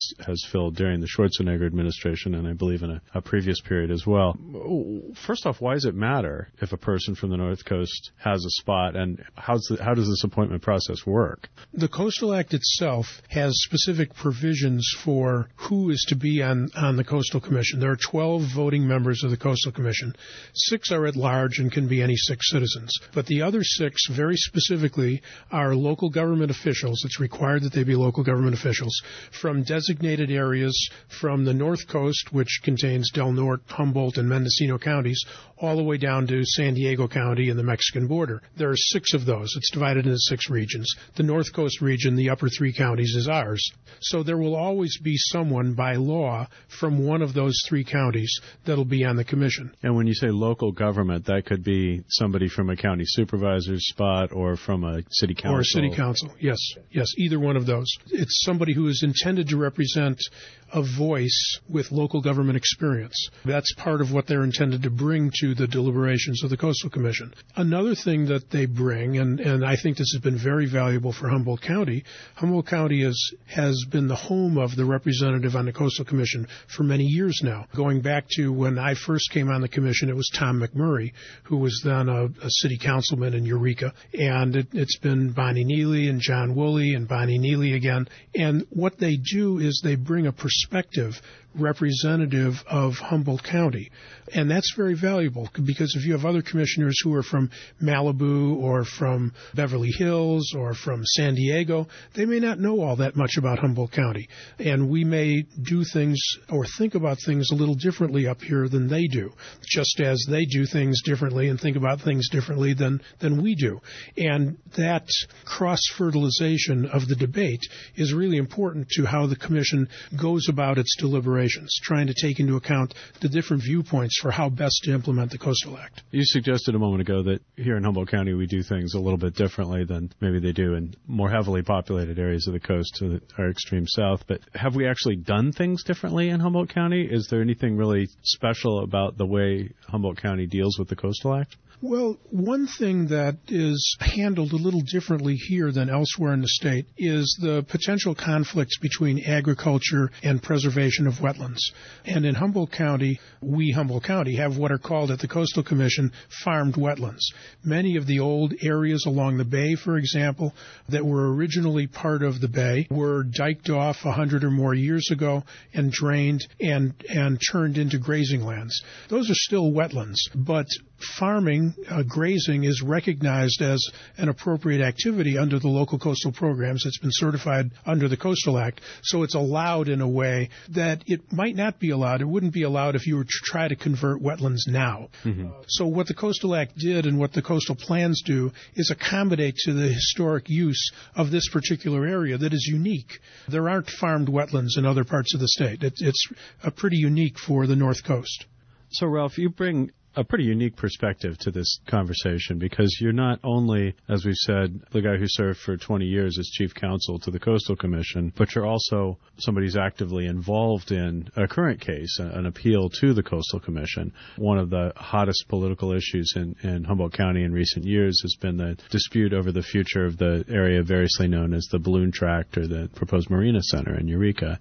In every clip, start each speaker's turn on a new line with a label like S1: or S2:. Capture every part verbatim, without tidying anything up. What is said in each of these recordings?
S1: has filled during the Schwarzenegger administration, and I believe in a, a previous period as well. First off, why does it matter if a person from the North Coast has a spot, and how's the, how does this appointment process work?
S2: The Coastal Act itself has specific provisions for who is to be on, on the Coastal Commission. There are twelve voting members of the Coastal Commission. Six are at large and can be any six citizens. But the other six, very specifically, are local government officials. It's required that they be local government officials from designated areas from the North Coast, which contains Del Norte, Humboldt, and Mendocino counties, all the way down to San Diego County and the Mexican border. There are six of those. It's divided into six regions. The North Coast region, the upper three counties, is ours. So there will always be someone by law from one of those three counties that'll be on the commission.
S1: And when you say local government, that could be somebody from a county supervisor's spot or from a city council.
S2: Or a city council, yes. Yes, either one of those. It's somebody who is intended to represent a voice with local government experience. That's part of what they're intended to bring to the deliberations of the Coastal Commission. Another thing that they bring, and, and I think this has been very valuable for Humboldt County, Humboldt County is, has been the home of the representative on the Coastal Commission for many years now. Going back to when I first came on the commission, it was Tom McMurray, who was then a, a city councilman in Eureka, and it, it's been Bonnie Neely and John Woolley and Bonnie Neely again. And what they do is they bring a perspective representative of Humboldt County. And that's very valuable because if you have other commissioners who are from Malibu or from Beverly Hills or from San Diego, they may not know all that much about Humboldt County. And we may do things or think about things a little differently up here than they do, just as they do things differently and think about things differently than, than we do. And that cross-fertilization of the debate is really important to how the commission goes about its deliberations, trying to take into account the different viewpoints for how best to implement the Coastal Act.
S1: You suggested a moment ago that here in Humboldt County we do things a little bit differently than maybe they do in more heavily populated areas of the coast to our extreme south. But have we actually done things differently in Humboldt County? Is there anything really special about the way Humboldt County deals with the Coastal Act?
S2: Well, one thing that is handled a little differently here than elsewhere in the state is the potential conflicts between agriculture and preservation of wetlands. And in Humboldt County, we, Humboldt County, have what are called at the Coastal Commission farmed wetlands. Many of the old areas along the bay, for example, that were originally part of the bay were diked off a hundred or more years ago and drained and, and turned into grazing lands. Those are still wetlands, but farming, uh, grazing, is recognized as an appropriate activity under the local coastal programs. It's been certified under the Coastal Act, so it's allowed in a way that it might not be allowed. It wouldn't be allowed if you were to try to convert wetlands now. Mm-hmm. Uh, so what the Coastal Act did and what the coastal plans do is accommodate to the historic use of this particular area that is unique. There aren't farmed wetlands in other parts of the state. It, it's uh, pretty unique for the North Coast.
S1: So, Ralph, you bring a pretty unique perspective to this conversation because you're not only, as we've said, the guy who served for twenty years as chief counsel to the Coastal Commission, but you're also somebody who's actively involved in a current case, an appeal to the Coastal Commission. One of the hottest political issues in, in Humboldt County in recent years has been the dispute over the future of the area variously known as the Balloon Tract or the proposed Marina Center in Eureka.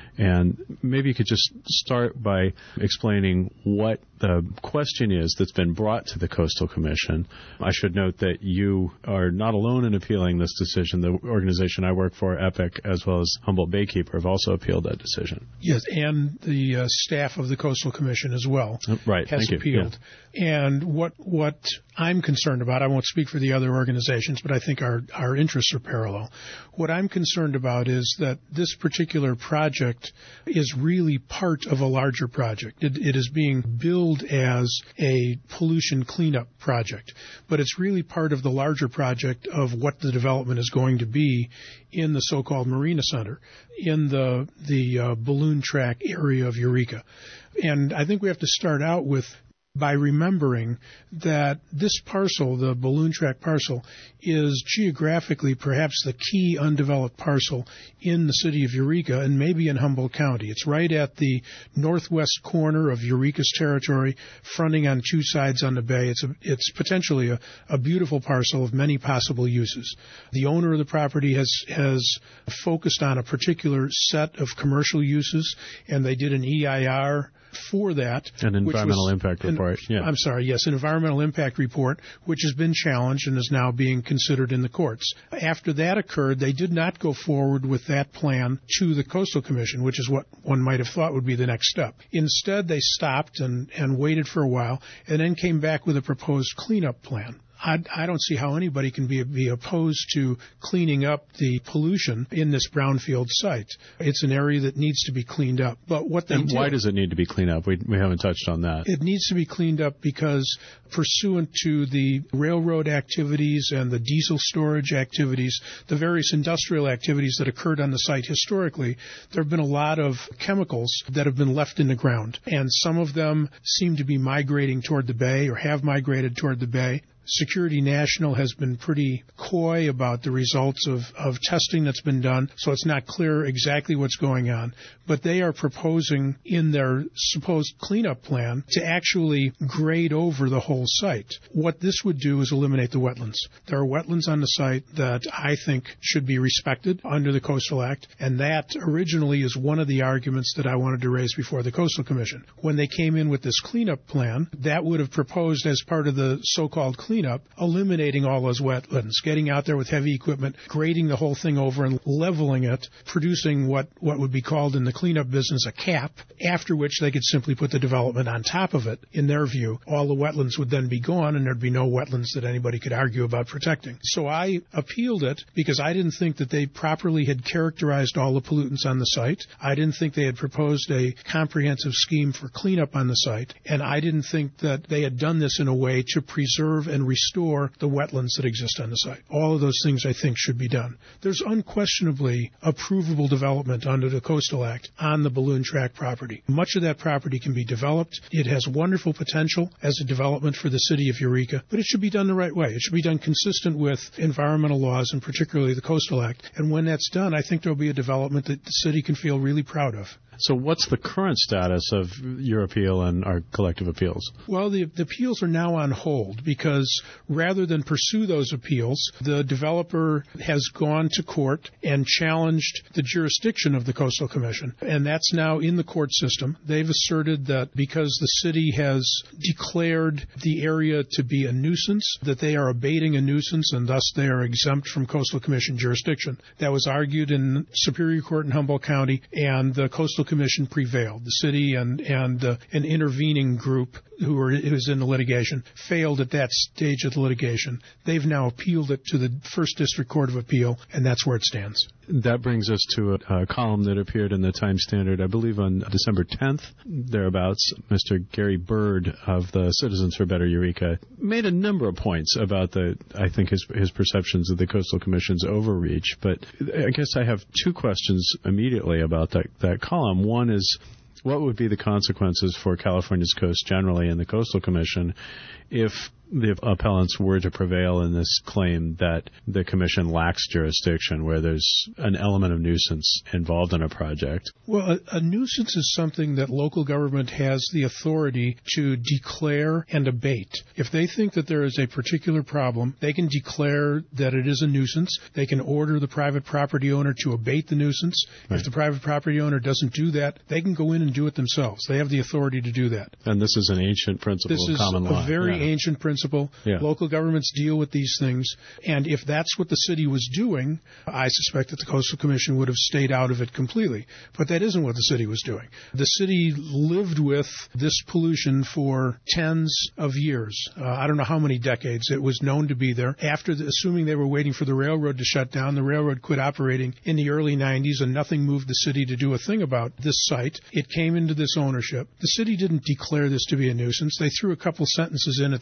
S1: And maybe you could just start by explaining what the question is that's been brought to the Coastal Commission. I should note that you are not alone in appealing this decision. The organization I work for, EPIC, as well as Humboldt Baykeeper, have also appealed that decision.
S2: Yes, and the uh, staff of the Coastal Commission as well
S1: right,
S2: has
S1: thank
S2: appealed.
S1: You. Yeah.
S2: And what what I'm concerned about, I won't speak for the other organizations, but I think our, our interests are parallel. What I'm concerned about is that this particular project is really part of a larger project. It, it is being billed as a pollution cleanup project, but it's really part of the larger project of what the development is going to be in the so-called Marina Center, in the, the uh, balloon track area of Eureka. And I think we have to start out with by remembering that this parcel, the balloon track parcel, is geographically perhaps the key undeveloped parcel in the city of Eureka and maybe in Humboldt County. It's right at the northwest corner of Eureka's territory, fronting on two sides on the bay. It's a, it's potentially a, a beautiful parcel of many possible uses. The owner of the property has has focused on a particular set of commercial uses, and they did an E I R for that.
S1: An environmental was, impact report.
S2: An,
S1: yeah.
S2: I'm sorry, yes, an environmental impact report, which has been challenged and is now being considered in the courts. After that occurred, they did not go forward with that plan to the Coastal Commission, which is what one might have thought would be the next step. Instead, they stopped and, and waited for a while and then came back with a proposed cleanup plan. I, I don't see how anybody can be, be opposed to cleaning up the pollution in this brownfield site. It's an area that needs to be cleaned up. But what they
S1: and
S2: did,
S1: why does it need to be cleaned up? We, we haven't touched on that.
S2: It needs to be cleaned up because pursuant to the railroad activities and the diesel storage activities, the various industrial activities that occurred on the site historically, there have been a lot of chemicals that have been left in the ground. And some of them seem to be migrating toward the bay or have migrated toward the bay. Security National has been pretty coy about the results of, of testing that's been done, so it's not clear exactly what's going on. But they are proposing in their supposed cleanup plan to actually grade over the whole site. What this would do is eliminate the wetlands. There are wetlands on the site that I think should be respected under the Coastal Act, and that originally is one of the arguments that I wanted to raise before the Coastal Commission. When they came in with this cleanup plan, that would have proposed as part of the so-called cleanup Up, eliminating all those wetlands, getting out there with heavy equipment, grading the whole thing over and leveling it, producing what, what would be called in the cleanup business a cap, after which they could simply put the development on top of it. In their view, all the wetlands would then be gone and there'd be no wetlands that anybody could argue about protecting. So I appealed it because I didn't think that they properly had characterized all the pollutants on the site. I didn't think they had proposed a comprehensive scheme for cleanup on the site, and I didn't think that they had done this in a way to preserve and restore the wetlands that exist on the site. All of those things I think should be done. There's unquestionably approvable development under the Coastal Act on the balloon track property. Much of that property can be developed. It has wonderful potential as a development for the city of Eureka, but it should be done the right way. It should be done consistent with environmental laws and particularly the Coastal Act. And when that's done, I think there will be a development that the city can feel really proud of.
S1: So what's the current status of your appeal and our collective appeals?
S2: Well, the, the appeals are now on hold because rather than pursue those appeals, the developer has gone to court and challenged the jurisdiction of the Coastal Commission. And that's now in the court system. They've asserted that because the city has declared the area to be a nuisance, that they are abating a nuisance and thus they are exempt from Coastal Commission jurisdiction. That was argued in Superior Court in Humboldt County, and the Coastal Commission prevailed. The city and and uh, an intervening group who were who was in the litigation failed at that stage of the litigation. They've now appealed it to the First District Court of Appeal, and that's where it stands.
S1: That brings us to a, a column that appeared in the Times Standard, I believe, on December tenth, thereabouts. Mister Gary Bird of the Citizens for Better Eureka made a number of points about the, I think, his his perceptions of the Coastal Commission's overreach. But I guess I have two questions immediately about that, that column. One is, what would be the consequences for California's coast generally and the Coastal Commission if the appellants were to prevail in this claim that the commission lacks jurisdiction, where there's an element of nuisance involved in a project?
S2: Well, a, a nuisance is something that local government has the authority to declare and abate. If they think that there is a particular problem, they can declare that it is a nuisance. They can order the private property owner to abate the nuisance. Right. If the private property owner doesn't do that, they can go in and do it themselves. They have the authority to do that.
S1: And this is an ancient principle
S2: this
S1: of common law.
S2: This is a very
S1: yeah.
S2: ancient principle. Yeah. Local governments deal with these things. And if that's what the city was doing, I suspect that the Coastal Commission would have stayed out of it completely. But that isn't what the city was doing. The city lived with this pollution for tens of years. Uh, I don't know how many decades. It was known to be there. After the, assuming they were waiting for the railroad to shut down, the railroad quit operating in the early nineties, and nothing moved the city to do a thing about this site. It came into this ownership. The city didn't declare this to be a nuisance. They threw a couple sentences in at the end of a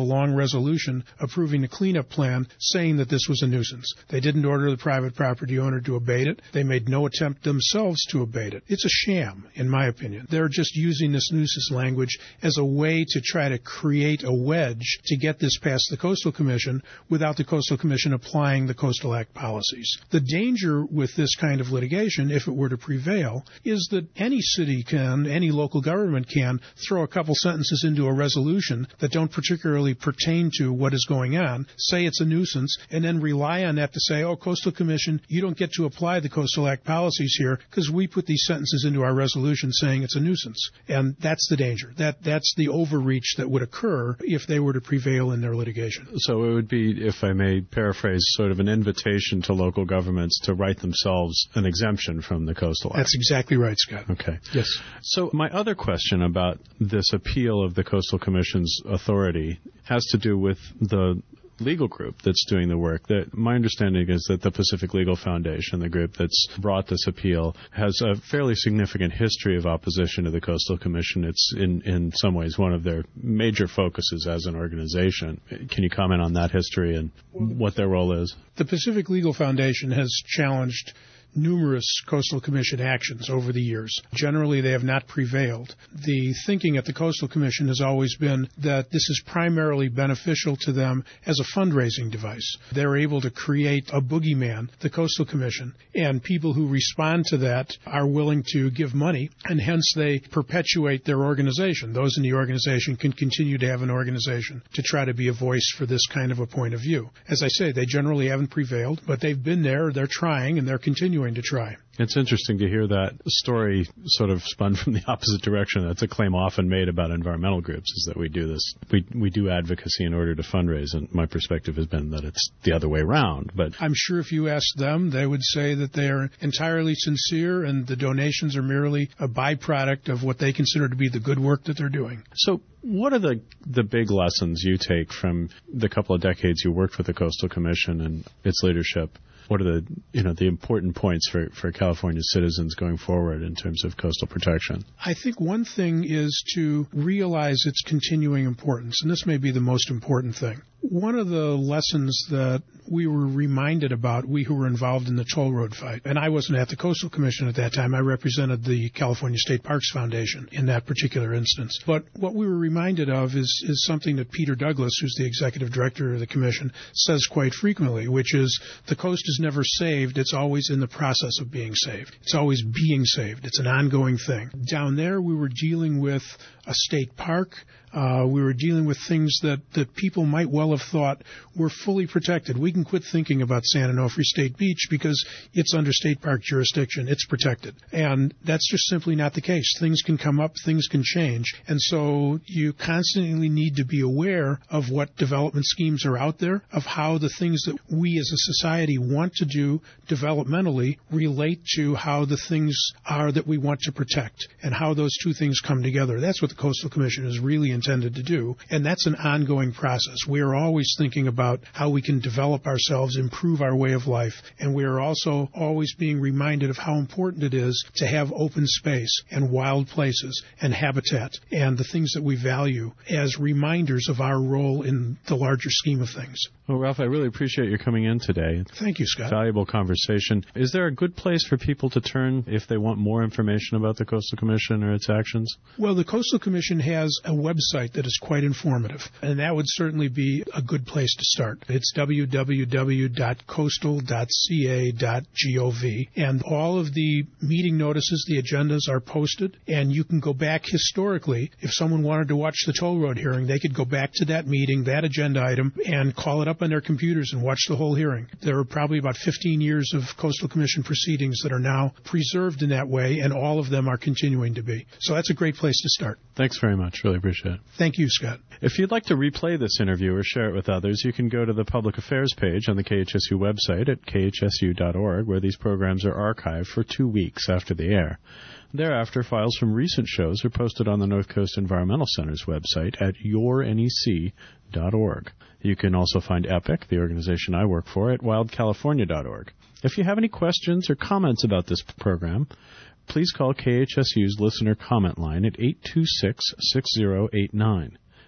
S2: long resolution approving the cleanup plan saying that this was a nuisance. They didn't order the private property owner to abate it. They made no attempt themselves to abate it. It's a sham, in my opinion. They're just using this nuisance language as a way to try to create a wedge to get this past the Coastal Commission without the Coastal Commission applying the Coastal Act policies. The danger with this kind of litigation, if it were to prevail, is that any city can, any local government can, throw a couple sentences into a resolution that don't particularly pertain to what is going on, say it's a nuisance, and then rely on that to say, oh, Coastal Commission, you don't get to apply the Coastal Act policies here because we put these sentences into our resolution saying it's a nuisance. And that's the danger. That That's the overreach that would occur if they were to prevail in their litigation.
S1: So it would be, if I may paraphrase, sort of an invitation to local governments to write themselves an exemption from the Coastal Act.
S2: That's exactly right, Scott.
S1: Okay.
S2: Yes.
S1: So my other question about this appeal of the Coastal Commission's authority has to do with the legal group that's doing the work. That my understanding is that the Pacific Legal Foundation, the group that's brought this appeal, has a fairly significant history of opposition to the Coastal Commission. It's in, in some ways one of their major focuses as an organization. Can you comment on that history and what their role is?
S2: The Pacific Legal Foundation has challenged numerous Coastal Commission actions over the years. Generally, they have not prevailed. The thinking at the Coastal Commission has always been that this is primarily beneficial to them as a fundraising device. They're able to create a boogeyman, the Coastal Commission, and people who respond to that are willing to give money, and hence they perpetuate their organization. Those in the organization can continue to have an organization to try to be a voice for this kind of a point of view. As I say, they generally haven't prevailed, but they've been there, they're trying, and they're continuing to try.
S1: It's interesting to hear that story sort of spun from the opposite direction. That's a claim often made about environmental groups, is that we do this. We we do advocacy in order to fundraise, and my perspective has been that it's the other way around. But
S2: I'm sure if you asked them, they would say that they're entirely sincere and the donations are merely a byproduct of what they consider to be the good work that they're doing.
S1: So what are the the big lessons you take from the couple of decades you worked with the Coastal Commission and its leadership? What are the, you know, the important points for, for California citizens going forward in terms of coastal protection?
S2: I think one thing is to realize its continuing importance, and this may be the most important thing. One of the lessons that we were reminded about, we who were involved in the toll road fight, and I wasn't at the Coastal Commission at that time. I represented the California State Parks Foundation in that particular instance. But what we were reminded of is, is something that Peter Douglas, who's the executive director of the commission, says quite frequently, which is the coast is never saved. It's always in the process of being saved. It's always being saved. It's an ongoing thing. Down there, we were dealing with a state park. Uh, we were dealing with things that, that people might well have thought were fully protected. We can quit thinking about San Onofre State Beach because it's under state park jurisdiction. It's protected. And that's just simply not the case. Things can come up. Things can change. And so you constantly need to be aware of what development schemes are out there, of how the things that we as a society want to do developmentally relate to how the things are that we want to protect and how those two things come together. That's what the Coastal Commission is really intended to do, and that's an ongoing process. We are always thinking about how we can develop ourselves, improve our way of life, and we are also always being reminded of how important it is to have open space and wild places and habitat and the things that we value as reminders of our role in the larger scheme of things.
S1: Well, Ralph, I really appreciate you coming in today.
S2: Thank you, Scott.
S1: Valuable conversation. Is there a good place for people to turn if they want more information about the Coastal Commission or its actions?
S2: Well, the Coastal Commission has a website that is quite informative, and that would certainly be a good place to start. It's w w w dot coastal dot c a dot gov, and all of the meeting notices, the agendas are posted, and you can go back historically. If someone wanted to watch the toll road hearing, they could go back to that meeting, that agenda item, and call it up on their computers and watch the whole hearing. There are probably about fifteen years of Coastal Commission proceedings that are now preserved in that way, and all of them are continuing to be. So that's a great place to start.
S1: Thanks very much. Really appreciate it.
S2: Thank you, Scott.
S1: If you'd like to replay this interview or share it with others, you can go to the Public Affairs page on the K H S U website at k h s u dot org, where these programs are archived for two weeks after the air. Thereafter, files from recent shows are posted on the North Coast Environmental Center's website at your N E C dot org. You can also find EPIC, the organization I work for, at wild california dot org. If you have any questions or comments about this program, please call K H S U's listener comment line at eight two six, six zero eight nine.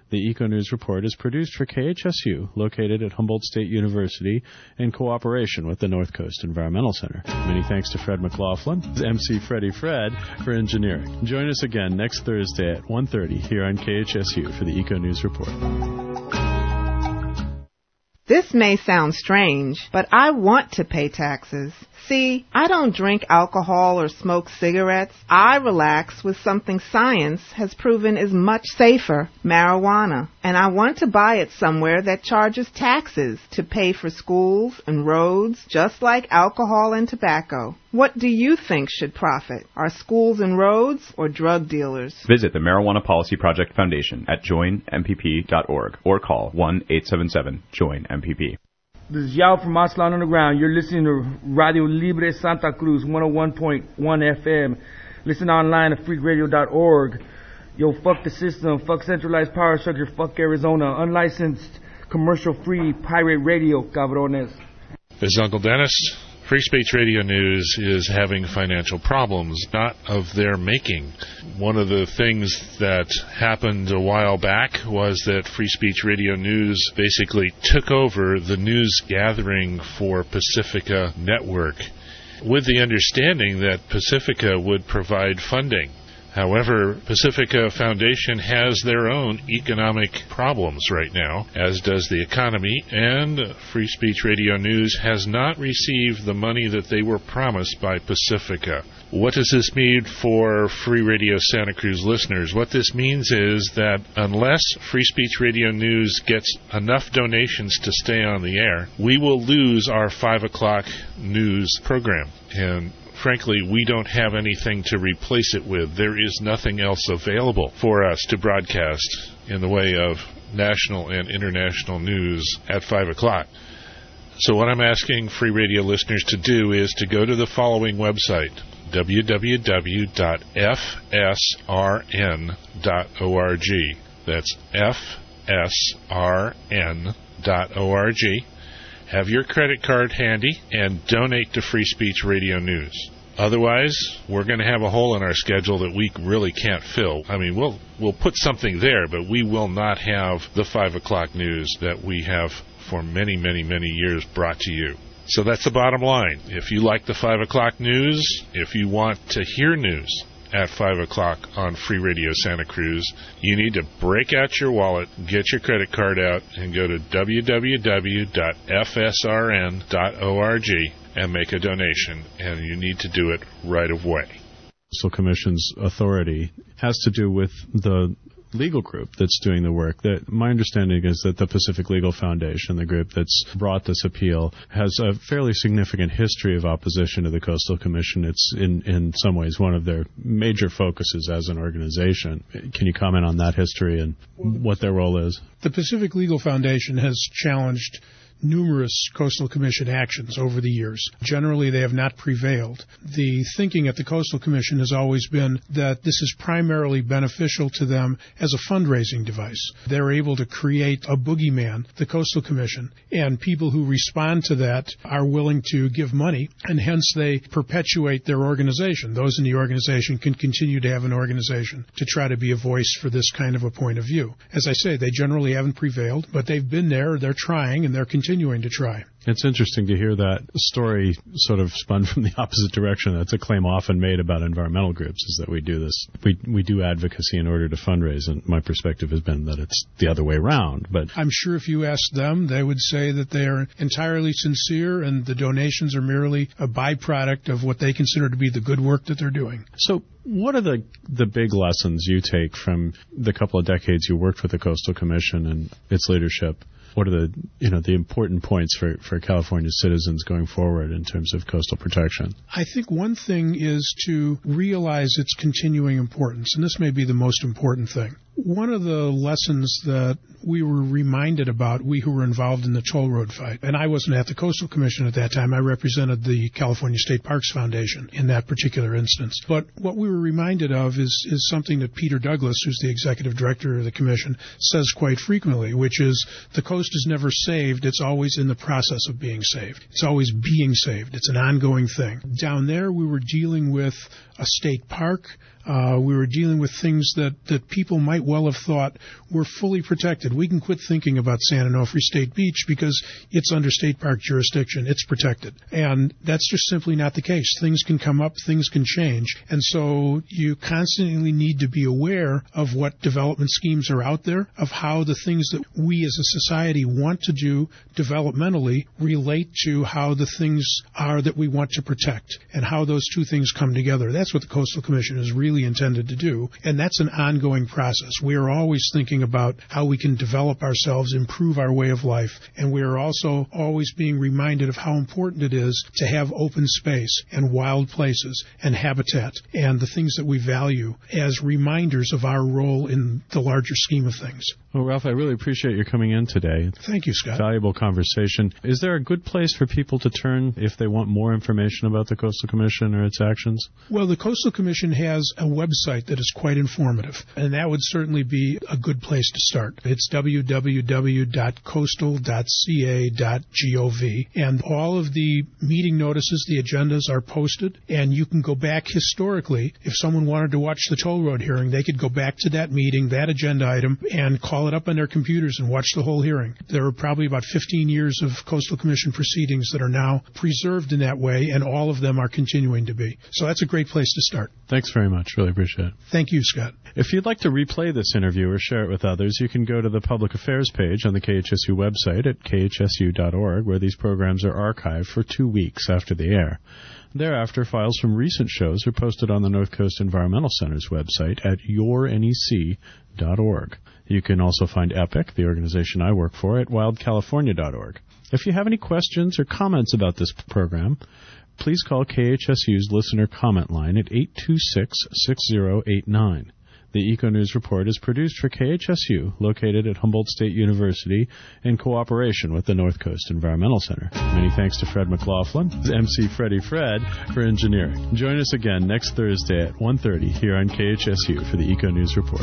S1: The Eco News Report is produced for K H S U, located at Humboldt State University, in cooperation with the North Coast Environmental Center. Many thanks to Fred McLaughlin, M C Freddie Fred, for engineering. Join us again next Thursday at one thirty here on K H S U for the Eco News Report.
S3: This may sound strange, but I want to pay taxes. See, I don't drink alcohol or smoke cigarettes. I relax with something science has proven is much safer, marijuana. And I want to buy it somewhere that charges taxes to pay for schools and roads, just like alcohol and tobacco. What do you think should profit? Are schools and roads or drug dealers?
S4: Visit the Marijuana Policy Project Foundation at join m p p dot org or call one eight seven seven join M P P.
S5: This is Yao from Aslan Underground. You're listening to Radio Libre Santa Cruz, one oh one point one F M. Listen online at freak radio dot org. Yo, fuck the system, fuck centralized power structure, fuck Arizona. Unlicensed, commercial-free pirate radio, cabrones.
S6: This is Uncle Dennis. Free Speech Radio News is having financial problems, not of their making. One of the things that happened a while back was that Free Speech Radio News basically took over the news gathering for Pacifica Network, with the understanding that Pacifica would provide funding. However, Pacifica Foundation has their own economic problems right now, as does the economy, and Free Speech Radio News has not received the money that they were promised by Pacifica. What does this mean for Free Radio Santa Cruz listeners? What this means is that unless Free Speech Radio News gets enough donations to stay on the air, we will lose our five o'clock news program. And frankly, we don't have anything to replace it with. There is nothing else available for us to broadcast in the way of national and international news at five o'clock. So what I'm asking free radio listeners to do is to go to the following website, w w w dot f s r n dot org. That's f s r n dot org. Have your credit card handy and donate to Free Speech Radio News. Otherwise, we're going to have a hole in our schedule that we really can't fill. I mean, we'll we'll put something there, but we will not have the five o'clock news that we have for many, many, many years brought to you. So that's the bottom line. If you like the five o'clock news, if you want to hear news at five o'clock on Free Radio Santa Cruz, you need to break out your wallet, get your credit card out, and go to w w w dot f s r n dot org and make a donation. And you need to do it right away.
S1: Coastal Commission's authority has to do with the legal group that's doing the work. That my understanding is that the Pacific Legal Foundation, the group that's brought this appeal, has a fairly significant history of opposition to the Coastal Commission. It's in, in some ways one of their major focuses as an organization. Can you comment on that history and what their role is?
S2: The Pacific Legal Foundation has challenged numerous Coastal Commission actions over the years. Generally, they have not prevailed. The thinking at the Coastal Commission has always been that this is primarily beneficial to them as a fundraising device. They're able to create a boogeyman, the Coastal Commission, and people who respond to that are willing to give money, and hence they perpetuate their organization. Those in the organization can continue to have an organization to try to be a voice for this kind of a point of view. As I say, they generally haven't prevailed, but they've been there, they're trying, and they're continuing continuing to try.
S1: It's interesting to hear that story sort of spun from the opposite direction. That's a claim often made about environmental groups, is that we do this. We we do advocacy in order to fundraise, and my perspective has been that it's the other way around. But
S2: I'm sure if you asked them, they would say that they are entirely sincere and the donations are merely a byproduct of what they consider to be the good work that they're doing.
S1: So what are the the big lessons you take from the couple of decades you worked with the Coastal Commission and its leadership? What are the you know the important points for, for California citizens going forward in terms of coastal protection?
S2: I think one thing is to realize its continuing importance, and this may be the most important thing. One of the lessons that we were reminded about, we who were involved in the toll road fight, and I wasn't at the Coastal Commission at that time, I represented the California State Parks Foundation in that particular instance. But what we were reminded of is, is something that Peter Douglas, who's the executive director of the commission, says quite frequently, which is the Coastal Coast is never saved. It's always in the process of being saved. It's always being saved. It's an ongoing thing. Down there, we were dealing with a state park. Uh, we were dealing with things that, that people might well have thought were fully protected. We can quit thinking about San Onofre State Beach because it's under state park jurisdiction. It's protected. And that's just simply not the case. Things can come up. Things can change. And so you constantly need to be aware of what development schemes are out there, of how the things that we as a society want to do developmentally relate to how the things are that we want to protect and how those two things come together. That's what the Coastal Commission is really intended to do, and that's an ongoing process. We are always thinking about how we can develop ourselves, improve our way of life, and we are also always being reminded of how important it is to have open space and wild places and habitat and the things that we value as reminders of our role in the larger scheme of things.
S1: Well, Ralph, I really appreciate your coming in today.
S2: Thank you, Scott.
S1: Valuable conversation. Is there a good place for people to turn if they want more information about the Coastal Commission or its actions?
S2: Well, the Coastal Commission has a website that is quite informative, and that would certainly be a good place to start. It's w w w dot coastal dot c a dot gov, and all of the meeting notices, the agendas are posted, and you can go back historically. If someone wanted to watch the toll road hearing, they could go back to that meeting, that agenda item, and call it up on their computers and watch the whole hearing. There are probably about fifteen years of Coastal Commission proceedings that are now preserved in that way, and all of them are continuing to be. So that's a great place to start.
S1: Thanks very much. Really appreciate it.
S2: Thank you, Scott.
S1: If you'd like to replay this interview or share it with others, you can go to the Public Affairs page on the K H S U website at k h s u dot org, where these programs are archived for two weeks after the air. Thereafter, files from recent shows are posted on the North Coast Environmental Center's website at your n e c dot org. You can also find EPIC, the organization I work for, at wild california dot org. If you have any questions or comments about this program, please call K H S U's listener comment line at eight two six, six zero eight nine. The Eco News Report is produced for K H S U, located at Humboldt State University, in cooperation with the North Coast Environmental Center. Many thanks to Fred McLaughlin, M C Freddie Fred, for engineering. Join us again next Thursday at one thirty here on K H S U for the Eco News Report.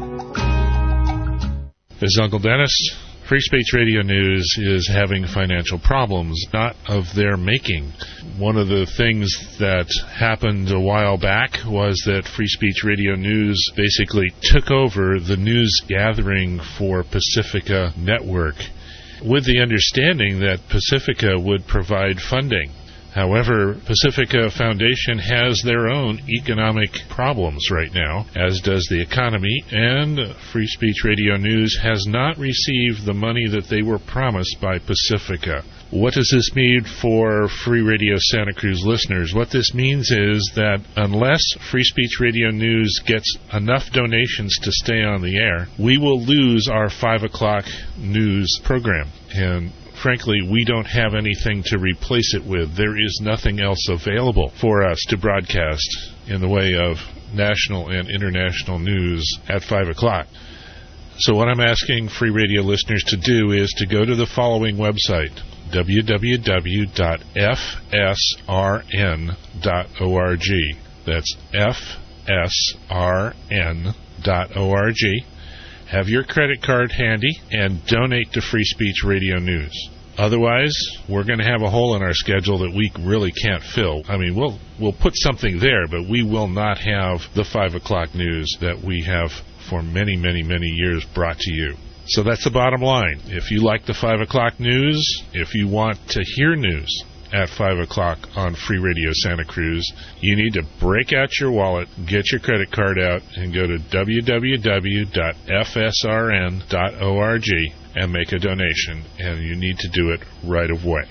S6: This is Uncle Dennis. Free Speech Radio News is having financial problems, not of their making. One of the things that happened a while back was that Free Speech Radio News basically took over the news gathering for Pacifica Network, with the understanding that Pacifica would provide funding. However, Pacifica Foundation has their own economic problems right now, as does the economy, and Free Speech Radio News has not received the money that they were promised by Pacifica. What does this mean for Free Radio Santa Cruz listeners? What this means is that unless Free Speech Radio News gets enough donations to stay on the air, we will lose our five o'clock news program. And frankly, we don't have anything to replace it with. There is nothing else available for us to broadcast in the way of national and international news at five o'clock. So what I'm asking free radio listeners to do is to go to the following website, w w w dot f s r n dot org. That's f s r n dot org. Have your credit card handy and donate to Free Speech Radio News. Otherwise, we're going to have a hole in our schedule that we really can't fill. I mean, we'll we'll put something there, but we will not have the five o'clock news that we have for many, many, many years brought to you. So that's the bottom line. If you like the five o'clock news, if you want to hear news at five o'clock on Free Radio Santa Cruz, you need to break out your wallet, get your credit card out, and go to w w w dot f s r n dot org and make a donation. And you need to do it right away.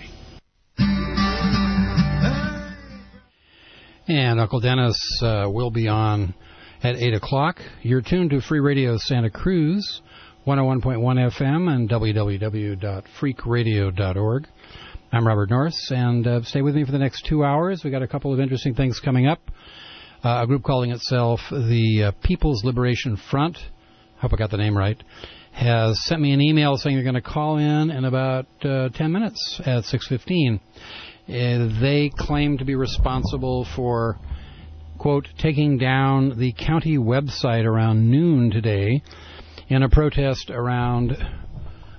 S7: And Uncle Dennis uh, will be on at eight o'clock. You're tuned to Free Radio Santa Cruz, one oh one point one F M and w w w dot freak radio dot org. I'm Robert Norris, and uh, stay with me for the next two hours. We've got a couple of interesting things coming up. Uh, a group calling itself the uh, People's Liberation Front, hope I got the name right, has sent me an email saying they're going to call in in about uh, ten minutes at six fifteen. Uh, they claim to be responsible for, quote, taking down the county website around noon today in a protest around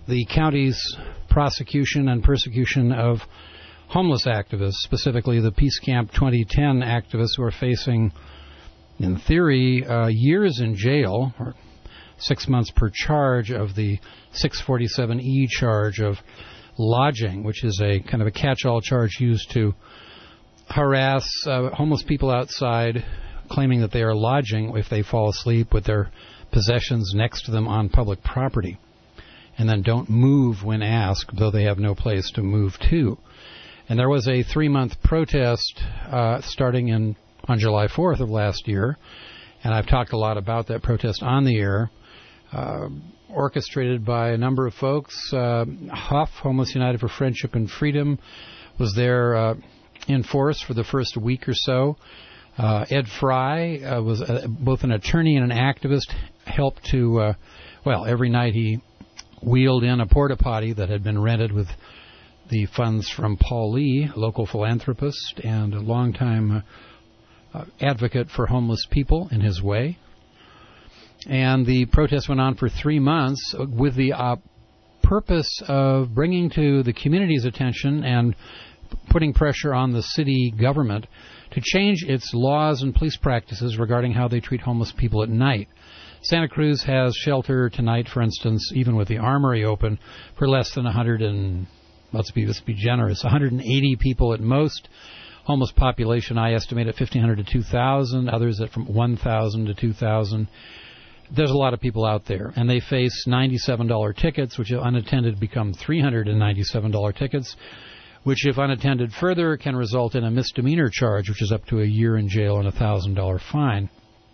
S7: the county's prosecution and persecution of homeless activists, specifically the Peace Camp twenty ten activists who are facing, in theory, uh, years in jail, or six months per charge of the six forty-seven E charge of lodging, which is a kind of a catch-all charge used to harass uh, homeless people outside, claiming that they are lodging if they fall asleep with their possessions next to them on public property, and then don't move when asked, though they have no place to move to. And there was a three-month protest uh, starting in on July fourth of last year, and I've talked a lot about that protest on the air, uh, orchestrated by a number of folks. Uh, Huff, Homeless United for Friendship and Freedom, was there uh, in force for the first week or so. Uh, Ed Fry uh, was uh, both an attorney and an activist, helped to, uh, well, every night he wheeled in a porta potty that had been rented with the funds from Paul Lee, a local philanthropist and a longtime uh, advocate for homeless people in his way. And the protest went on for three months with the uh, purpose of bringing to the community's attention and putting pressure on the city government to change its laws and police practices regarding how they treat homeless people at night. Santa Cruz has shelter tonight, for instance, even with the Armory open, for less than one hundred and let's be let's be generous, one hundred eighty people at most. Homeless population, I estimate, at fifteen hundred to two thousand. Others at from one thousand to two thousand. There's a lot of people out there, and they face ninety-seven dollars tickets, which if unattended become three hundred ninety-seven dollars tickets, which if unattended further can result in a misdemeanor charge, which is up to a year in jail and a one thousand dollars fine.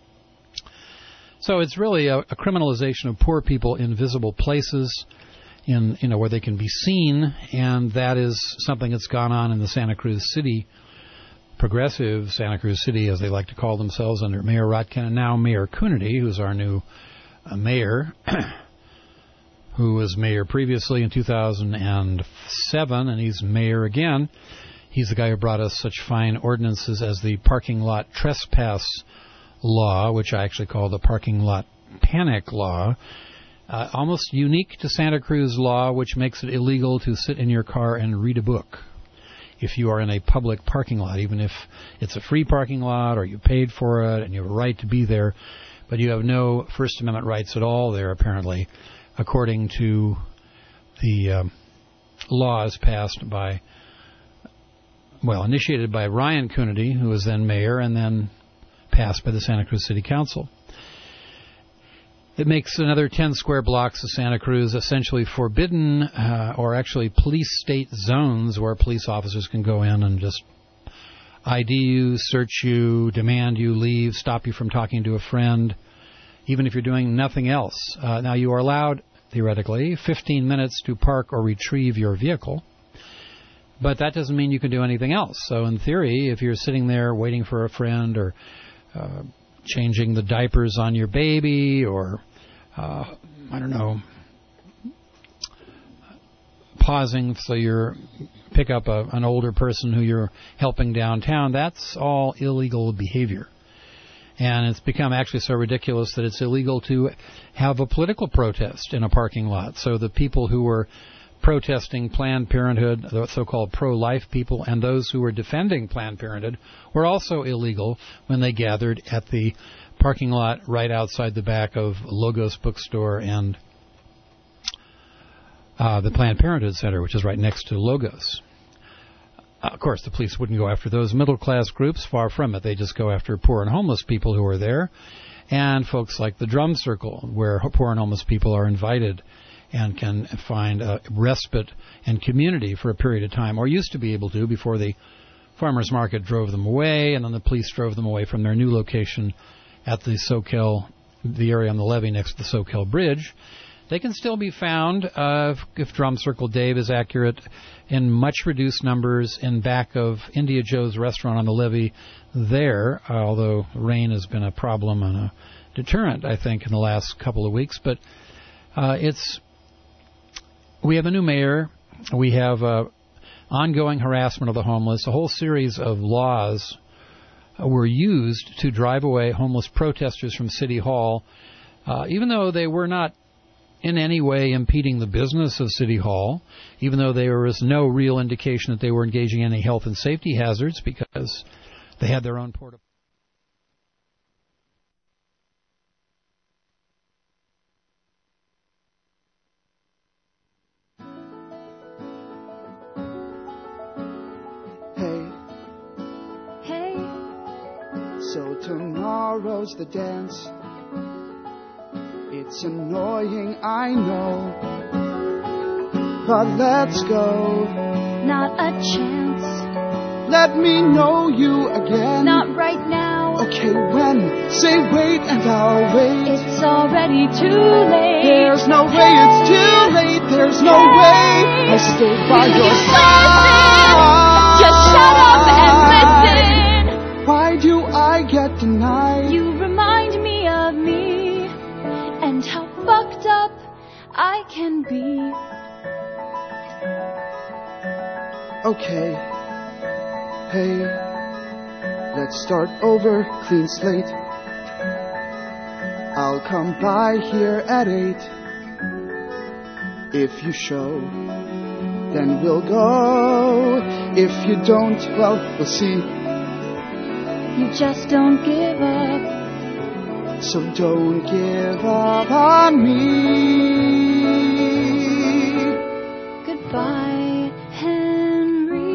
S7: So it's really a, a criminalization of poor people in visible places, in you know where they can be seen, and that is something that's gone on in the Santa Cruz City, progressive Santa Cruz City, as they like to call themselves, under Mayor Rotkin and now Mayor Coonerty, who's our new uh, mayor, who was mayor previously in two thousand seven, and he's mayor again. He's the guy who brought us such fine ordinances as the parking lot trespass law, which I actually call the parking lot panic law, uh, almost unique to Santa Cruz law, which makes it illegal to sit in your car and read a book if you are in a public parking lot, even if it's a free parking lot or you paid for it and you have a right to be there, but you have no First Amendment rights at all there, apparently, according to the um, laws passed by, well, initiated by Ryan Coonerty, who was then mayor, and then passed by the Santa Cruz City Council. It makes another ten square blocks of Santa Cruz essentially forbidden, uh, or actually police state zones where police officers can go in and just I D you, search you, demand you leave, stop you from talking to a friend, even if you're doing nothing else. Uh, now, you are allowed, theoretically, fifteen minutes to park or retrieve your vehicle, but that doesn't mean you can do anything else. So, in theory, if you're sitting there waiting for a friend or uh, changing the diapers on your baby or, uh, I don't know, pausing so you pick up a, an older person who you're helping downtown, that's all illegal behavior. And it's become actually so ridiculous that it's illegal to have a political protest in a parking lot. So the people who were protesting Planned Parenthood, the so-called pro-life people, and those who were defending Planned Parenthood were also illegal when they gathered at the parking lot right outside the back of Logos Bookstore and uh, the Planned Parenthood Center, which is right next to Logos. Uh, of course, the police wouldn't go after those middle-class groups. Far from it. They just go after poor and homeless people who are there, and folks like the Drum Circle, where poor and homeless people are invited and can find a respite and community for a period of time, or used to be able to before the farmers market drove them away, and then the police drove them away from their new location at the Soquel, the area on the levee next to the Soquel Bridge. They can still be found, uh, if, if Drum Circle Dave is accurate, in much reduced numbers in back of India Joe's restaurant on the levee there, uh, although rain has been a problem and a deterrent, I think, in the last couple of weeks. But uh, it's we have a new mayor. We have uh, ongoing harassment of the homeless. A whole series of laws uh, were used to drive away homeless protesters from City Hall, uh, even though they were not in any way impeding the business of City Hall, even though there was no real indication that they were engaging in any health and safety hazards because they had their own porta.
S8: Hey. Hey. So tomorrow's the dance. It's annoying, I know, but let's go.
S9: Not a chance.
S8: Let me know you again.
S9: Not right now.
S8: Okay, when? Say wait and I'll wait.
S9: It's already too late.
S8: There's no way it's too late. There's no
S9: hey.
S8: way I stay by your
S9: side. Just shut up and listen.
S8: Why do I get denied?
S9: You remind me of me. And how fucked up I can be.
S8: Okay. Hey, let's start over, clean slate. I'll come by here at eight. If you show, then we'll go. If you don't, well, we'll see.
S9: You just don't give up.
S8: So don't give up on me.
S9: Goodbye, Henry.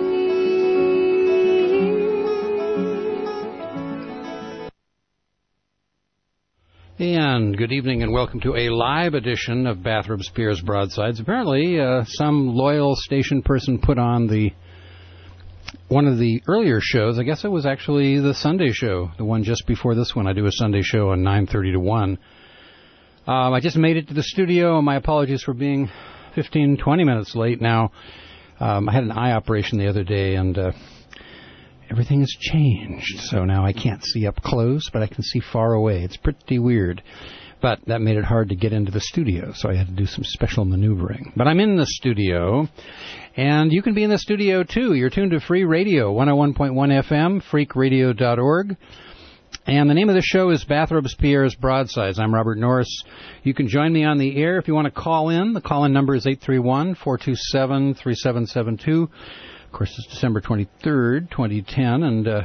S7: And good evening and welcome to a live edition of Bathroom Spears Broadsides. Apparently, uh, some loyal station person put on the one of the earlier shows. I guess it was actually the Sunday show, the one just before this one. I do a Sunday show on nine thirty to one. Um, I just made it to the studio. My apologies for being fifteen, twenty minutes late now. Um, I had an eye operation the other day, and uh, everything has changed. So now I can't see up close, but I can see far away. It's pretty weird. But that made it hard to get into the studio, so I had to do some special maneuvering. But I'm in the studio, and you can be in the studio, too. You're tuned to Free Radio, one oh one point one F M, freak radio dot org. And the name of the show is Bathrobe Spears Broadsides. I'm Robert Norris. You can join me on the air if you want to call in. The call-in number is eight three one, four two seven, three seven seven two. Of course, it's December twenty-third, twenty ten, and uh,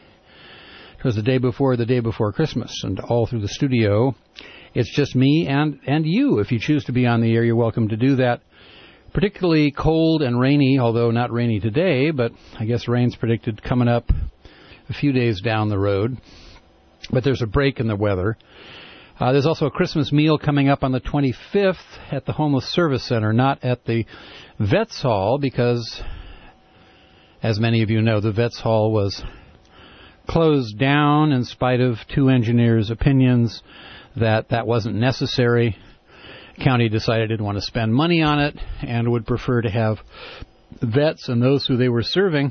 S7: it was the day before the day before Christmas. And all through the studio, it's just me and, and you. If you choose to be on the air, you're welcome to do that. Particularly cold and rainy, although not rainy today, but I guess rain's predicted coming up a few days down the road. But there's a break in the weather. Uh, there's also a Christmas meal coming up on the twenty-fifth at the Homeless Service Center, not at the Vets Hall, because, as many of you know, the Vets Hall was closed down in spite of two engineers' opinions that that wasn't necessary. County decided it didn't want to spend money on it and would prefer to have vets and those who they were serving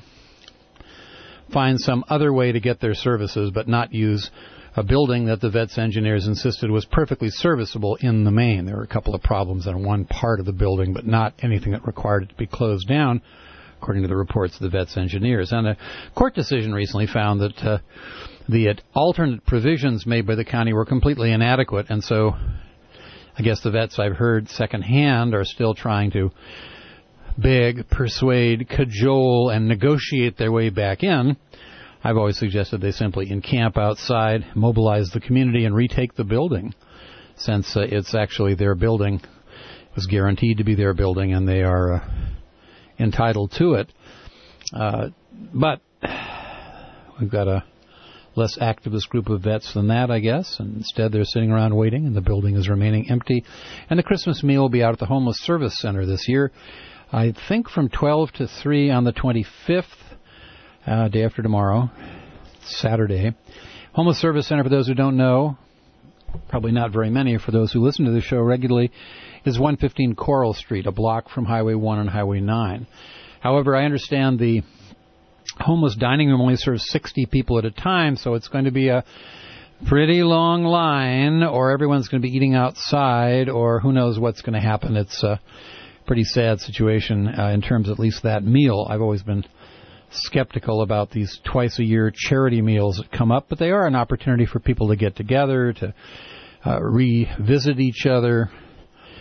S7: find some other way to get their services, but not use a building that the vets engineers insisted was perfectly serviceable in the main. There were a couple of problems in one part of the building, but not anything that required it to be closed down, according to the reports of the vets engineers. And a court decision recently found that uh, the alternate provisions made by the county were completely inadequate, and so I guess the vets I've heard secondhand are still trying to beg, persuade, cajole, and negotiate their way back in. I've always suggested they simply encamp outside, mobilize the community, and retake the building, since uh, it's actually their building. It was guaranteed to be their building, and they are uh, entitled to it. Uh, but we've got a less activist group of vets than that, I guess, and instead they're sitting around waiting, and the building is remaining empty. And the Christmas meal will be out at the Homeless Service Center this year, I think from twelve to three on the twenty-fifth, uh, day after tomorrow, Saturday. Homeless Service Center, for those who don't know, probably not very many for those who listen to the show regularly, is one fifteen Coral Street, a block from Highway one and Highway nine. However, I understand the homeless dining room only serves sixty people at a time, so it's going to be a pretty long line, or everyone's going to be eating outside, or who knows what's going to happen. It's a pretty sad situation uh, in terms of at least that meal. I've always been skeptical about these twice-a-year charity meals that come up, but they are an opportunity for people to get together, to uh, revisit each other,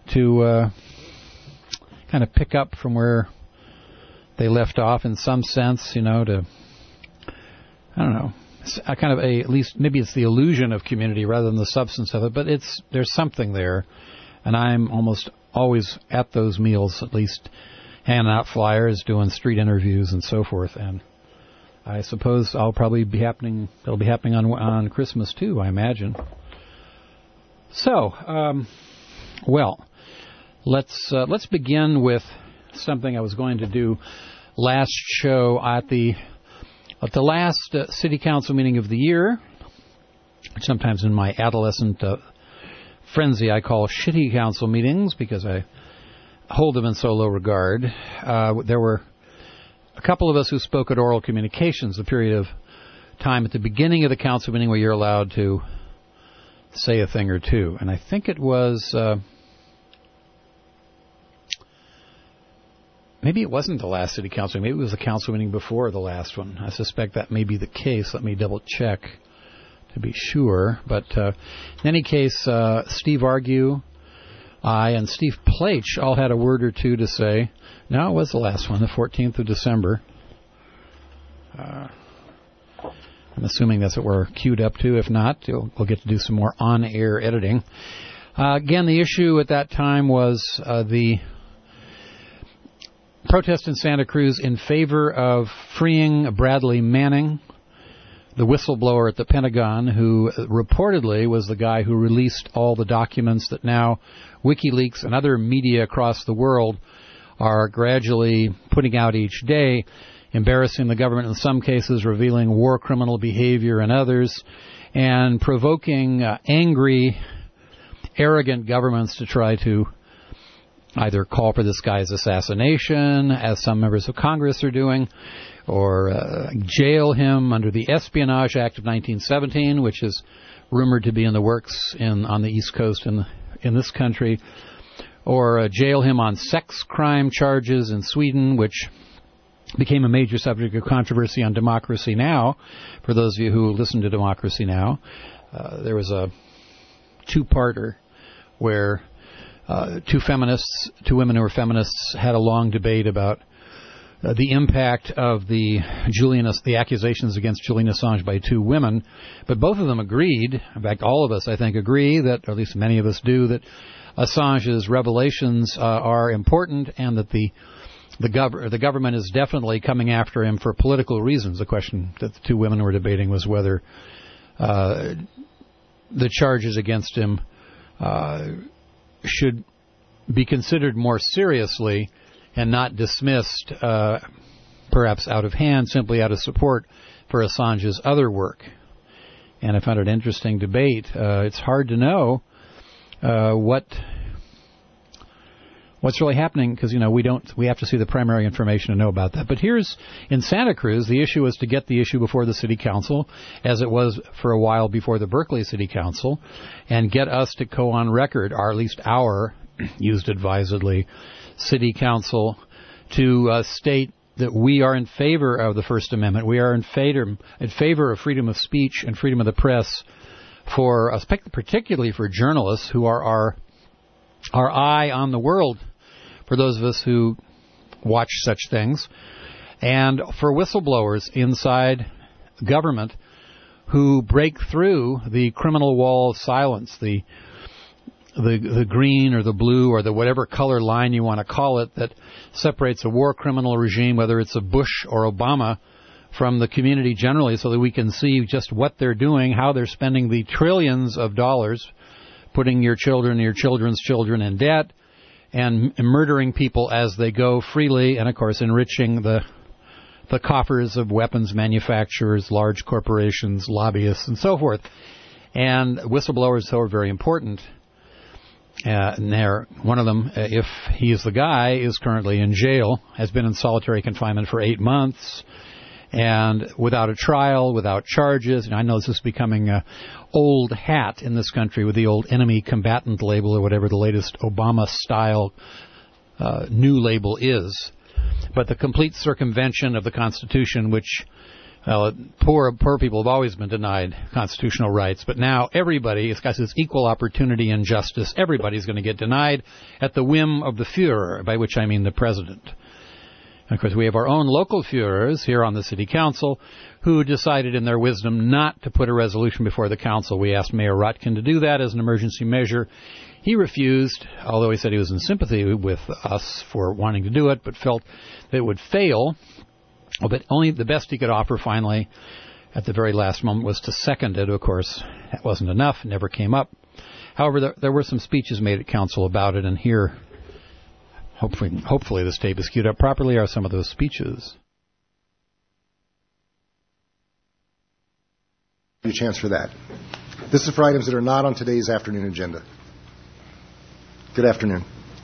S7: to uh, kind of pick up from where they left off in some sense, you know, to, I don't know, a kind of a, at least maybe it's the illusion of community rather than the substance of it, but it's there's something there. And I'm almost always at those meals, at least handing out flyers, doing street interviews and so forth. And I suppose I'll probably be happening, it'll be happening on on Christmas too, I imagine. So, um, well, let's uh, let's begin with something I was going to do last show at the at the last uh, city council meeting of the year. Sometimes in my adolescent uh, frenzy, I call shitty council meetings because I hold them in so low regard. Uh, there were a couple of us who spoke at Oral Communications, the period of time at the beginning of the council meeting where you're allowed to say a thing or two. And I think it was... Uh, Maybe it wasn't the last city council. Maybe it was the council meeting before the last one. I suspect that may be the case. Let me double check to be sure. But uh, in any case, uh, Steve Argue, I, and Steve Plach all had a word or two to say. No, it was the last one, the fourteenth of December. Uh, I'm assuming that's what we're queued up to. If not, we'll, we'll get to do some more on-air editing. Uh, again, the issue at that time was uh, the protest in Santa Cruz in favor of freeing Bradley Manning, the whistleblower at the Pentagon, who reportedly was the guy who released all the documents that now WikiLeaks and other media across the world are gradually putting out each day, embarrassing the government in some cases, revealing war criminal behavior in others, and provoking uh, angry, arrogant governments to try to either call for this guy's assassination, as some members of Congress are doing, or uh, jail him under the Espionage Act of nineteen seventeen, which is rumored to be in the works in on the East Coast in in this country, or uh, jail him on sex crime charges in Sweden, which became a major subject of controversy on Democracy Now! For those of you who listen to Democracy Now!, uh, there was a two-parter where Uh, two feminists, two women who were feminists, had a long debate about uh, the impact of the Julian, the accusations against Julian Assange by two women. But both of them agreed, in fact, all of us, I think, agree that, or at least many of us do, that Assange's revelations uh, are important and that the the, gov- the government is definitely coming after him for political reasons. The question that the two women were debating was whether uh, the charges against him uh, should be considered more seriously and not dismissed, uh, perhaps out of hand, simply out of support for Assange's other work. And I found it an interesting debate. Uh, it's hard to know uh, what what's really happening because, you know, we don't we have to see the primary information to know about that. But here's, in Santa Cruz, the issue is to get the issue before the city council, as it was for a while before the Berkeley City Council, and get us to go on record, or at least our, used advisedly, city council, to uh, state that we are in favor of the First Amendment. We are in favor, in favor of freedom of speech and freedom of the press, for uh, particularly for journalists who are our our eye on the world, for those of us who watch such things, and for whistleblowers inside government who break through the criminal wall of silence, the the the green or the blue or the whatever color line you want to call it, that separates a war criminal regime, whether it's a Bush or Obama, from the community generally, so that we can see just what they're doing, how they're spending the trillions of dollars, putting your children and your children's children in debt, and murdering people as they go freely, and, of course, enriching the the coffers of weapons manufacturers, large corporations, lobbyists, and so forth. And whistleblowers, so, are very important. Uh, and they're, one of them, uh, if he's the guy, is currently in jail, has been in solitary confinement for eight months, and without a trial, without charges. And I know this is becoming an old hat in this country with the old enemy combatant label or whatever the latest Obama-style uh, new label is. But the complete circumvention of the Constitution, which Well, poor poor people have always been denied constitutional rights, but now everybody, it's got this equal opportunity and justice. Everybody's going to get denied at the whim of the Führer, by which I mean the president. And of course, we have our own local Führers here on the city council who decided in their wisdom not to put a resolution before the council. We asked Mayor Rotkin to do that as an emergency measure. He refused, although he said he was in sympathy with us for wanting to do it, but felt that it would fail. But only the best he could offer finally at the very last moment was to second it. Of course, that wasn't enough. It never came up. However, there, there were some speeches made at council about it, and here, hopefully, hopefully this tape is queued up properly, are some of those speeches.
S10: A chance for that. This is for items that are not on today's afternoon agenda. Good afternoon.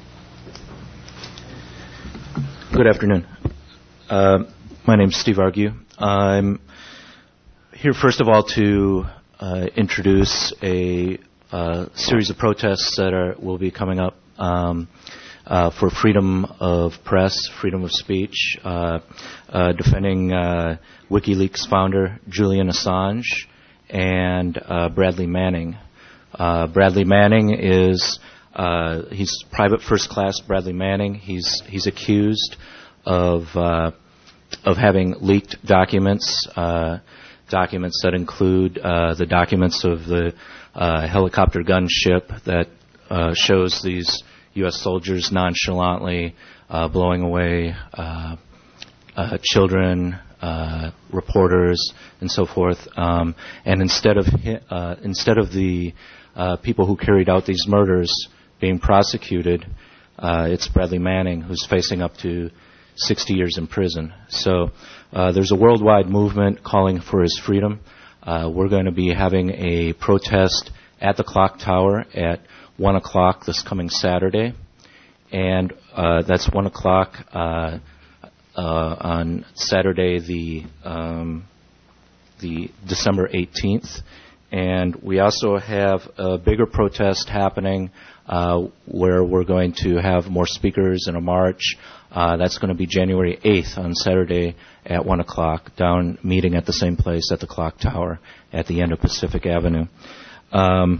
S11: Good afternoon. Uh, my name is Steve Argue. I'm here, first of all, to uh, introduce a uh, series of protests that are will be coming up um, uh, for freedom of press, freedom of speech, uh, uh, defending uh, WikiLeaks founder Julian Assange and uh, Bradley Manning. Uh, Bradley Manning is uh, he's private first class Bradley Manning. He's he's accused of uh, of having leaked documents, uh, documents that include uh, the documents of the uh, helicopter gunship that uh, shows these U S soldiers nonchalantly uh, blowing away uh, uh, children, uh, reporters, and so forth. Um, and instead of uh, instead of the uh, people who carried out these murders being prosecuted, uh, it's Bradley Manning who's facing up to sixty years in prison. So uh, there's a worldwide movement calling for his freedom. Uh, we're going to be having a protest at the Clock Tower at one o'clock this coming Saturday. And uh, that's one o'clock uh, uh, on Saturday, the um, the December eighteenth. And we also have a bigger protest happening uh, where we're going to have more speakers and a march. Uh, that's going to be January eighth on Saturday at one o'clock, down meeting at the same place at the Clock Tower at the end of Pacific Avenue. Um,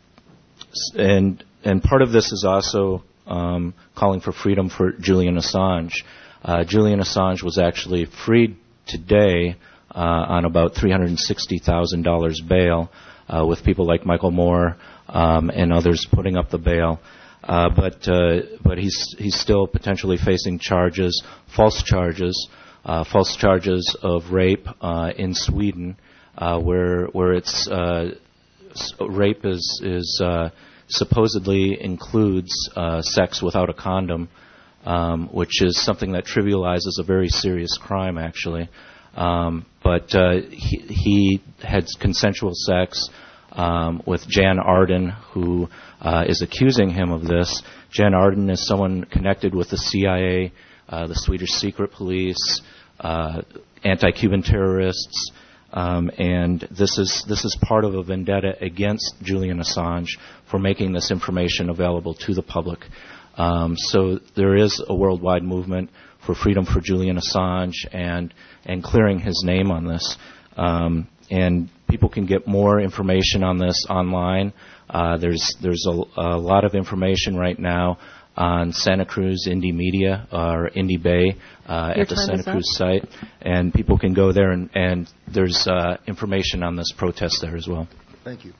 S11: and and part of this is also um, calling for freedom for Julian Assange. Uh, Julian Assange was actually freed today uh, on about three hundred sixty thousand dollars bail, uh, with people like Michael Moore um, and others putting up the bail. Uh, but uh, but he's he's still potentially facing charges, false charges, uh, false charges of rape uh, in Sweden, uh, where where it's uh, rape is is uh, supposedly includes uh, sex without a condom, um, which is something that trivializes a very serious crime, actually. Um, but uh, he, he had consensual sex um, with Jan Arden, who uh, is accusing him of this. Jan Arden is someone connected with the C I A, uh, the Swedish secret police, uh, anti-Cuban terrorists, um, and this is this is part of a vendetta against Julian Assange for making this information available to the public. Um, so there is a worldwide movement for freedom for Julian Assange and and clearing his name on this. Um, and people can get more information on this online. Uh, there's there's a, a lot of information right now on Santa Cruz Indie Media or Indie Bay uh, at the Santa Cruz site, and people can go there and, and there's uh, information on this protest there as well.
S10: Thank you.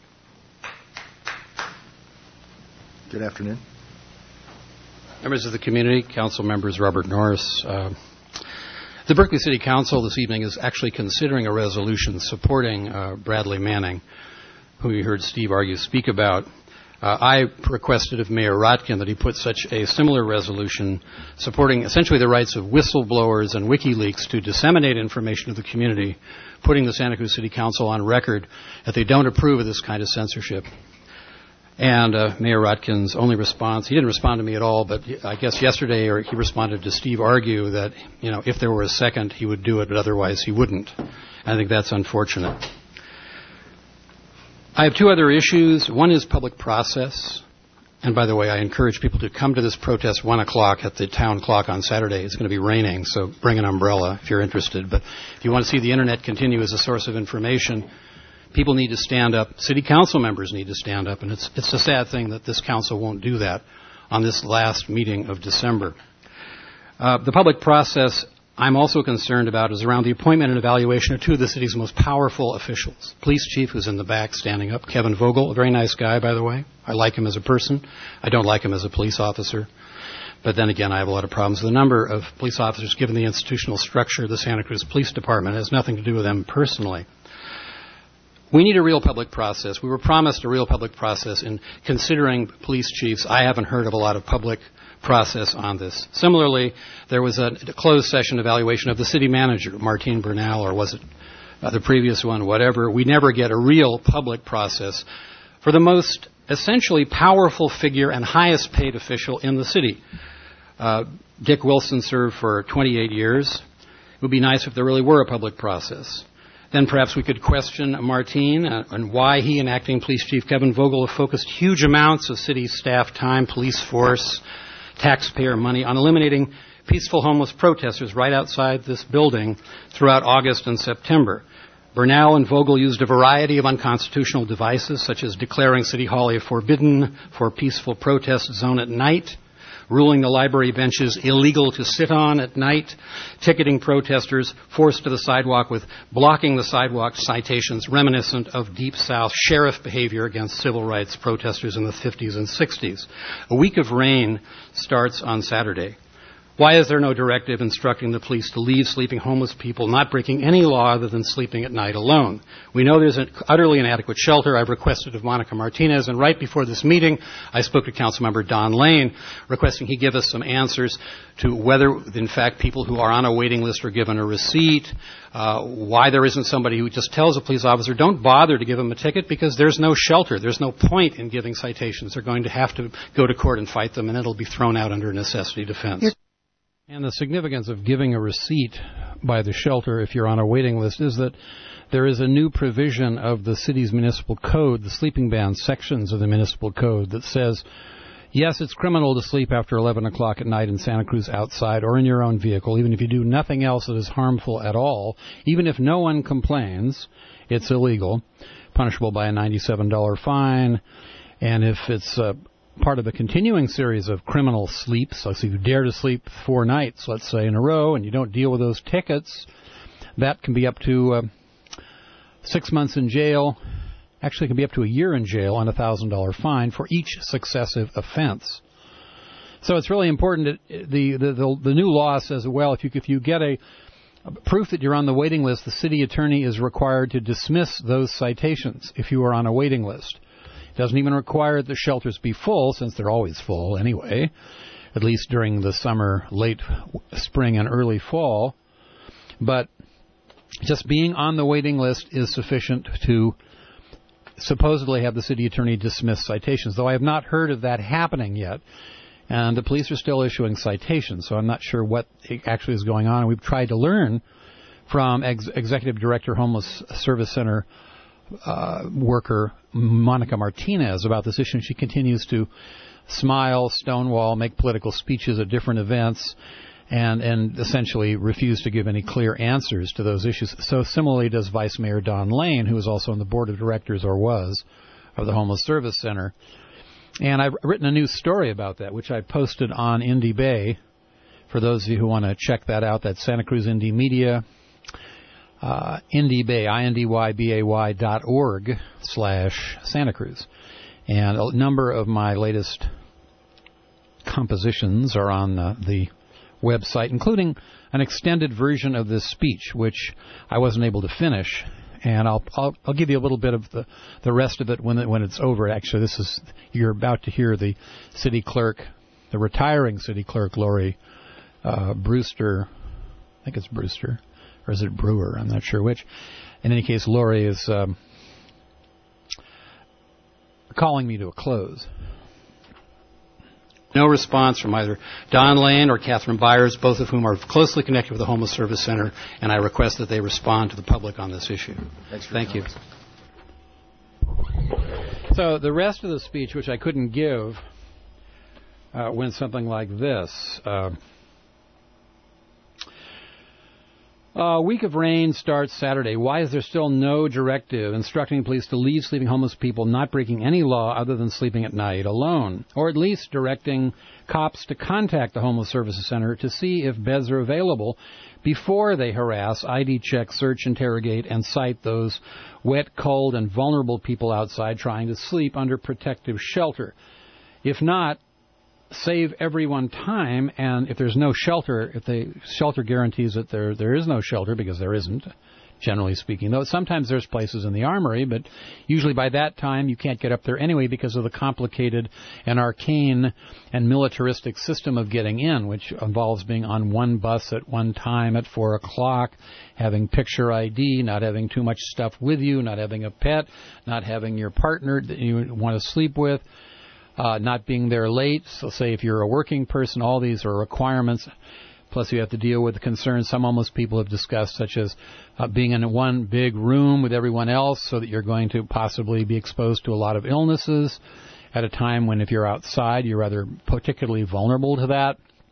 S10: Good afternoon.
S7: Members of the community, council members, Robert Norris. Uh, the Berkeley City Council this evening is actually considering a resolution supporting uh, Bradley Manning, who you heard Steve Argue speak about. Uh, I requested of Mayor Rotkin that he put such a similar resolution supporting essentially the rights of whistleblowers and WikiLeaks to disseminate information to the community, putting the Santa Cruz City Council on record that they don't approve of this kind of censorship. And uh, Mayor Rotkin's only response, he didn't respond to me at all, but I guess yesterday or he responded to Steve Argue that, you know, if there were a second, he would do it, but otherwise he wouldn't. I think that's unfortunate. I have two other issues. One is public process. And by the way, I encourage people to come to this protest one o'clock at the town clock on Saturday. It's going to be raining, so bring an umbrella if you're interested. But if you want to see the Internet continue as a source of information, people need to stand up. City council members need to stand up. And it's, it's a sad thing that this council won't do that on this last meeting of December. Uh, the public process I'm also concerned about is around the appointment and evaluation of two of the city's most powerful officials. Police chief, who's in the back standing up, Kevin Vogel, a very nice guy, by the way. I like him as a person. I don't like him as a police officer. But then again, I have a lot of problems with the number of police officers given the institutional structure of the Santa Cruz Police Department. It has nothing to do with them personally. We need a real public process. We were promised a real public process in considering police chiefs. I haven't heard of a lot of public process on this. Similarly, there was a closed session evaluation of the city manager, Martine Bernal, or was it uh, the previous one, whatever. We never get a real public process for the most essentially powerful figure and highest paid official in the city. Uh, Dick Wilson served for twenty-eight years. It would be nice if there really were a public process. Then perhaps we could question Martine uh, and why he and Acting Police Chief Kevin Vogel have focused huge amounts of city staff time, police force, taxpayer money on eliminating peaceful homeless protesters right outside this building throughout August and September. Bernal and Vogel used a variety of unconstitutional devices, such as declaring City Hall a forbidden for peaceful protest zone at night, ruling the library benches illegal to sit on at night, ticketing protesters forced to the sidewalk with blocking the sidewalk citations reminiscent of Deep South sheriff behavior against civil rights protesters in the fifties and sixties. A week of rain starts on Saturday. Why is there no directive instructing the police to leave sleeping homeless people not breaking any law other than sleeping at night alone? We know there's an utterly inadequate shelter. I've requested of Monica Martinez, and right before this meeting, I spoke to Councilmember Don Lane, requesting he give us some answers to whether, in fact, people who are on a waiting list are given a receipt, uh, why there isn't somebody who just tells a police officer, don't bother to give them a ticket because there's no shelter. There's no point in giving citations. They're going to have to go to court and fight them, and it'll be thrown out under necessity defense. You're- And the significance of giving a receipt by the shelter if you're on a waiting list is that there is a new provision of the city's municipal code, the sleeping ban sections of the municipal code, that says, yes, it's criminal to sleep after eleven o'clock at night in Santa Cruz outside or in your own vehicle, even if you do nothing else that is harmful at all. Even if no one complains, it's illegal, punishable by a ninety-seven dollars fine. And if it's uh, part of a continuing series of criminal sleeps, so if you dare to sleep four nights, let's say, in a row, and you don't deal with those tickets, that can be up to uh, six months in jail. Actually, it can be up to a year in jail and a one thousand dollars fine for each successive offense. So it's really important that the, the, the, the new law says, well, if you, if you get a, a proof that you're on the waiting list, the city attorney is required to dismiss those citations if you are on a waiting list. Doesn't even require that the shelters be full, since they're always full anyway, at least during the summer, late spring, and early fall. But just being on the waiting list is sufficient to supposedly have the city attorney dismiss citations, though I have not heard of that happening yet. And the police are still issuing citations, so I'm not sure what actually is going on. And we've tried to learn from ex- Executive Director, Homeless Service Center Uh, worker Monica Martinez about this issue. She continues to smile, stonewall, make political speeches at different events, and, and essentially refuse to give any clear answers to those issues. So similarly does Vice Mayor Don Lane, who is also on the board of directors, or was, of the Homeless Service Center. And I've written a new story about that, which I posted on Indy Bay. For those of you who want to check that out, that's Santa Cruz Indy Media. Uh, Indy Bay, I N D Y B A Y dot org slash Santa Cruz. And a number of my latest compositions are on uh, the website, including an extended version of this speech, which I wasn't able to finish. And I'll I'll, I'll give you a little bit of the, the rest of it when it, when it's over. Actually, this is you're about to hear the city clerk, the retiring city clerk, Lori uh, Brewster. I think it's Brewster. Or is it Brewer? I'm not sure which. In any case, Lori is um, calling me to a close. No response from either Don Lane or Catherine Byers, both of whom are closely connected with the Homeless Service Center, and I request that they respond to the public on this issue. Thank you. So the rest of the speech, which I couldn't give uh, when something like this. Uh, A week of rain starts Saturday. Why is there still no directive instructing police to leave sleeping homeless people not breaking any law other than sleeping at night alone? Or at least directing cops to contact the Homeless Services Center to see if beds are available before they harass, I D check, search, interrogate, and cite those wet, cold, and vulnerable people outside trying to sleep under protective shelter. If not, save everyone time, and if there's no shelter, if the shelter guarantees that there there is no shelter, because there isn't, generally speaking, though sometimes there's places in the armory, but usually by that time you can't get up there anyway because of the complicated and arcane and militaristic system of getting in, which involves being on one bus at one time at four o'clock, having picture I D, not having too much stuff with you, not having a pet, not having your partner that you want to sleep with, Uh, not being there late. So say if you're a working person, all these are requirements. Plus you have to deal with the concerns some homeless people have discussed, such as uh, being in one big room with everyone else so that you're going to possibly be exposed to a lot of illnesses at a time when if you're outside, you're rather particularly vulnerable to that.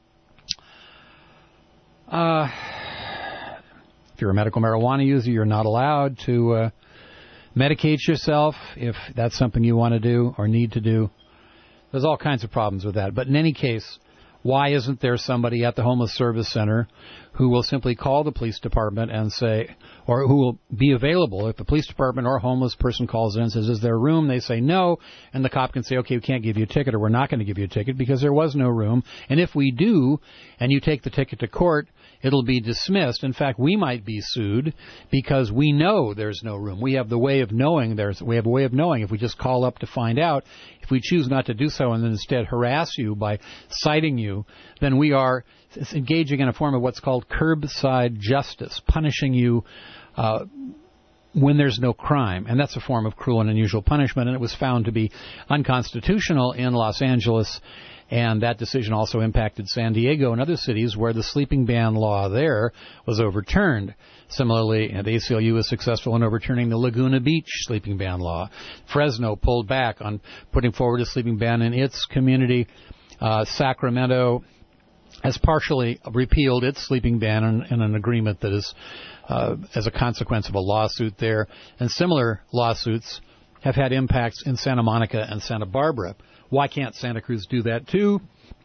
S7: Uh, if you're a medical marijuana user, you're not allowed to uh, medicate yourself if that's something you want to do or need to do. There's all kinds of problems with that. But in any case, why isn't there somebody at the Homeless Service Center who will simply call the police department and say, or who will be available if the police department or a homeless person calls in and says, is there room? They say no, and the cop can say, okay, we can't give you a ticket, or we're not going to give you a ticket because there was no room. And if we do, and you take the ticket to court, it'll be dismissed. In fact, we might be sued because we know there's no room. We have the way of knowing there's, we have a way of knowing if we just call up to find out. If we choose not to do so and then instead harass you by citing you, then we are engaging in a form of what's called curbside justice, punishing you uh, when there's no crime. And that's a form of cruel and unusual punishment, and it was found to be unconstitutional in Los Angeles. And that decision also impacted San Diego and other cities where the sleeping ban law there was overturned. Similarly, the A C L U was successful in overturning the Laguna Beach sleeping ban law. Fresno pulled back on putting forward a sleeping ban in its community. Uh, Sacramento has partially repealed its sleeping ban in, in an agreement that is uh, as a consequence of a lawsuit there. And similar lawsuits have had impacts in Santa Monica and Santa Barbara. Why can't Santa Cruz do that too?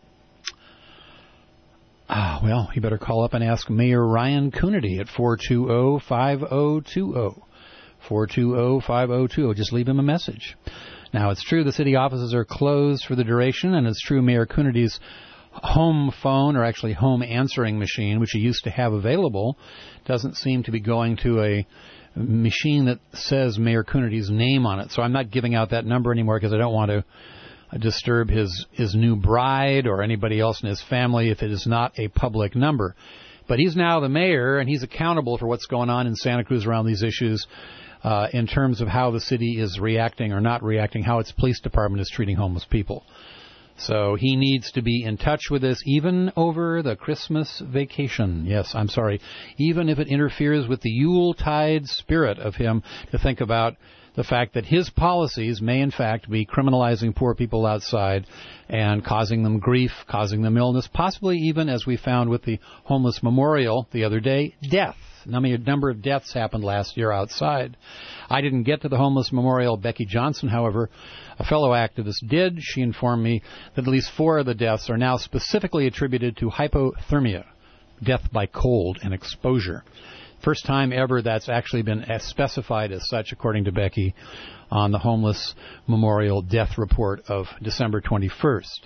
S7: Ah, well, you better call up and ask Mayor Ryan Coonerty at four two zero, five zero two zero. four two zero, five zero two zero. Just leave him a message. Now, it's true the city offices are closed for the duration, and it's true Mayor Coonerty's home phone, or actually home answering machine, which he used to have available, doesn't seem to be going to a machine that says Mayor Coonerty's name on it. So I'm not giving out that number anymore because I don't want to disturb his, his new bride or anybody else in his family if it is not a public number. But he's now the mayor, and he's accountable for what's going on in Santa Cruz around these issues uh, in terms of how the city is reacting or not reacting, how its police department is treating homeless people. So he needs to be in touch with this even over the Christmas vacation. Yes, I'm sorry. Even if it interferes with the Yuletide spirit of him to think about the fact that his policies may in fact be criminalizing poor people outside and causing them grief, causing them illness, possibly even, as we found with the homeless memorial the other day, death. I mean, a number of deaths happened last year outside. I didn't get to the homeless memorial. Becky Johnson, however, a fellow activist, did. She informed me that at least four of the deaths are now specifically attributed to hypothermia, death by cold and exposure. First time ever that's actually been specified as such, according to Becky, on the Homeless Memorial Death Report of December twenty-first.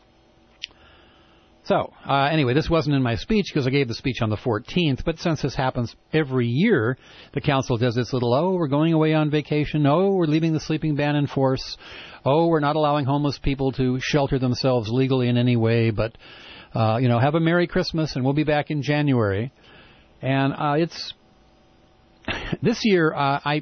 S7: So, uh, anyway, this wasn't in my speech because I gave the speech on the fourteenth, but since this happens every year, the council does this little, oh, we're going away on vacation, oh, we're leaving the sleeping ban in force, oh, we're not allowing homeless people to shelter themselves legally in any way, but, uh, you know, have a Merry Christmas and we'll be back in January. And uh, it's, this year, uh, I,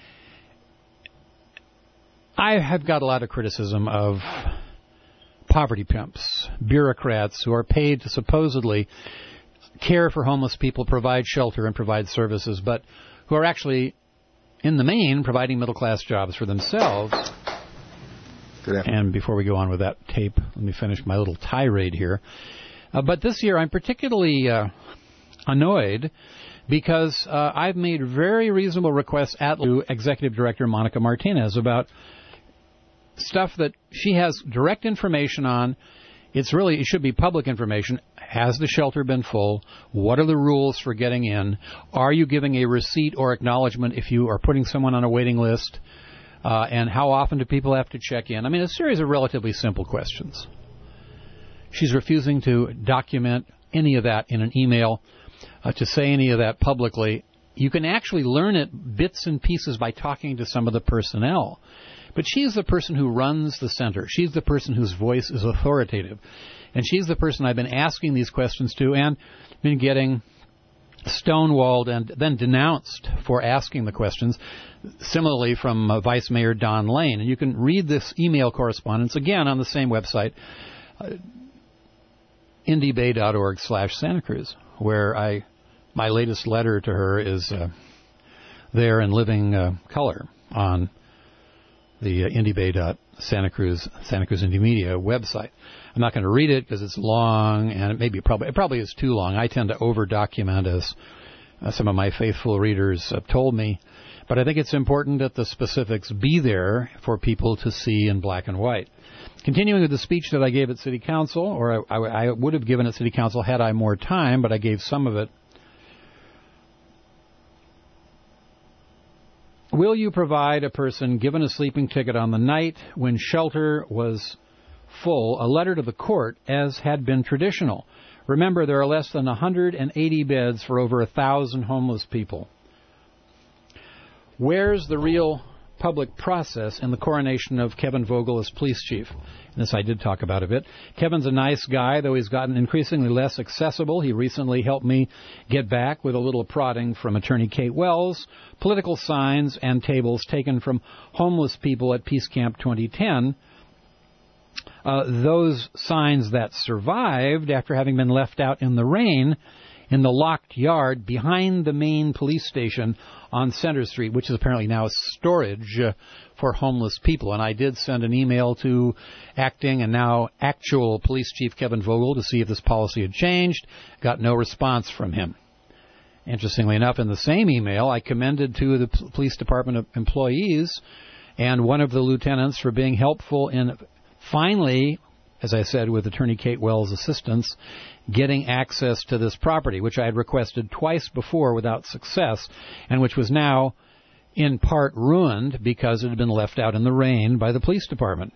S7: I have got a lot of criticism of poverty pimps, bureaucrats who are paid to supposedly care for homeless people, provide shelter and provide services, but who are actually, in the main, providing middle-class jobs for themselves
S10: Good afternoon.
S7: And before we go on with that tape, let me finish my little tirade here. Uh, but this year I'm particularly uh, annoyed because uh, I've made very reasonable requests at Executive Director Monica Martinez about stuff that she has direct information on. It's really, it should be public information. Has the shelter been full? What are the rules for getting in? Are you giving a receipt or acknowledgement if you are putting someone on a waiting list? Uh, and how often do people have to check in? I mean, a series of relatively simple questions. She's refusing to document any of that in an email, uh, to say any of that publicly. You can actually learn it bits and pieces by talking to some of the personnel. But she's the person who runs the center. She's the person whose voice is authoritative. And she's the person I've been asking these questions to and been getting stonewalled and then denounced for asking the questions, similarly from uh, Vice Mayor Don Lane. And you can read this email correspondence, again, on the same website, uh, indiebay.org slash Santa Cruz, where I my latest letter to her is uh, there in living uh, color on the uh, indiebay.Santa Cruz, Santa Cruz Indie Media website. I'm not going to read it because it's long, and it may be probably it probably is too long. I tend to over-document, as uh, some of my faithful readers have told me. But I think it's important that the specifics be there for people to see in black and white. Continuing with the speech that I gave at City Council, or I, I, I would have given at City Council had I more time, but I gave some of it. Will you provide a person given a sleeping ticket on the night when shelter was full a letter to the court as had been traditional? Remember, there are less than one hundred eighty beds for over one thousand homeless people. Where's the real public process in the coronation of Kevin Vogel as police chief? And this I did talk about a bit. Kevin's a nice guy, though he's gotten increasingly less accessible. He recently helped me get back with a little prodding from attorney Kate Wells, political signs and tables taken from homeless people at Peace Camp twenty ten. Uh, those signs that survived after having been left out in the rain in the locked yard behind the main police station on Center Street, which is apparently now storage uh, for homeless people. And I did send an email to acting and now actual police chief Kevin Vogel to see if this policy had changed. Got no response from him. Interestingly enough, in the same email, I commended two of the p- police department employees and one of the lieutenants for being helpful in finally, as I said, with attorney Kate Wells' assistance, getting access to this property, which I had requested twice before without success, and which was now in part ruined because it had been left out in the rain by the police department.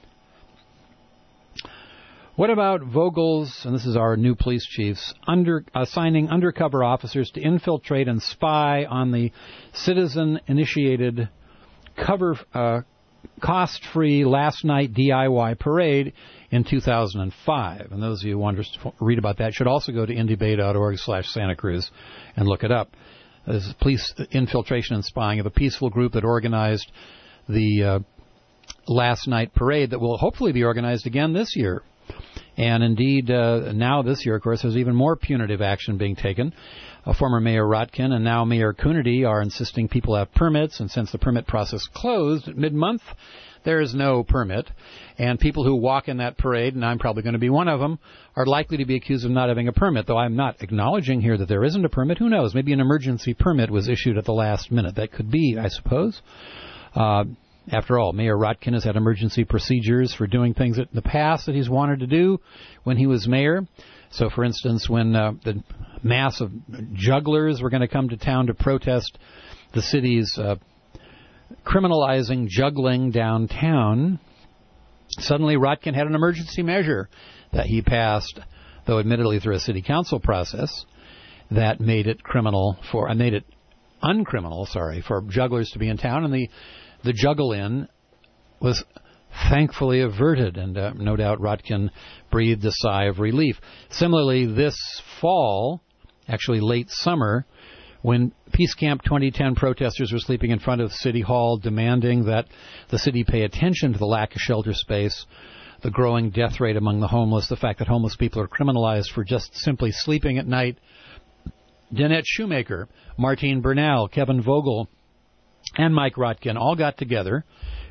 S7: What about Vogel's, and this is our new police chiefs, under, assigning undercover officers to infiltrate and spy on the citizen-initiated cover uh, cost-free last night D I Y parade in two thousand five. And those of you who want to read about that should also go to indiebay.org slash Santa Cruz and look it up. There's police infiltration and spying of a peaceful group that organized the uh, last night parade that will hopefully be organized again this year. And indeed, uh, now this year, of course, there's even more punitive action being taken. Uh, former Mayor Rotkin and now Mayor Coonerty are insisting people have permits, and since the permit process closed at mid-month, there is no permit. And people who walk in that parade, and I'm probably going to be one of them, are likely to be accused of not having a permit, though I'm not acknowledging here that there isn't a permit. Who knows? Maybe an emergency permit was issued at the last minute. That could be, I suppose. Uh, After all, Mayor Rotkin has had emergency procedures for doing things in the past that he's wanted to do when he was mayor. So, for instance, when uh, the mass of jugglers were going to come to town to protest the city's uh, criminalizing juggling downtown, suddenly Rotkin had an emergency measure that he passed, though admittedly through a city council process, that made it criminal for, uh, made it uncriminal, sorry, for jugglers to be in town, and the The juggle-in was thankfully averted, and uh, no doubt Rotkin breathed a sigh of relief. Similarly, this fall, actually late summer, when Peace Camp twenty ten protesters were sleeping in front of City Hall demanding that the city pay attention to the lack of shelter space, the growing death rate among the homeless, the fact that homeless people are criminalized for just simply sleeping at night, Danette Shoemaker, Martine Bernal, Kevin Vogel, and Mike Rotkin all got together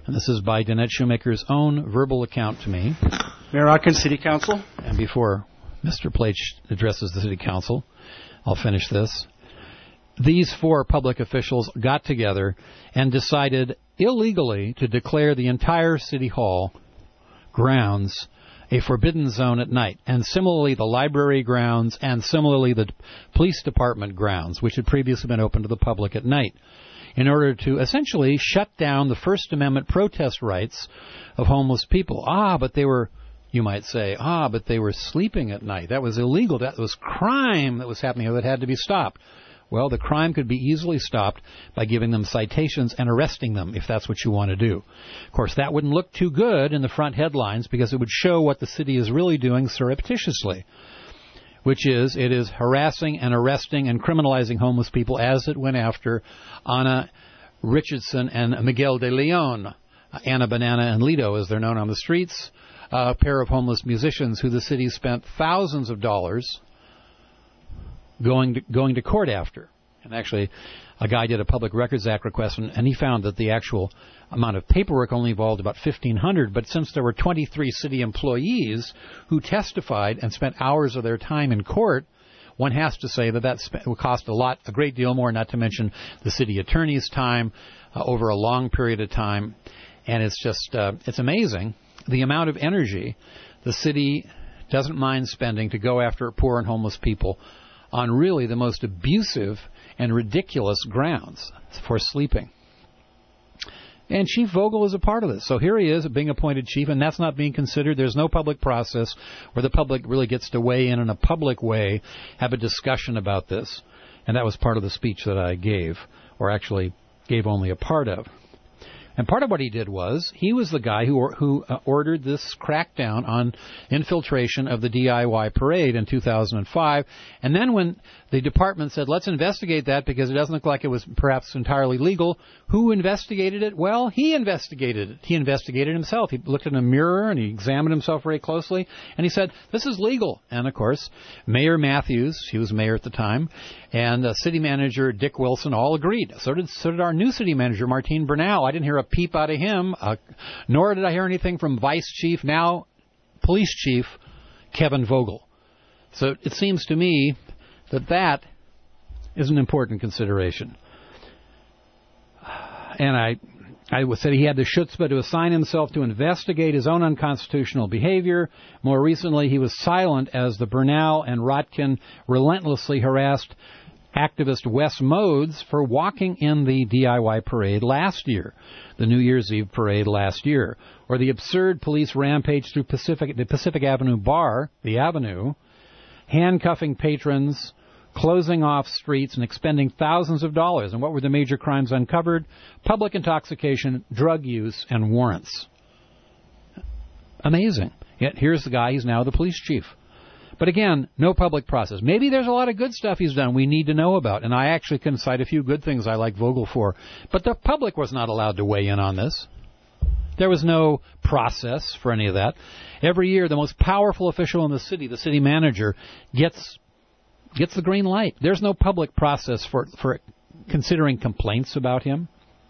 S7: And this is by Danette Shoemaker's own verbal account to me.
S12: Mayor Rotkin, City Council.
S7: And before Mister Plate addresses the City Council, I'll finish this. These four public officials got together and decided illegally to declare the entire City Hall grounds a forbidden zone at night, and similarly the library grounds and similarly the police department grounds, which had previously been open to the public at night, in order to essentially shut down the First Amendment protest rights of homeless people. Ah, but they were, you might say, ah, but they were sleeping at night. That was illegal. That was crime that was happening that had to be stopped. Well, the crime could be easily stopped by giving them citations and arresting them, if that's what you want to do. Of course, that wouldn't look too good in the front headlines because it would show what the city is really doing surreptitiously, which is it is harassing and arresting and criminalizing homeless people as it went after Anna Richardson and Miguel de Leon, Anna Banana and Lido, as they're known on the streets, a pair of homeless musicians who the city spent thousands of dollars going to, going to court after. And actually, a guy did a Public Records Act request, and, and he found that the actual amount of paperwork only involved about fifteen hundred, but since there were twenty-three city employees who testified and spent hours of their time in court, one has to say that that sp- would cost a lot, a great deal more, not to mention the city attorney's time uh, over a long period of time. And it's just, uh, it's amazing the amount of energy the city doesn't mind spending to go after poor and homeless people on really the most abusive and ridiculous grounds for sleeping. And Chief Vogel is a part of this. So here he is being appointed chief, and that's not being considered. There's no public process where the public really gets to weigh in in a public way, have a discussion about this. And that was part of the speech that I gave, or actually gave only a part of. And part of what he did was, he was the guy who who uh, ordered this crackdown on infiltration of the D I Y parade in two thousand five. And then when the department said, let's investigate that because it doesn't look like it was perhaps entirely legal, who investigated it? Well, he investigated it. He investigated himself. He looked in a mirror and he examined himself very closely. And he said, this is legal. And, of course, Mayor Matthews, he was mayor at the time, and uh, city manager Dick Wilson all agreed. So did, so did our new city manager, Martine Bernal. I didn't hear a peep out of him, uh, nor did I hear anything from Vice Chief, now Police Chief, Kevin Vogel. So it seems to me that that is an important consideration. And I I said he had the chutzpah to assign himself to investigate his own unconstitutional behavior. More recently, he was silent as the Bernal and Rotkin relentlessly harassed activist Wes Modes for walking in the D I Y parade last year, the New Year's Eve parade last year, or the absurd police rampage through Pacific, the Pacific Avenue Bar, the Avenue, handcuffing patrons, closing off streets, and expending thousands of dollars. And what were the major crimes uncovered? Public intoxication, drug use, and warrants. Amazing. Yet here's the guy, he's now the police chief. But again, no public process. Maybe there's a lot of good stuff he's done we need to know about, and I actually can cite a few good things I like Vogel for. But the public was not allowed to weigh in on this. There was no process for any of that. Every year, the most powerful official in the city, the city manager, gets gets the green light. There's no public process for, for considering complaints about him.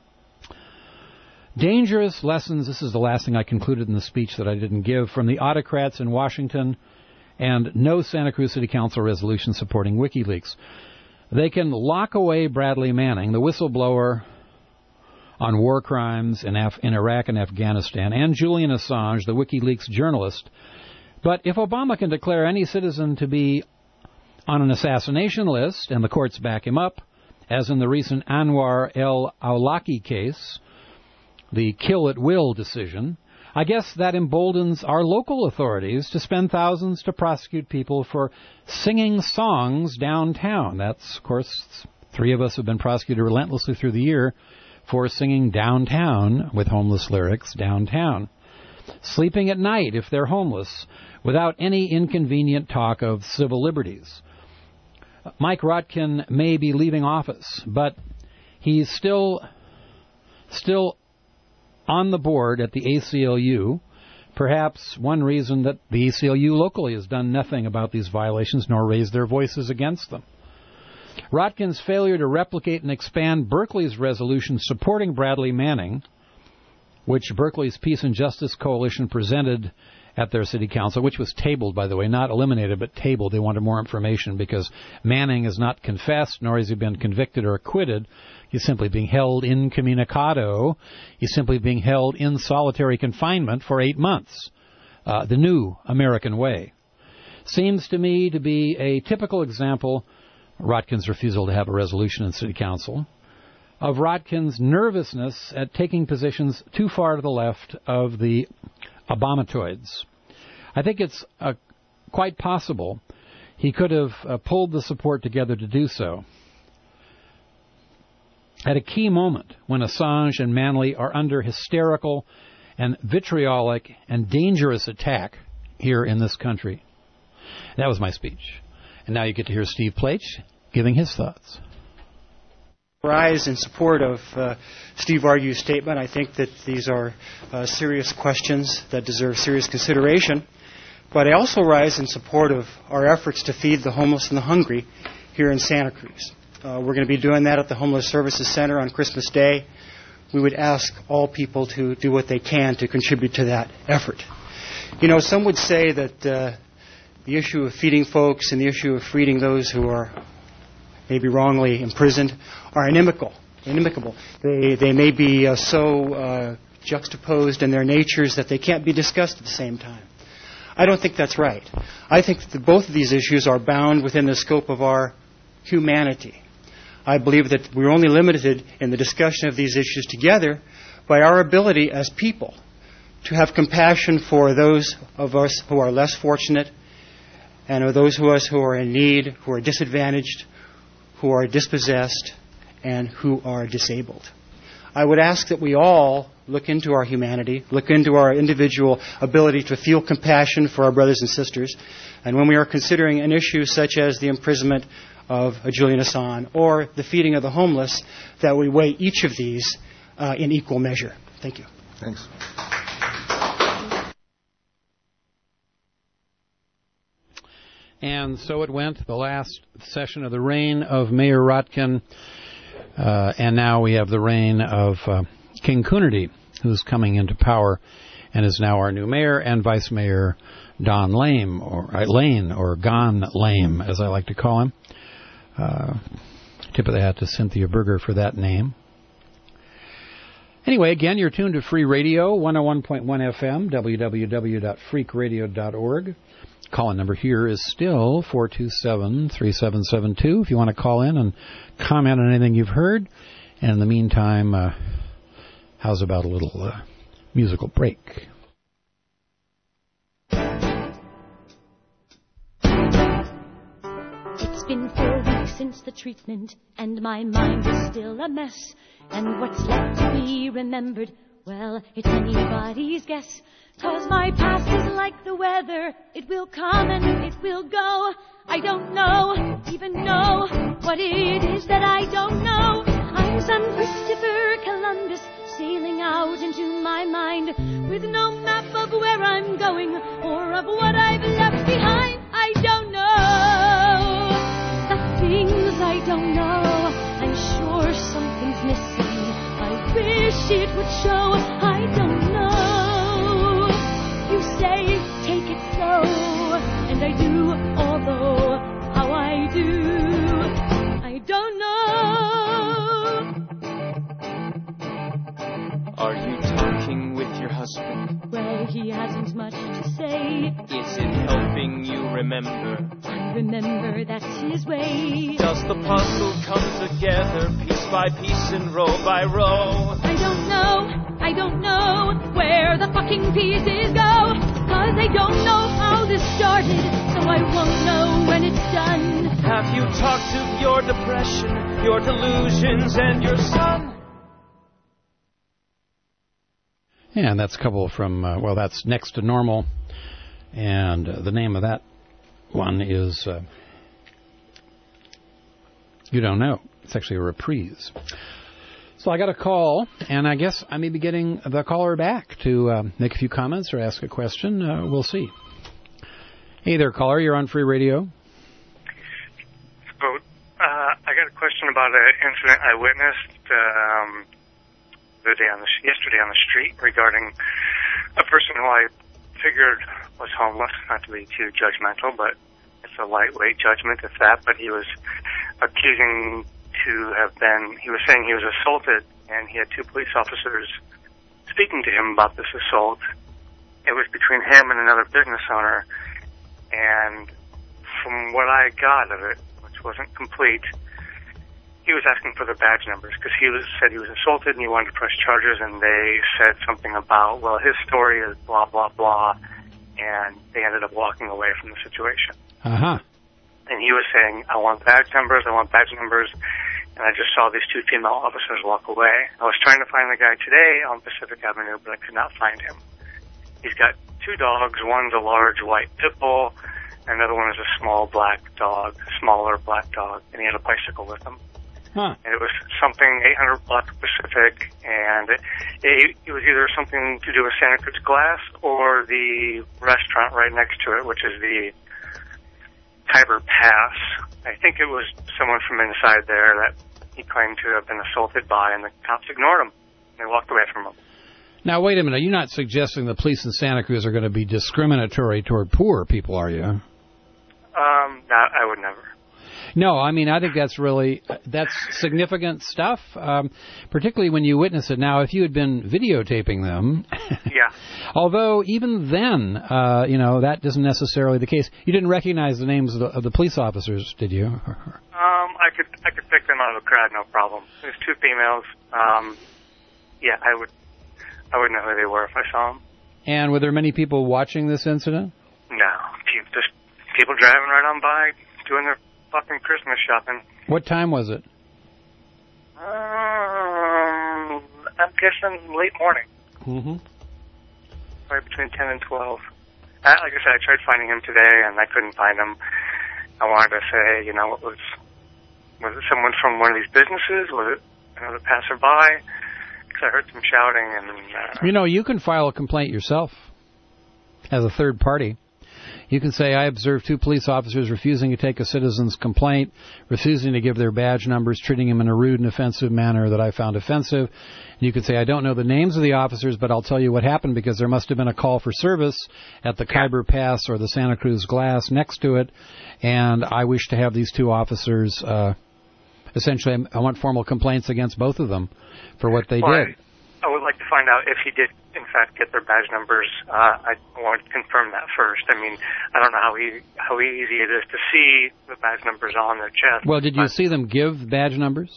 S7: Dangerous lessons, this is the last thing I concluded in the speech that I didn't give, from the autocrats in Washington, and no Santa Cruz City Council resolution supporting WikiLeaks. They can lock away Bradley Manning, the whistleblower on war crimes in, Af- in Iraq and Afghanistan, and Julian Assange, the WikiLeaks journalist. But if Obama can declare any citizen to be on an assassination list, and the courts back him up, as in the recent Anwar el-Awlaki case, the kill-at-will decision, I guess that emboldens our local authorities to spend thousands to prosecute people for singing songs downtown. That's, of course, three of us have been prosecuted relentlessly through the year for singing downtown with homeless lyrics downtown. Sleeping at night if they're homeless without any inconvenient talk of civil liberties. Mike Rotkin may be leaving office, but he's still still on the board at the A C L U. Perhaps one reason that the A C L U locally has done nothing about these violations nor raised their voices against them. Rotkin's failure to replicate and expand Berkeley's resolution supporting Bradley Manning which Berkeley's Peace and Justice Coalition presented at their city council, which was tabled, by the way, not eliminated, but tabled. They wanted more information because Manning has not confessed, nor has he been convicted or acquitted. He's simply being held incommunicado. He's simply being held in solitary confinement for eight months. Uh, the new American way. Seems to me to be a typical example, Rotkin's refusal to have a resolution in city council, of Rotkin's nervousness at taking positions too far to the left of the Obamatoids. I think it's uh, quite possible he could have uh, pulled the support together to do so. At a key moment when Assange and Manley are under hysterical and vitriolic and dangerous attack here in this country. That was my speech. And now you get to hear Steve Plach giving his thoughts.
S12: Rise in support of uh, Steve Argue's statement. I think that these are uh, serious questions that deserve serious consideration. But I also rise in support of our efforts to feed the homeless and the hungry here in Santa Cruz. Uh, we're going to be doing that at the Homeless Services Center on Christmas Day. We would ask all people to do what they can to contribute to that effort. You know, some would say that uh, the issue of feeding folks and the issue of freeing those who are maybe wrongly imprisoned are inimical. Inimicable. They they may be uh, so uh, juxtaposed in their natures that they can't be discussed at the same time. I don't think that's right. I think that both of these issues are bound within the scope of our humanity. I believe that we're only limited in the discussion of these issues together by our ability as people to have compassion for those of us who are less fortunate and of those of us who are in need, who are disadvantaged, who are dispossessed, and who are disabled. I would ask that we all look into our humanity, look into our individual ability to feel compassion for our brothers and sisters, and when we are considering an issue such as the imprisonment of Julian Assange or the feeding of the homeless, that we weigh each of these uh, in equal measure. Thank you.
S10: Thanks.
S7: And so it went, the last session of the reign of Mayor Rotkin, uh, and now we have the reign of uh, King Coonerty, who's coming into power and is now our new mayor, and Vice Mayor Don Lame, or uh, Lane, or Gon Lame, as I like to call him. Uh, tip of the hat to Cynthia Berger for that name. Anyway, again, you're tuned to Free Radio, one oh one point one F M, w w w dot freak radio dot org. Call-in number here is still four two seven, three seven seven two if you want to call in and comment on anything you've heard. And in the meantime, uh, how's about a little uh, musical break?
S9: It's been four weeks since the treatment, and my mind is still a mess. And what's left to be remembered, well, it's anybody's guess. 'Cause my past is like the weather, it will come and it will go. I don't know, even know, what it is that I don't know. I'm some Christopher Columbus sailing out into my mind with no map of where I'm going or of what I've left behind. I don't know the things I don't know. I'm sure something's missing. I wish it would show. I don't know. You say, take it slow, and I do, although how I do, I don't know.
S13: Are you talking with your husband?
S9: Well, he hasn't much to say.
S13: Is it helping you remember?
S9: I remember that's his way.
S13: Does the puzzle come together piece by piece and row by row?
S9: I don't know, I don't know where the fucking pieces go. 'Cause I don't know how this started, so I won't know when it's done.
S13: Have you talked of your depression, your delusions, and your son?
S7: And that's a couple from, uh, well, that's Next to Normal. And uh, the name of that one is uh, You Don't Know. It's actually a reprise. So I got a call, and I guess I may be getting the caller back to uh, make a few comments or ask a question. Uh, we'll see. Hey there, caller. You're on Free Radio.
S14: So, uh, I got a question about an incident I witnessed. Um, the day on the yesterday on the street regarding a person who I figured was homeless. Not to be too judgmental, but it's a lightweight judgment, if that. But he was accusing to have been. He was saying he was assaulted, and he had two police officers speaking to him about this assault. It was between him and another business owner, and from what I got of it, which wasn't complete, he was asking for the badge numbers because he was, said he was assaulted and he wanted to press charges, and they said something about, well, his story is blah, blah, blah, and they ended up walking away from the situation.
S7: Uh-huh.
S14: And he was saying, I want badge numbers, I want badge numbers, and I just saw these two female officers walk away. I was trying to find the guy today on Pacific Avenue, but I could not find him. He's got two dogs. One's a large white pit bull, and another one is a small black dog, smaller black dog, and he had a bicycle with him.
S7: Huh.
S14: And it was something eight hundred block Pacific, and it, it, it was either something to do with Santa Cruz Glass or the restaurant right next to it, which is the Khyber Pass. I think it was someone from inside there that he claimed to have been assaulted by, and the cops ignored him. They walked away from him.
S7: Now, wait a minute. You're not suggesting the police in Santa Cruz are going to be discriminatory toward poor people, are you?
S14: Um, no, I would never.
S7: No, I mean, I think that's really, that's significant stuff, um, particularly when you witness it. Now, if you had been videotaping them,
S14: yeah.
S7: although even then, uh, you know, that isn't necessarily the case. You didn't recognize the names of the, of the police officers, did you?
S14: Um, I could I could pick them out of the crowd, no problem. There's two females. Um, yeah, I would I would know who they were if I saw them.
S7: And were there many people watching this incident?
S14: No, just people driving right on by, doing their fucking Christmas shopping.
S7: What time was it?
S14: Um, I'm guessing late morning.
S7: Mm-hmm.
S14: Right between ten and twelve. Uh, like I said, I tried finding him today, and I couldn't find him. I wanted to say, you know, it was was it someone from one of these businesses? Was it another passerby? Because I heard some shouting. And uh,
S7: you know, you can file a complaint yourself as a third party. You can say, I observed two police officers refusing to take a citizen's complaint, refusing to give their badge numbers, treating him in a rude and offensive manner that I found offensive. And you could say, I don't know the names of the officers, but I'll tell you what happened because there must have been a call for service at the Khyber Pass or the Santa Cruz Glass next to it, and I wish to have these two officers, uh, essentially, I want formal complaints against both of them for what they
S14: well,
S7: did.
S14: I, I would like to find out if he did, in fact, get their badge numbers. Uh, I want to confirm that first. I mean, I don't know how easy, how easy it is to see the badge numbers on their chest.
S7: Well, did you see them give badge numbers?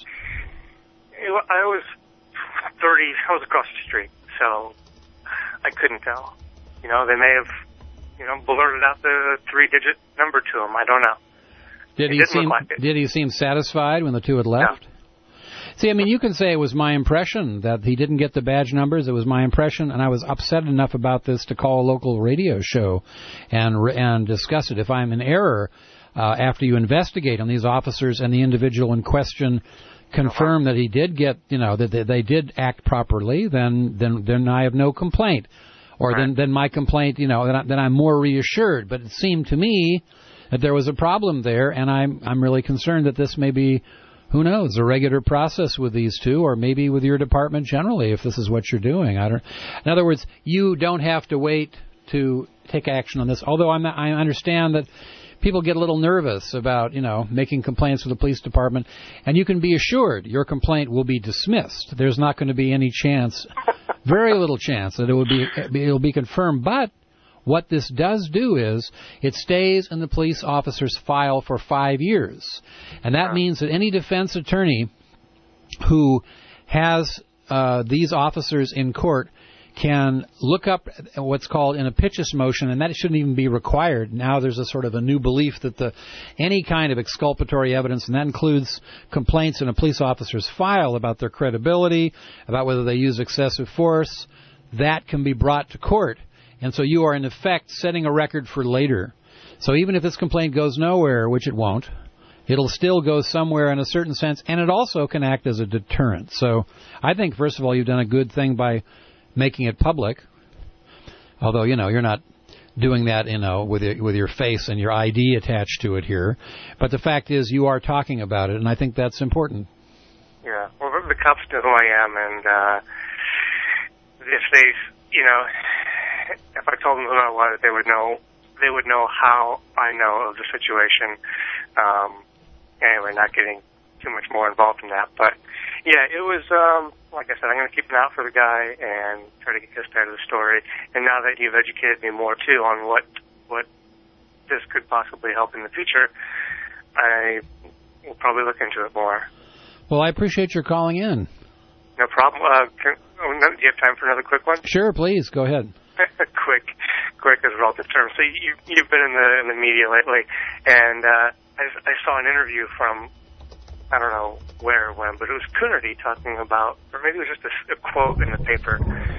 S14: I was thirty, I was across the street, so I couldn't tell. You know, they may have, you know, blurted out the three-digit number to him. I don't know.
S7: Did
S14: it
S7: he seem
S14: like it.
S7: Did he seem satisfied when the two had left?
S14: No.
S7: See, I mean, you can say it was my impression that he didn't get the badge numbers. It was my impression, and I was upset enough about this to call a local radio show and and discuss it. If I'm in error, uh, after you investigate on these officers and the individual in question confirm that he did get, you know, that they, they did act properly, then then then I have no complaint, or right. then then my complaint, you know, then, I, then I'm more reassured. But it seemed to me that there was a problem there, and I'm I'm really concerned that this may be, who knows, a regular process with these two, or maybe with your department generally, if this is what you're doing. I don't. In other words, you don't have to wait to take action on this. Although I'm not, I understand that people get a little nervous about, you know, making complaints with the police department, and you can be assured your complaint will be dismissed. There's not going to be any chance, very little chance, that it will be it will be confirmed. But what this does do is it stays in the police officer's file for five years. And that means that any defense attorney who has uh, these officers in court can look up what's called an impetus motion, and that shouldn't even be required. Now there's a sort of a new belief that the any kind of exculpatory evidence, and that includes complaints in a police officer's file about their credibility, about whether they use excessive force, that can be brought to court. And so you are, in effect, setting a record for later. So even if this complaint goes nowhere, which it won't, it'll still go somewhere in a certain sense, and it also can act as a deterrent. So I think, first of all, you've done a good thing by making it public, although, you know, you're not doing that, you know, with your, with your face and your I D attached to it here. But the fact is you are talking about it, and I think that's important.
S14: Yeah. Well, the cops know who I am, and uh, if they, you know, if I told them who I was, they would know, they would know how I know of the situation. Um, anyway, not getting too much more involved in that, but yeah, it was, um, like I said, I'm going to keep an eye out for the guy and try to get this side of the story. And now that you've educated me more too on what, what this could possibly help in the future, I will probably look into it more.
S7: Well, I appreciate your calling in.
S14: No problem. Uh, can, oh, no, do you have time for another quick one?
S7: Sure, please. Go ahead.
S14: quick, quick is a relative term. So you, you've been in the in the media lately, and uh, I, I saw an interview from, I don't know where or when, but it was Coonerty talking about, or maybe it was just a, a quote in the paper.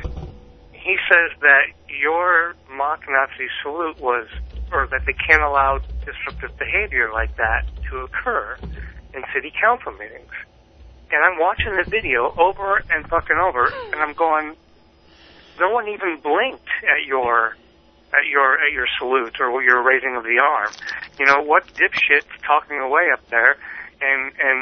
S14: He says that your mock Nazi salute was, or that they can't allow disruptive behavior like that to occur in city council meetings. And I'm watching the video over and fucking over, and I'm going, no one even blinked at your at your at your salute or your raising of the arm. You know, what dipshit's talking away up there, and and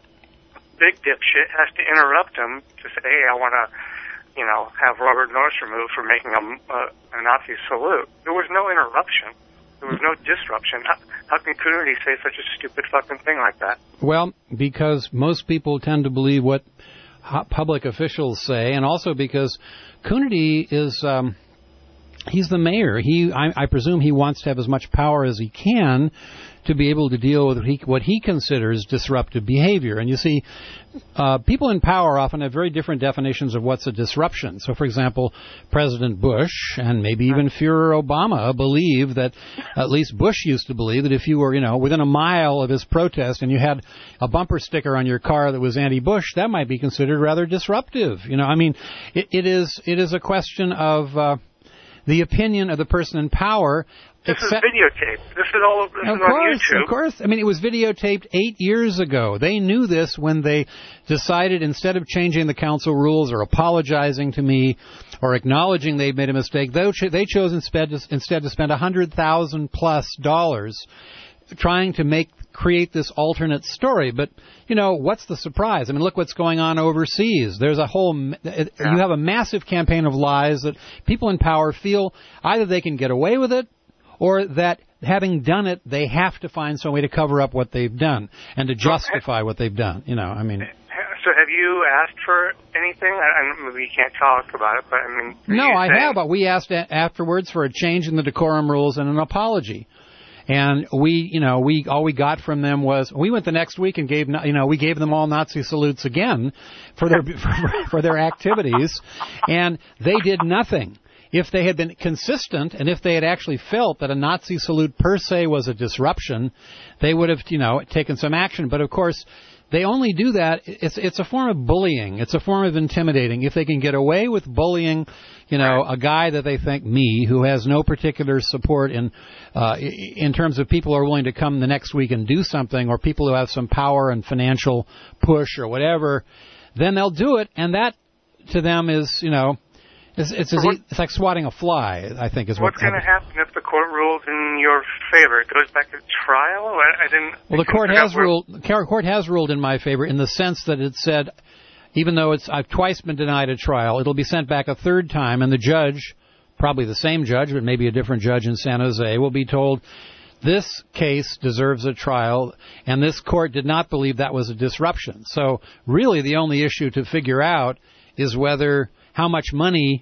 S14: big dipshit has to interrupt him to say, hey, I want to, you know, have Robert Norris removed for making a, a, a Nazi salute. There was no interruption. There was no disruption. How, how can Coonerty say such a stupid fucking thing like that?
S7: Well, because most people tend to believe what public officials say, and also because Coonerty is, um, he's the mayor. He, I, I presume he wants to have as much power as he can to be able to deal with what he, what he considers disruptive behavior. And you see, uh, people in power often have very different definitions of what's a disruption. So, for example, President Bush and maybe even Führer Obama believe that, at least Bush used to believe, that if you were, you know, within a mile of his protest and you had a bumper sticker on your car that was anti-Bush, that might be considered rather disruptive. You know, I mean, it, it is it is a question of uh, the opinion of the person in power.
S14: This Except, is videotaped. This is all this
S7: of
S14: is
S7: course,
S14: on YouTube.
S7: Of course. I mean, it was videotaped eight years ago. They knew this when they decided, instead of changing the council rules or apologizing to me or acknowledging they'd made a mistake, they, ch- they chose instead to, instead to spend one hundred thousand plus dollars trying to make create this alternate story. But, you know, what's the surprise? I mean, look what's going on overseas. There's a whole, yeah. you have a massive campaign of lies that people in power feel either they can get away with it, or that having done it, they have to find some way to cover up what they've done and to justify what they've done. You know, I mean.
S14: So have you asked for anything? I, I, maybe you can't talk about it, but I mean.
S7: No, I
S14: saying?
S7: have, but we asked afterwards for a change in the decorum rules and an apology. And we, you know, we all we got from them was we went the next week and gave, you know, we gave them all Nazi salutes again for their for, for their activities, and they did nothing. If they had been consistent and if they had actually felt that a Nazi salute per se was a disruption, they would have, you know, taken some action. But of course, they only do that. It's it's a form of bullying. It's a form of intimidating. If they can get away with bullying, you know, a guy that they think, me, who has no particular support in uh, in terms of people who are willing to come the next week and do something, or people who have some power and financial push or whatever, then they'll do it. And that to them is, you know, It's it's, as
S14: what,
S7: e- it's like swatting a fly, I think, is
S14: what's
S7: what.
S14: What's going to happen if the court rules in your favor? It goes back to trial? I, I didn't.
S7: Well, the court has ruled. The court has ruled in my favor in the sense that it said, even though it's I've twice been denied a trial, it'll be sent back a third time, and the judge, probably the same judge, but maybe a different judge in San Jose, will be told, this case deserves a trial, and this court did not believe that was a disruption. So really, the only issue to figure out is whether. How much money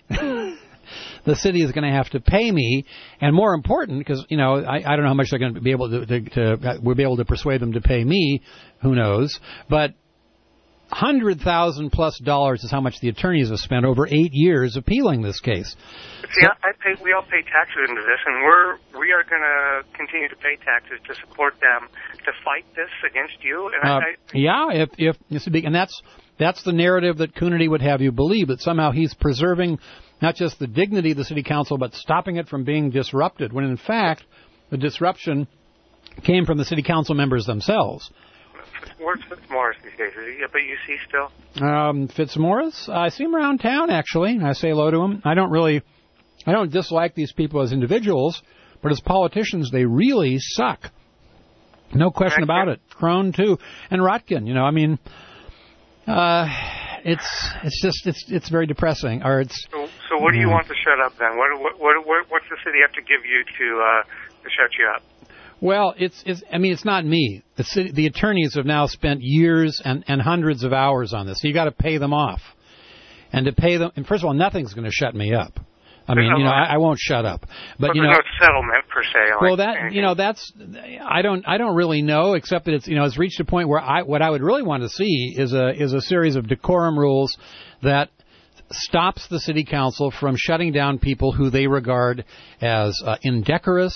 S7: the city is going to have to pay me, and more important, because you know I, I don't know how much they're going to be able to, to, to we'll be able to persuade them to pay me. Who knows? But hundred thousand plus dollars is how much the attorneys have spent over eight years appealing this case.
S14: See, so, I pay. We all pay taxes into this, and we're we are going to continue to pay taxes to support them to fight this against you. And
S7: uh,
S14: I, I,
S7: yeah, if if this would be, and that's. That's the narrative that Coonerty would have you believe, that somehow he's preserving not just the dignity of the city council, but stopping it from being disrupted, when in fact the disruption came from the city council members themselves.
S14: Where's Fitzmaurice these days? Is he up at U C still?
S7: Um, Fitzmaurice? I see him around town, actually. I say hello to him. I don't really, I don't dislike these people as individuals, but as politicians, they really suck. No question about it. Crone, too. And Rotkin, you know, I mean... Uh, it's it's just it's it's very depressing. Or it's
S14: so, So what do you
S7: Yeah.
S14: want to shut up then? What, what, what, what what's the city have to give you to uh, to shut you up?
S7: Well, it's, it's, I mean, it's not me. The city, the attorneys have now spent years and, and hundreds of hours on this. So you got to pay them off. And to pay them, and first of all, nothing's going to shut me up. I mean, you know, I, I won't shut up. But,
S14: But
S7: you
S14: there's
S7: know,
S14: no settlement per se. Like
S7: well, that,
S14: anything.
S7: you know, that's, I don't, I don't really know, except that it's, you know, it's reached a point where I, what I would really want to see is a, is a series of decorum rules that stops the city council from shutting down people who they regard as uh, indecorous,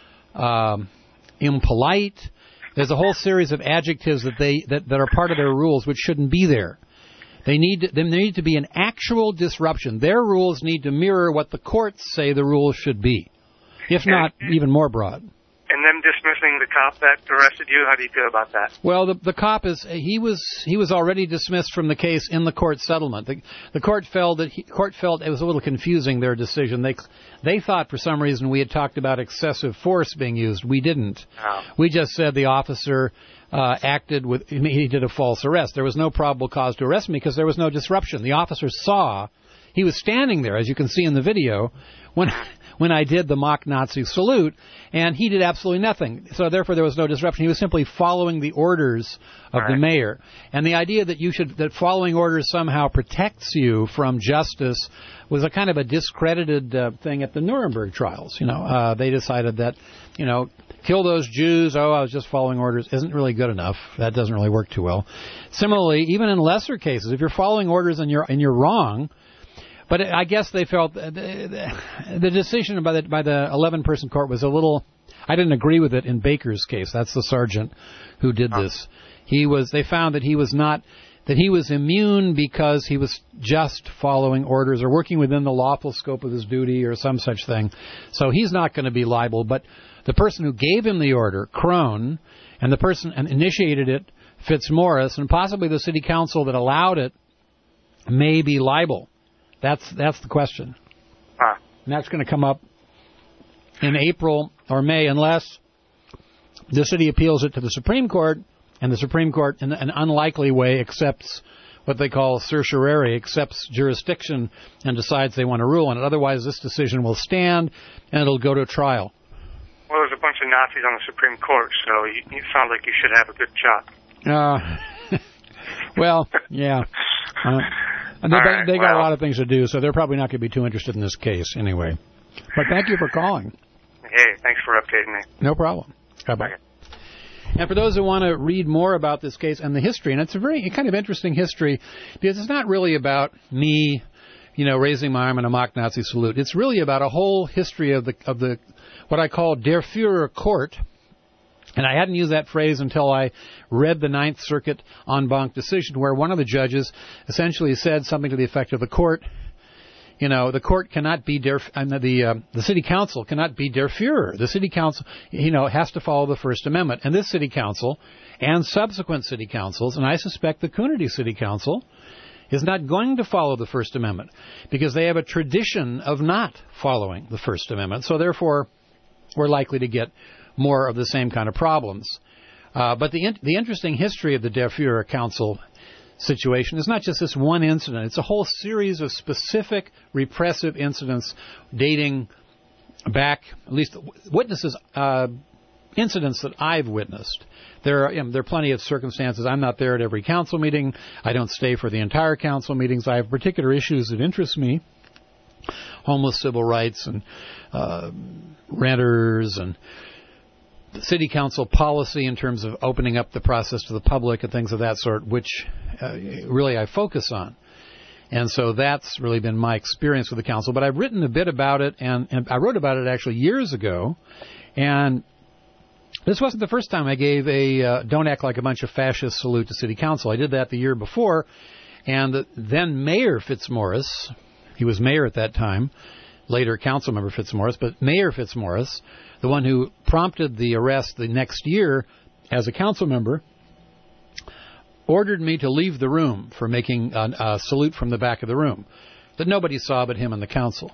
S7: um, impolite. There's a whole series of adjectives that they that, that are part of their rules which shouldn't be there. They need to, there need to be an actual disruption. Their rules need to mirror what the courts say the rules should be, if not even more broad.
S14: And them dismissing the cop that arrested you, how do you feel about that?
S7: Well, the the cop is he was he was already dismissed from the case in the court settlement. The, the court felt that he, court felt it was a little confusing, their decision. They they thought for some reason we had talked about excessive force being used. We didn't.
S14: Oh.
S7: We just said the officer uh, acted with he did a false arrest. There was no probable cause to arrest me because there was no disruption. The officer saw he was standing there, as you can see in the video, when. when I did the mock Nazi salute, and he did absolutely nothing. So therefore there was no disruption. He was simply following the orders of
S14: All
S7: the
S14: right.
S7: mayor. And the idea that you should that following orders somehow protects you from justice was a kind of a discredited uh, thing at the Nuremberg trials. You know, uh, they decided that, you know, kill those Jews, oh, I was just following orders, isn't really good enough. That doesn't really work too well. Similarly, even in lesser cases, if you're following orders and you're and you're wrong, but I guess they felt the, the, the decision by the by the eleven-person court was a little. I didn't agree with it in Baker's case. That's the sergeant who did this. He was. They found that he was not. That he was immune because he was just following orders or working within the lawful scope of his duty or some such thing. So he's not going to be liable. But the person who gave him the order, Crone, and the person and initiated it, Fitzmaurice, and possibly the city council that allowed it, may be liable. That's that's the question.
S14: Huh.
S7: And that's going to come up in April or May unless the city appeals it to the Supreme Court, and the Supreme Court, in an unlikely way, accepts what they call certiorari, accepts jurisdiction and decides they want to rule on it. Otherwise, this decision will stand, and it'll go to trial.
S14: Well, there's a bunch of Nazis on the Supreme Court, so you, you sound like you should have a good shot.
S7: Uh, well, yeah. Uh, And they,
S14: right,
S7: they got
S14: well,
S7: a lot of things to do, so they're probably not going to be too interested in this case anyway. But thank you for calling.
S14: Hey, thanks for updating me.
S7: No problem. Bye-bye. And for those who want to read more about this case and the history, and it's a very kind of interesting history, because it's not really about me, you know, raising my arm in a mock Nazi salute. It's really about a whole history of the of the what I call Der Führer Court. And I hadn't used that phrase until I read the Ninth Circuit en banc decision, where one of the judges essentially said something to the effect of the court, you know, the court cannot be der, and the uh, the city council cannot be der Führer. The city council, you know, has to follow the First Amendment. And this city council and subsequent city councils, and I suspect the Coonerty City Council, is not going to follow the First Amendment because they have a tradition of not following the First Amendment. So therefore, we're likely to get more of the same kind of problems. Uh, but the in- the interesting history of the Der Führer Council situation is not just this one incident. It's a whole series of specific repressive incidents dating back, at least witnesses, uh, incidents that I've witnessed. There are, you know, there are plenty of circumstances. I'm not there at every council meeting. I don't stay for the entire council meetings. I have particular issues that interest me. Homeless civil rights and uh, renters and city council policy in terms of opening up the process to the public and things of that sort, which uh, really I focus on. And so that's really been my experience with the council. But I've written a bit about it, and, and I wrote about it actually years ago. And this wasn't the first time I gave a uh, don't act like a bunch of fascists salute to city council. I did that the year before. And the then Mayor Fitzmaurice, he was mayor at that time, later council member Fitzmaurice, but Mayor Fitzmaurice, the one who prompted the arrest the next year as a council member, ordered me to leave the room for making a, a salute from the back of the room that nobody saw but him and the council.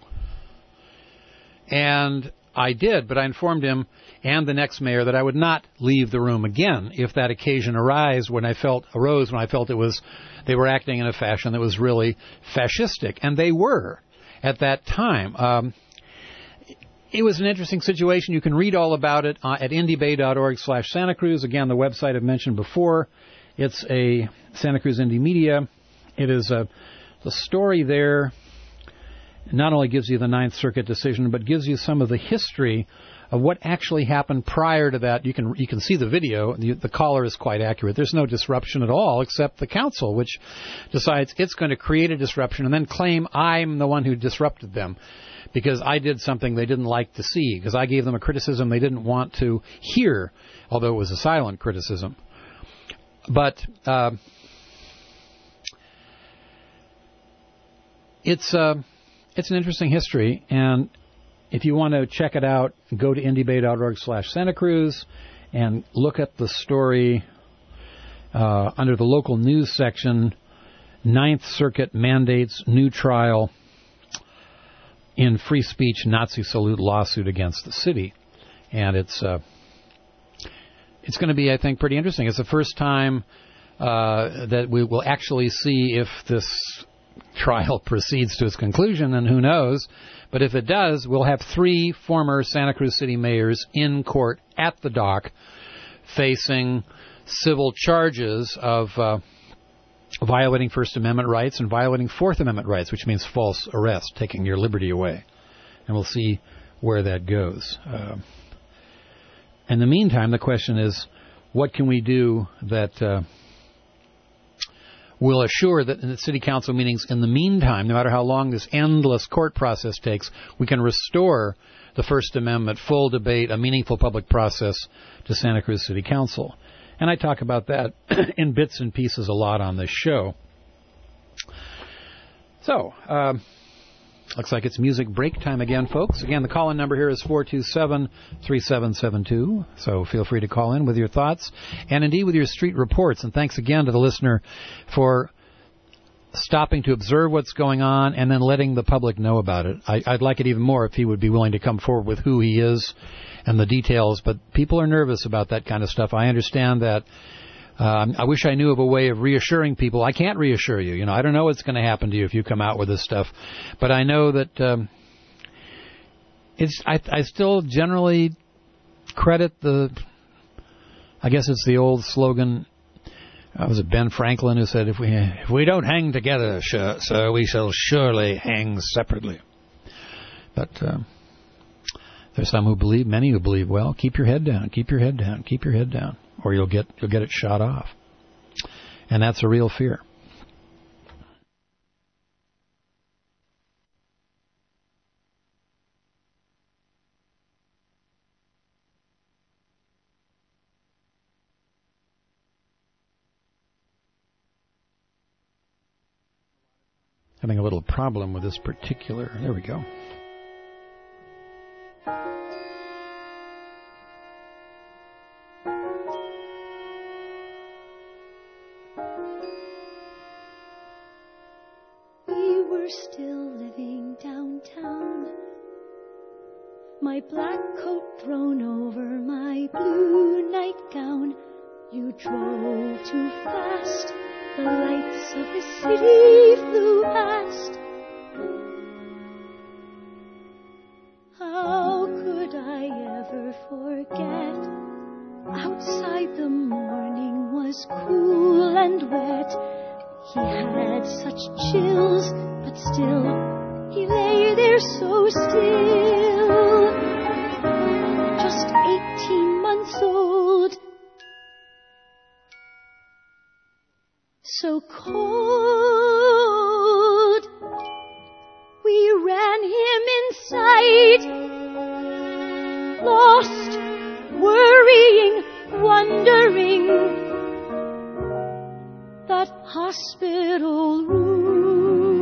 S7: And I did, but I informed him and the next mayor that I would not leave the room again if that occasion arose when I felt arose when I felt it was they were acting in a fashion that was really fascistic, and they were. at that time. Um, it was an interesting situation. You can read all about it uh, at indiebay.org slash Santa Cruz. Again, the website I've mentioned before. It's a Santa Cruz Indie Media. It is a the story there. Not only gives you the Ninth Circuit decision, but gives you some of the history of what actually happened prior to that. You can you can see the video. The, the caller is quite accurate. There's no disruption at all, except the council, which decides it's going to create a disruption and then claim I'm the one who disrupted them because I did something they didn't like to see, because I gave them a criticism they didn't want to hear, although it was a silent criticism. But uh, it's uh, it's an interesting history, and if you want to check it out, go to indiebay.org slash Santa Cruz and look at the story uh, under the local news section. Ninth Circuit mandates new trial in free speech Nazi salute lawsuit against the city. And it's uh, it's going to be, I think, pretty interesting. It's the first time uh, that we will actually see if this trial proceeds to its conclusion, and who knows. But if it does, we'll have three former Santa Cruz City mayors in court at the dock facing civil charges of uh, violating First Amendment rights and violating Fourth Amendment rights, which means false arrest, taking your liberty away. And we'll see where that goes. Uh, in the meantime, the question is, what can we do that uh, will assure that in the city council meetings, in the meantime, no matter how long this endless court process takes, we can restore the First Amendment, full debate, a meaningful public process to Santa Cruz City Council. And I talk about that in bits and pieces a lot on this show. So, um, looks like it's music break time again, folks. Again, the call-in number here is four two seven, three seven seven two. So feel free to call in with your thoughts and indeed with your street reports. And thanks again to the listener for stopping to observe what's going on and then letting the public know about it. I, I'd like it even more if he would be willing to come forward with who he is and the details. But people are nervous about that kind of stuff. I understand that. Um, I wish I knew of a way of reassuring people. I can't reassure you. You know, I don't know what's going to happen to you if you come out with this stuff. But I know that um, it's. I, I still generally credit the. I guess it's the old slogan. Uh, was it Ben Franklin who said, "If we if we don't hang together, sure, sir, we shall surely hang separately." But uh, there's some who believe, many who believe. Well, keep your head down. Keep your head down. Keep your head down. Or you'll get you'll get it shot off. And that's a real fear. Having a little problem with this particular... There we go.
S9: Still living downtown, my black coat thrown over my blue nightgown. You drove too fast, the lights of the city flew past. How could I ever forget? Outside the morning was cool and wet. He had such chills, but still, he lay there so still. Just eighteen months old. So cold. We ran him inside. Lost, worrying, wondering. That hospital room,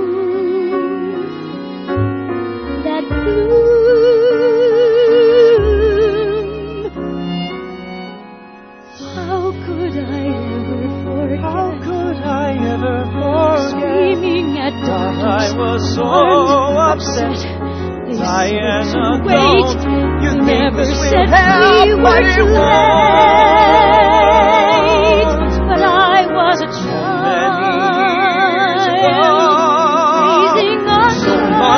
S9: that gloom. How could I ever forget?
S13: How could I ever forget?
S9: Screaming at doctors,
S13: I was so upset.
S9: They
S13: Diana,
S9: said to wait.
S13: You
S9: never
S13: we'll
S9: said we were too late. But I was a child, raising a child.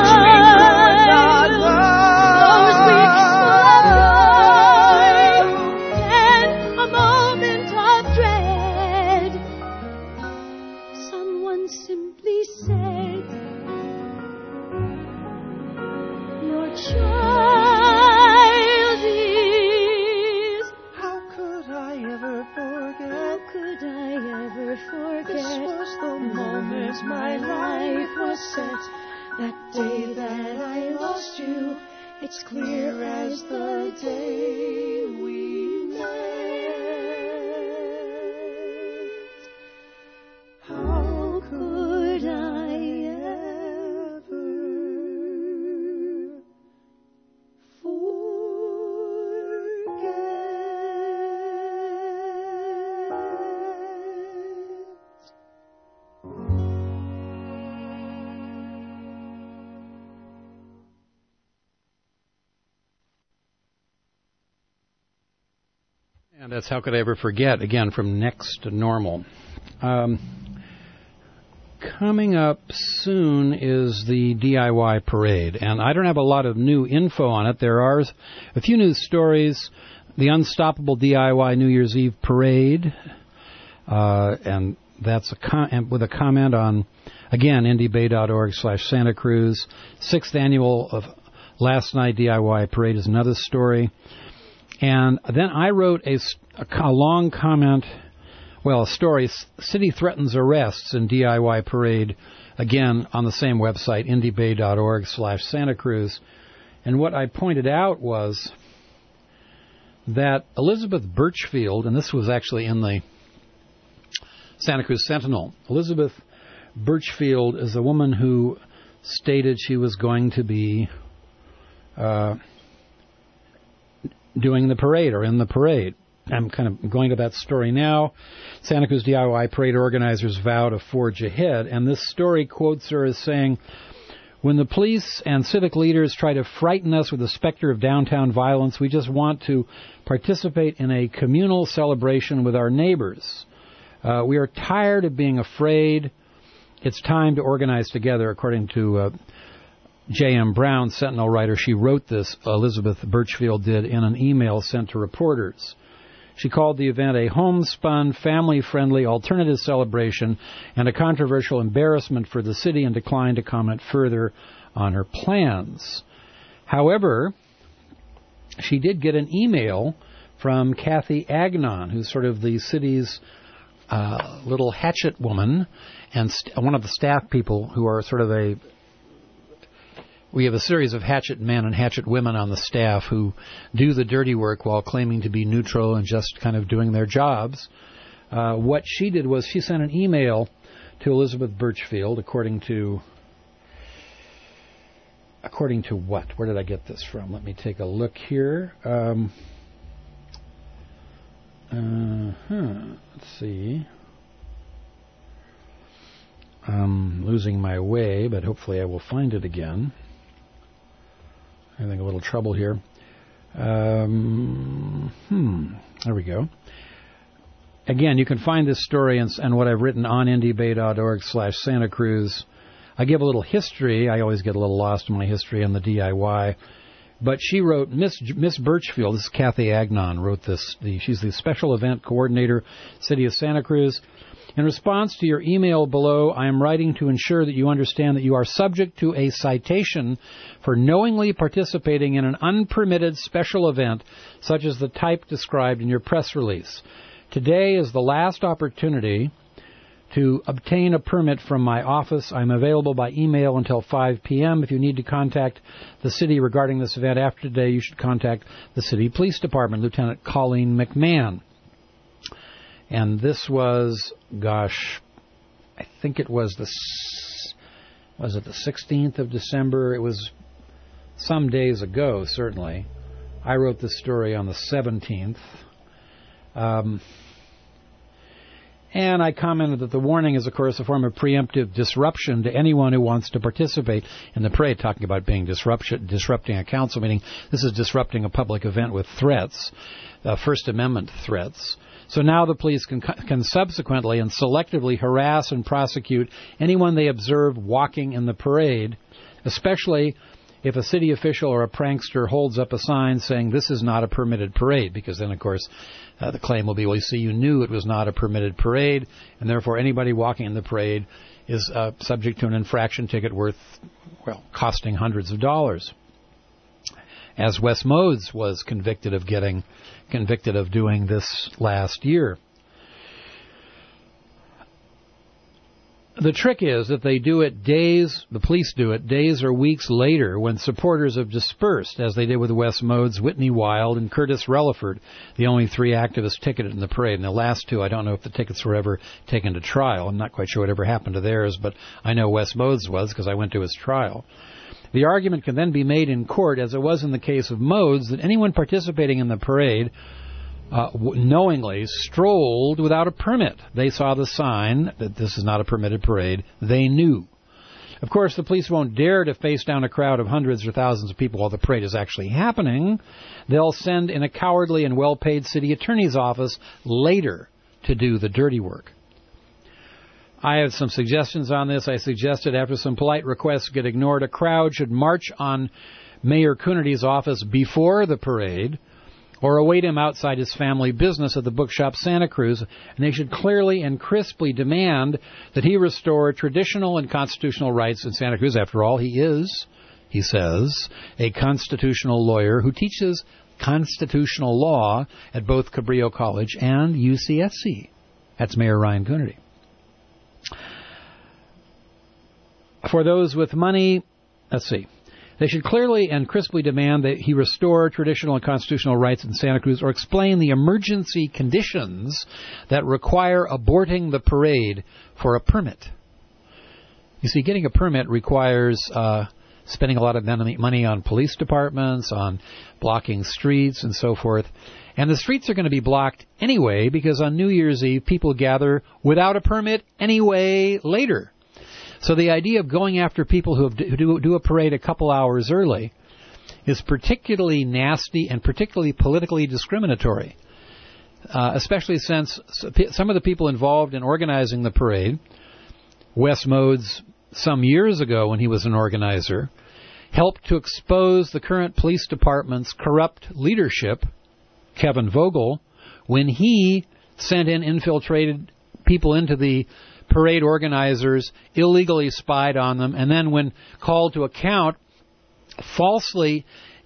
S15: It's clear as the day we met. How could I ever forget?
S7: And that's How Could I Ever Forget, again, from Next to Normal. Um, coming up soon is the D I Y parade, and I don't have a lot of new info on it. There are a few news stories. The Unstoppable D I Y New Year's Eve parade, uh, and that's a com- with a comment on, again, indiebay.org slash Santa Cruz. Sixth annual of Last Night D I Y parade is another story. And then I wrote a, a, a long comment, well, a story, City Threatens Arrests in D I Y Parade, again, on the same website, indiebay.org slash Santa Cruz. And what I pointed out was that Elizabeth Birchfield, and this was actually in the Santa Cruz Sentinel, Elizabeth Birchfield is a woman who stated she was going to be Uh, doing the parade or in the parade. I'm kind of going to that story now. Santa Cruz D I Y parade organizers vow to forge ahead, and this story quotes her as saying, "When the police and civic leaders try to frighten us with the specter of downtown violence, we just want to participate in a communal celebration with our neighbors. Uh, we are tired of being afraid. It's time to organize together," according to uh, J M. Brown, Sentinel writer. She wrote this, Elizabeth Birchfield did, in an email sent to reporters. She called the event a homespun, family-friendly alternative celebration and a controversial embarrassment for the city, and declined to comment further on her plans. However, she did get an email from Kathy Agnon, who's sort of the city's uh, little hatchet woman and st- one of the staff people who are sort of a We have a series of hatchet men and hatchet women on the staff who do the dirty work while claiming to be neutral and just kind of doing their jobs. Uh, what she did was she sent an email to Elizabeth Birchfield, according to... According to what? Where did I get this from? Let me take a look here. Um, uh, huh, let's see. I'm losing my way, but hopefully I will find it again. Having a little trouble here. Um, hmm. There we go. Again, you can find this story and, and what I've written on indiebay.org slash Santa Cruz. I give a little history. I always get a little lost in my history on the D I Y. But she wrote, Miss Miss Birchfield, this is Kathy Agnon, wrote this. The, she's the Special Event Coordinator, City of Santa Cruz. In response to your email below, I am writing to ensure that you understand that you are subject to a citation for knowingly participating in an unpermitted special event, such as the type described in your press release. Today is the last opportunity to obtain a permit from my office. I'm available by email until five p.m. If you need to contact the city regarding this event after today, you should contact the City Police Department, Lieutenant Colleen McMahon. And this was, gosh, I think it was the, was it the sixteenth of December? It was some days ago, certainly. I wrote this story on the seventeenth. Um, and I commented that the warning is, of course, a form of preemptive disruption to anyone who wants to participate in the parade, talking about being disruption, disrupting a council meeting. This is disrupting a public event with threats, uh, First Amendment threats. So now the police can, can subsequently and selectively harass and prosecute anyone they observe walking in the parade, especially if a city official or a prankster holds up a sign saying this is not a permitted parade, because then, of course, uh, the claim will be, well, you see, you knew it was not a permitted parade, and therefore anybody walking in the parade is uh, subject to an infraction ticket worth, well, costing hundreds of dollars. As Wes Modes was convicted of getting, convicted of doing this last year. The trick is that they do it days, the police do it days or weeks later when supporters have dispersed, as they did with Wes Modes, Whitney Wild, and Curtis Relaford, the only three activists ticketed in the parade. And the last two, I don't know if the tickets were ever taken to trial. I'm not quite sure whatever happened to theirs, but I know Wes Modes was because I went to his trial. The argument can then be made in court, as it was in the case of Modes, that anyone participating in the parade Uh, w- knowingly strolled without a permit. They saw the sign that this is not a permitted parade. They knew. Of course, the police won't dare to face down a crowd of hundreds or thousands of people while the parade is actually happening. They'll send in a cowardly and well-paid city attorney's office later to do the dirty work. I have some suggestions on this. I suggested after some polite requests get ignored, a crowd should march on Mayor Coonerty's office before the parade, or await him outside his family business at the bookshop Santa Cruz, and they should clearly and crisply demand that he restore traditional and constitutional rights in Santa Cruz. After all, he is, he says, a constitutional lawyer who teaches constitutional law at both Cabrillo College and U C S C. That's Mayor Ryan Coonerty. For those with money, let's see. They should clearly and crisply demand that he restore traditional and constitutional rights in Santa Cruz or explain the emergency conditions that require aborting the parade for a permit. You see, getting a permit requires uh, spending a lot of money on police departments, on blocking streets and so forth. And the streets are going to be blocked anyway because on New Year's Eve people gather without a permit anyway later. So the idea of going after people who, have, who do, do a parade a couple hours early is particularly nasty and particularly politically discriminatory, uh, especially since some of the people involved in organizing the parade, Wes Modes, some years ago when he was an organizer, helped to expose the current police department's corrupt leadership, Kevin Vogel, when he sent in infiltrated people into the parade organizers, illegally spied on them, and then when called to account, falsely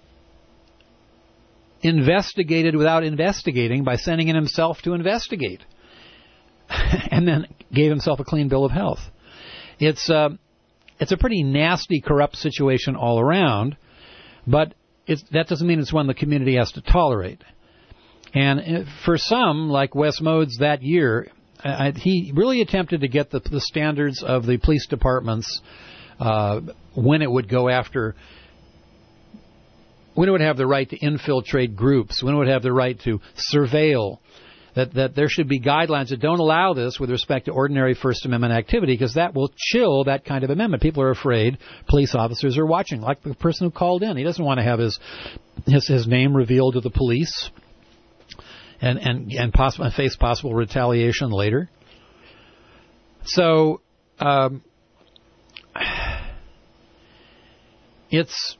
S7: investigated without investigating by sending in himself to investigate, and then gave himself a clean bill of health. It's uh, it's a pretty nasty, corrupt situation all around, but it's, that doesn't mean it's one the community has to tolerate. And for some, like Wes Modes that year, I, he really attempted to get the, the standards of the police departments uh, when it would go after, when it would have the right to infiltrate groups, when it would have the right to surveil, that, that there should be guidelines that don't allow this with respect to ordinary First Amendment activity, because that will chill that kind of amendment. People are afraid police officers are watching, like the person who called in. He doesn't want to have his his, his name revealed to the police and and and possible, face possible retaliation later. So um, it's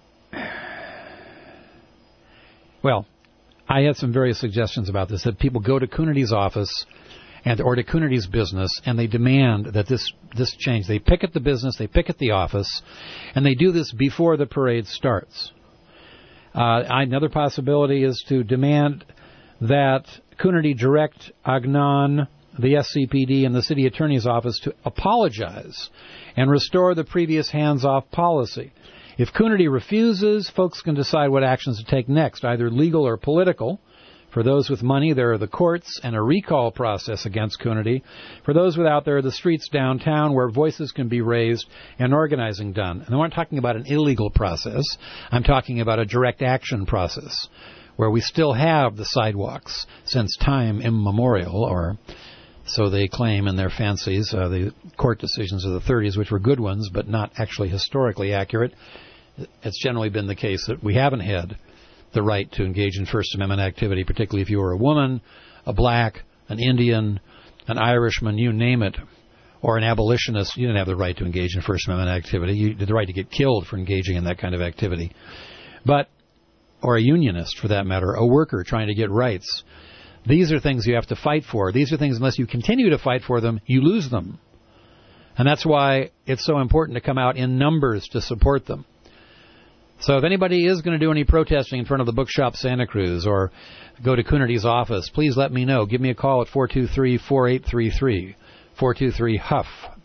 S7: well, I had some various suggestions about this, that people go to Coonerty's office and or to Coonerty's business and they demand that this this change. They picket the business, they picket the office, and they do this before the parade starts. Uh, another possibility is to demand that Coonerty direct Agnon, the S C P D, and the city attorney's office to apologize and restore the previous hands-off policy. If Coonerty refuses, folks can decide what actions to take next, either legal or political. For those with money, there are the courts and a recall process against Coonerty. For those without, there are the streets downtown where voices can be raised and organizing done. And I'm not talking about an illegal process. I'm talking about a direct action process, where we still have the sidewalks since time immemorial, or so they claim in their fancies, uh, the court decisions of the thirties, which were good ones, but not actually historically accurate. It's generally been the case that we haven't had the right to engage in First Amendment activity, particularly if you were a woman, a black, an Indian, an Irishman, you name it, or an abolitionist. You didn't have the right to engage in First Amendment activity. You had the right to get killed for engaging in that kind of activity. But or a unionist, for that matter, a worker trying to get rights. These are things you have to fight for. These are things, unless you continue to fight for them, you lose them. And that's why it's so important to come out in numbers to support them. So if anybody is going to do any protesting in front of the bookshop Santa Cruz or go to Coonerty's office, please let me know. Give me a call at four two three, four eight three three, four two three, H U F.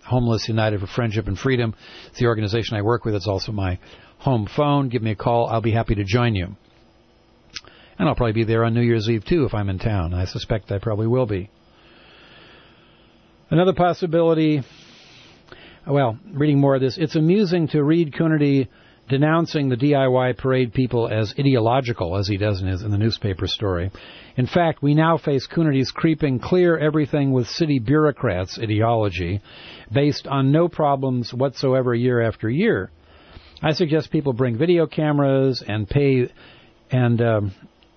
S7: Homeless United for Friendship and Freedom. It's the organization I work with. It's also my home phone. Give me a call. I'll be happy to join you. And I'll probably be there on New Year's Eve, too, if I'm in town. I suspect I probably will be. Another possibility, well, reading more of this, it's amusing to read Coonerty denouncing the D I Y parade people as ideological, as he does in, his, in the newspaper story. In fact, we now face Coonerty's creeping clear everything with city bureaucrats ideology based on no problems whatsoever year after year. I suggest people bring video cameras and pay and um,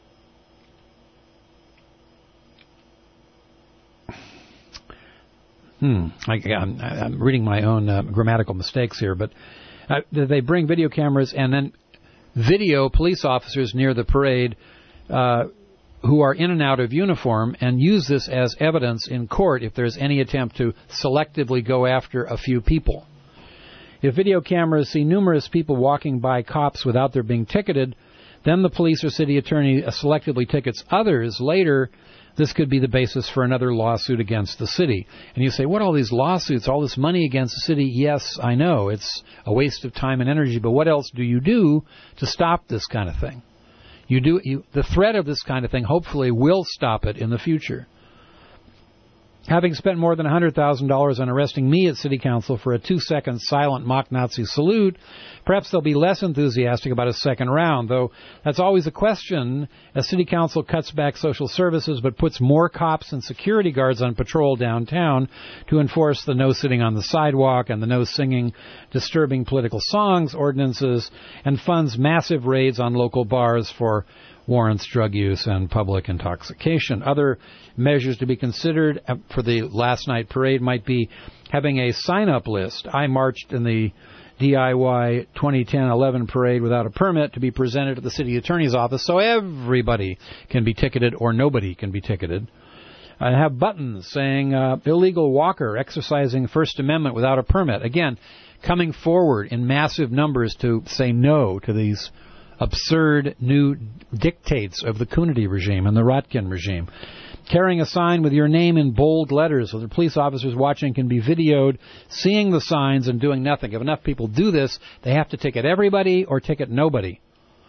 S7: hmm, I, I'm, I'm reading my own uh, grammatical mistakes here, but Uh, they bring video cameras and then video police officers near the parade uh, who are in and out of uniform and use this as evidence in court if there's any attempt to selectively go after a few people. If video cameras see numerous people walking by cops without their being ticketed, then the police or city attorney selectively tickets others later. This could be the basis for another lawsuit against the city. And you say, what, all these lawsuits, all this money against the city? Yes, I know. It's a waste of time and energy. But what else do you do to stop this kind of thing? You do you, the threat of this kind of thing hopefully will stop it in the future. Having spent more than one hundred thousand dollars on arresting me at City Council for a two-second silent mock Nazi salute, perhaps they'll be less enthusiastic about a second round, though that's always a question as City Council cuts back social services but puts more cops and security guards on patrol downtown to enforce the no sitting on the sidewalk and the no singing disturbing political songs ordinances, and funds massive raids on local bars for warrants drug use and public intoxication. Other measures to be considered for the last night parade might be having a sign-up list. I marched in the D I Y twenty ten eleven parade without a permit to be presented at the city attorney's office so everybody can be ticketed or nobody can be ticketed. And have buttons saying uh, illegal walker exercising First Amendment without a permit. Again, coming forward in massive numbers to say no to these absurd new dictates of the Coonerty regime and the Rotkin regime. Carrying a sign with your name in bold letters so the police officers watching can be videoed, seeing the signs and doing nothing. If enough people do this, they have to ticket everybody or ticket nobody.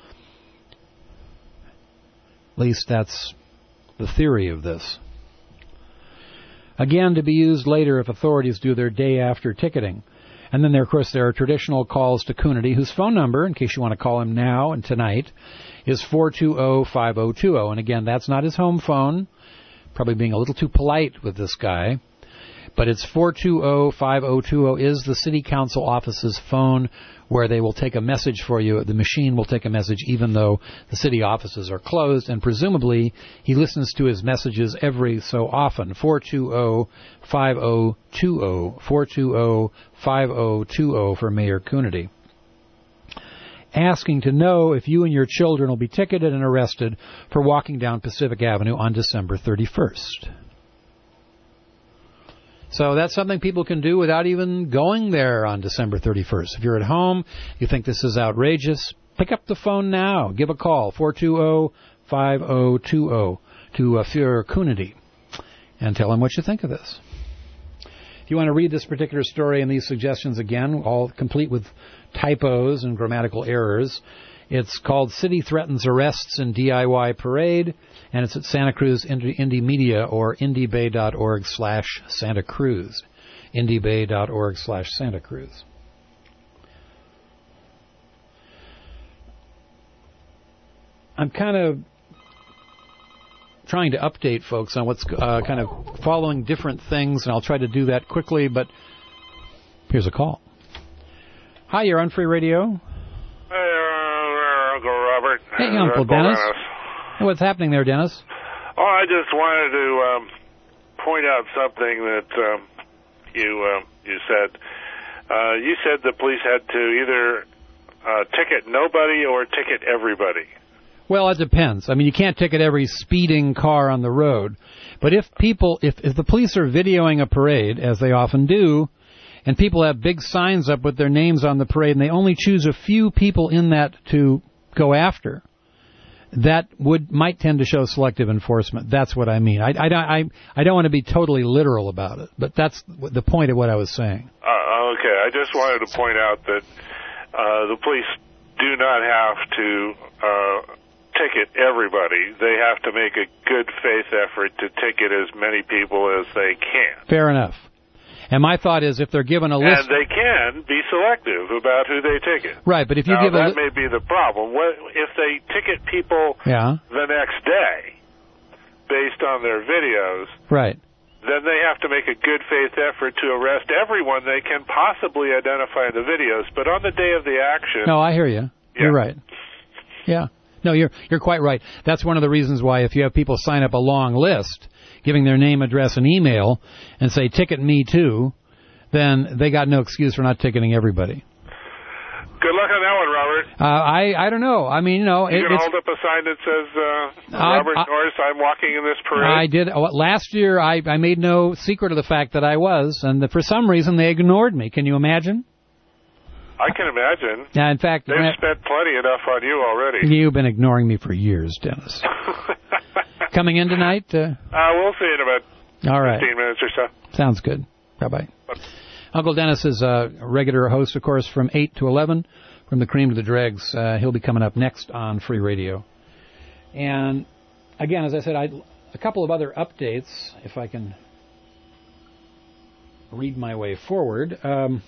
S7: At least that's the theory of this. Again, to be used later if authorities do their day after ticketing. And then, there, of course, there are traditional calls to Coonerty, whose phone number, in case you want to call him now and tonight, is four two zero, five zero two zero. And again, that's not his home phone. Probably being a little too polite with this guy. But it's four two zero, five zero two zero is the City Council office's phone where they will take a message for you. The machine will take a message even though the city offices are closed. And presumably, he listens to his messages every so often. four two zero, five zero two zero. four two zero, five zero two zero for Mayor Coonerty. Asking to know if you and your children will be ticketed and arrested for walking down Pacific Avenue on December thirty-first. So that's something people can do without even going there on December thirty-first. If you're at home, you think this is outrageous, pick up the phone now. Give a call, four two zero, five zero two zero, to uh, Führer Coonerty, and tell him what you think of this. If you want to read this particular story and these suggestions again, all complete with typos and grammatical errors, it's called City Threatens Arrests in D I Y Parade, and it's at Santa Cruz Indie, Indie Media or indiebay.org slash Santa Cruz. indiebay.org slash Santa Cruz. I'm kind of trying to update folks on what's uh, kind of following different things, and I'll try to do that quickly, but here's a call. Hi, you're on Free Radio.
S16: Hey, Uncle Robert.
S7: Hey, Uncle Dennis.
S16: Dennis.
S7: Hey, what's happening there, Dennis?
S16: Oh, I just wanted to um, point out something that um, you uh, you said. Uh, you said the police had to either uh, ticket nobody or ticket everybody.
S7: Well, it depends. I mean, you can't ticket every speeding car on the road. But if people, if, if the police are videoing a parade, as they often do, and people have big signs up with their names on the parade, and they only choose a few people in that to go after, that would might tend to show selective enforcement. That's what I mean. I, I, I, I don't want to be totally literal about it, but that's the point of what I was saying.
S16: Uh, okay, I just wanted to point out that uh, the police do not have to uh, ticket everybody. They have to make a good faith effort to ticket as many people as they can.
S7: Fair enough. And my thought is, if they're given a list,
S16: and they can be selective about who they ticket.
S7: Right, but if you
S16: now,
S7: give a
S16: that
S7: li-
S16: may be the problem. What, if they ticket people
S7: yeah.
S16: the next day based on their videos,
S7: right,
S16: then they have to make a good faith effort to arrest everyone they can possibly identify in the videos. But on the day of the action,
S7: no, I hear you.
S16: Yeah.
S7: You're right. Yeah, no, you're you're quite right. That's one of the reasons why if you have people sign up a long list, giving their name, address, and email, and say, ticket me too, then they got no excuse for not ticketing everybody.
S16: Good luck on that one, Robert.
S7: Uh, I I don't know. I mean, you know...
S16: You
S7: it,
S16: can
S7: it's,
S16: hold up a sign that says, uh,
S7: I,
S16: Robert
S7: I,
S16: Norris, I'm walking in this parade.
S7: I did. Last year, I, I made no secret of the fact that I was, and that for some reason they ignored me. Can you imagine?
S16: I can imagine.
S7: Yeah, in fact...
S16: They've
S7: I,
S16: spent plenty enough on you already.
S7: You've been ignoring me for years, Dennis. Coming in tonight? Uh,
S16: uh, we'll see in about
S7: all right.
S16: fifteen minutes or so.
S7: Sounds good. Bye-bye. Bye. Uncle Dennis is a regular host, of course, from eight to eleven, from the cream to the dregs. Uh, he'll be coming up next on Free Radio. And, again, as I said, I'd, a couple of other updates, if I can read my way forward. Um,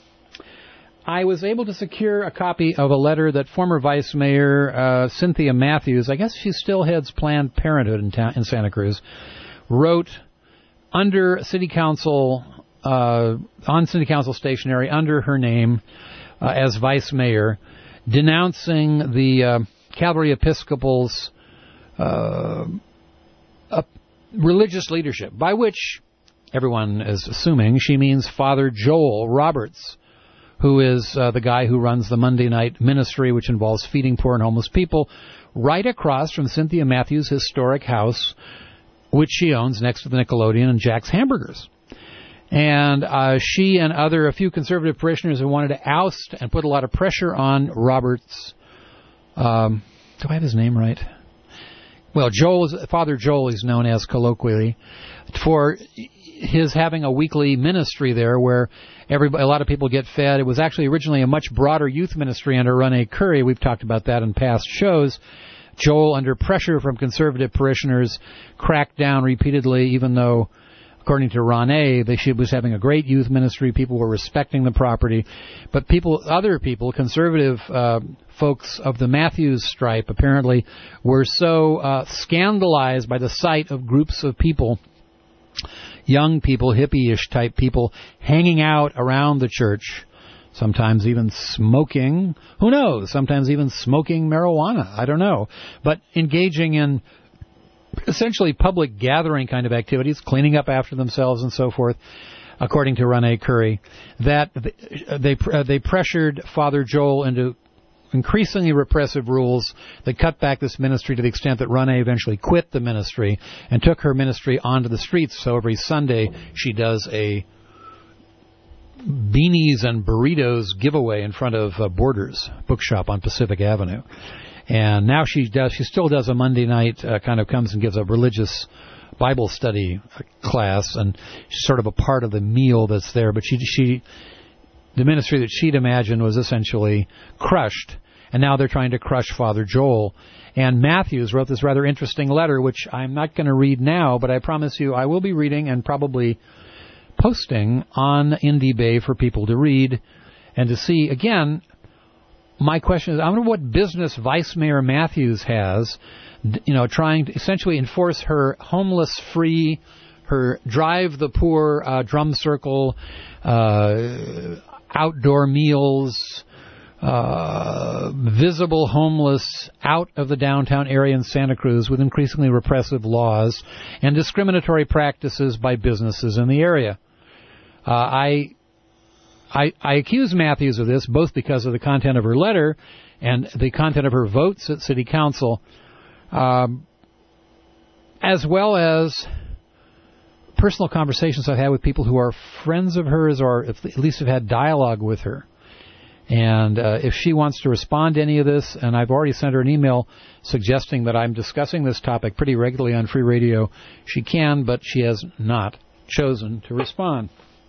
S7: I was able to secure a copy of a letter that former Vice Mayor uh, Cynthia Matthews, I guess she still heads Planned Parenthood in, ta- in Santa Cruz, wrote under City Council, uh, on City Council stationery, under her name uh, as Vice Mayor, denouncing the uh, Calvary Episcopal's uh, uh, religious leadership, by which everyone is assuming she means Father Joel Roberts, who is uh, the guy who runs the Monday night ministry, which involves feeding poor and homeless people, right across from Cynthia Matthews' historic house, which she owns next to the Nickelodeon and Jack's Hamburgers. And uh, she and other, a few conservative parishioners have wanted to oust and put a lot of pressure on Roberts. Um, do I have his name right? Well, Joel is, Father Joel is known as colloquially, for his having a weekly ministry there where everybody, a lot of people get fed. It was actually originally a much broader youth ministry under Rene Curry. We've talked about that in past shows. Joel, under pressure from conservative parishioners, cracked down repeatedly, even though, according to Rene, they, she was having a great youth ministry. People were respecting the property. But people, other people, conservative uh, folks of the Matthews stripe, apparently, were so uh, scandalized by the sight of groups of people, young people, hippie-ish type people, hanging out around the church, sometimes even smoking, who knows, sometimes even smoking marijuana, I don't know, but engaging in essentially public gathering kind of activities, cleaning up after themselves and so forth, according to Rene Curry, that they uh, they pressured Father Joel into increasingly repressive rules that cut back this ministry to the extent that Rene eventually quit the ministry and took her ministry onto the streets. So every Sunday she does a beanies and burritos giveaway in front of uh, Borders Bookshop on Pacific Avenue. And now she does. She still does a Monday night, uh, kind of comes and gives a religious Bible study class, and she's sort of a part of the meal that's there. But she, she, the ministry that she'd imagined was essentially crushed, and now they're trying to crush Father Joel. And Matthews wrote this rather interesting letter, which I'm not going to read now, but I promise you I will be reading and probably posting on Indie Bay for people to read and to see. Again, my question is, I wonder what business Vice Mayor Matthews has, you know, trying to essentially enforce her homeless-free, her drive the poor uh, drum circle, uh, outdoor meals, uh, visible homeless out of the downtown area in Santa Cruz with increasingly repressive laws and discriminatory practices by businesses in the area. Uh, I... I, I accuse Matthews of this both because of the content of her letter and the content of her votes at City Council, um, as well as personal conversations I've had with people who are friends of hers or at least have had dialogue with her. And uh, if she wants to respond to any of this, and I've already sent her an email suggesting that I'm discussing this topic pretty regularly on Free Radio, she can, but she has not chosen to respond.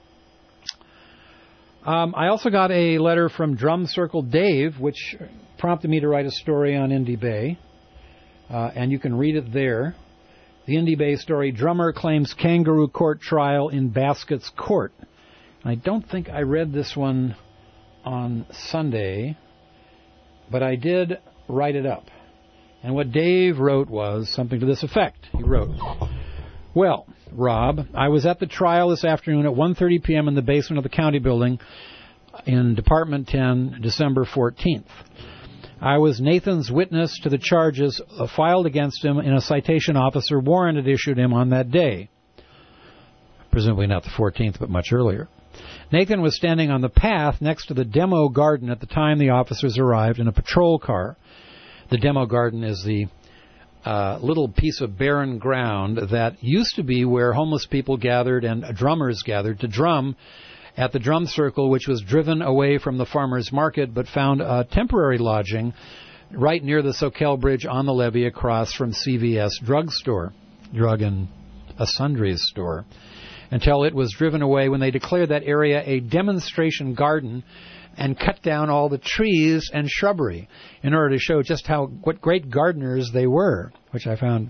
S7: Um, I also got a letter from Drum Circle Dave, which prompted me to write a story on Indy Bay, uh, and you can read it there. The Indy Bay story, Drummer Claims Kangaroo Court Trial in Basket's Court. I don't think I read this one on Sunday, but I did write it up. And what Dave wrote was something to this effect. He wrote, well, Rob, I was at the trial this afternoon at one thirty p.m. in the basement of the county building in Department ten, December fourteenth. I was Nathan's witness to the charges filed against him in a citation officer warrant had issued him on that day. Presumably not the fourteenth, but much earlier. Nathan was standing on the path next to the demo garden at the time the officers arrived in a patrol car. The demo garden is the uh, little piece of barren ground that used to be where homeless people gathered and drummers gathered to drum at the drum circle, which was driven away from the farmers' market but found a temporary lodging right near the Soquel Bridge on the levee across from C V S drugstore, drug and a sundries store, until it was driven away when they declared that area a demonstration garden and cut down all the trees and shrubbery in order to show just how what great gardeners they were, which I found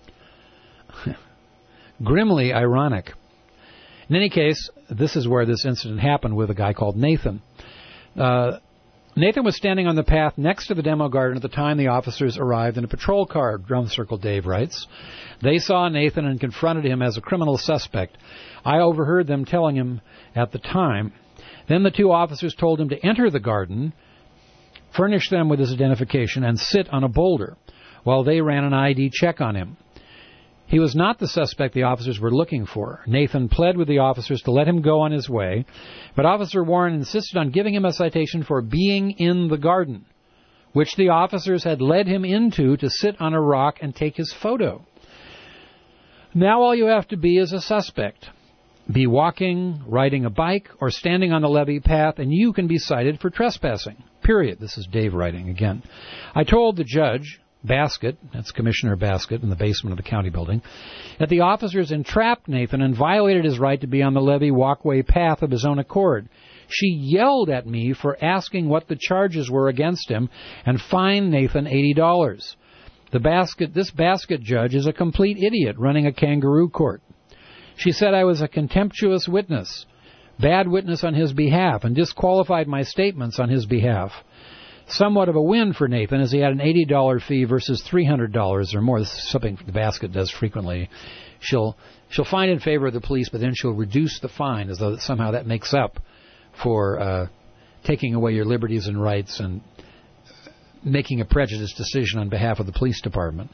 S7: grimly ironic. In any case, this is where this incident happened with a guy called Nathan. Uh, Nathan was standing on the path next to the demo garden at the time the officers arrived in a patrol car, Drum Circle Dave writes. They saw Nathan and confronted him as a criminal suspect. I overheard them telling him at the time. Then the two officers told him to enter the garden, furnish them with his identification, and sit on a boulder while they ran an I D check on him. He was not the suspect the officers were looking for. Nathan pled with the officers to let him go on his way, but Officer Warren insisted on giving him a citation for being in the garden, which the officers had led him into to sit on a rock and take his photo. Now all you have to be is a suspect. Be walking, riding a bike, or standing on the levee path, and you can be cited for trespassing. Period. This is Dave writing again. I told the judge, Basket, that's Commissioner Basket in the basement of the county building, that the officers entrapped Nathan and violated his right to be on the levee walkway path of his own accord. She yelled at me for asking what the charges were against him and fined Nathan eighty dollars. The Basket, this Basket judge is a complete idiot running a kangaroo court. She said I was a contemptuous witness, bad witness on his behalf, and disqualified my statements on his behalf. Somewhat of a win for Nathan, as he had an eighty dollars fee versus three hundred dollars or more. This is something the Basket does frequently. She'll she'll find in favor of the police, but then she'll reduce the fine as though somehow that makes up for uh, taking away your liberties and rights and making a prejudiced decision on behalf of the police department.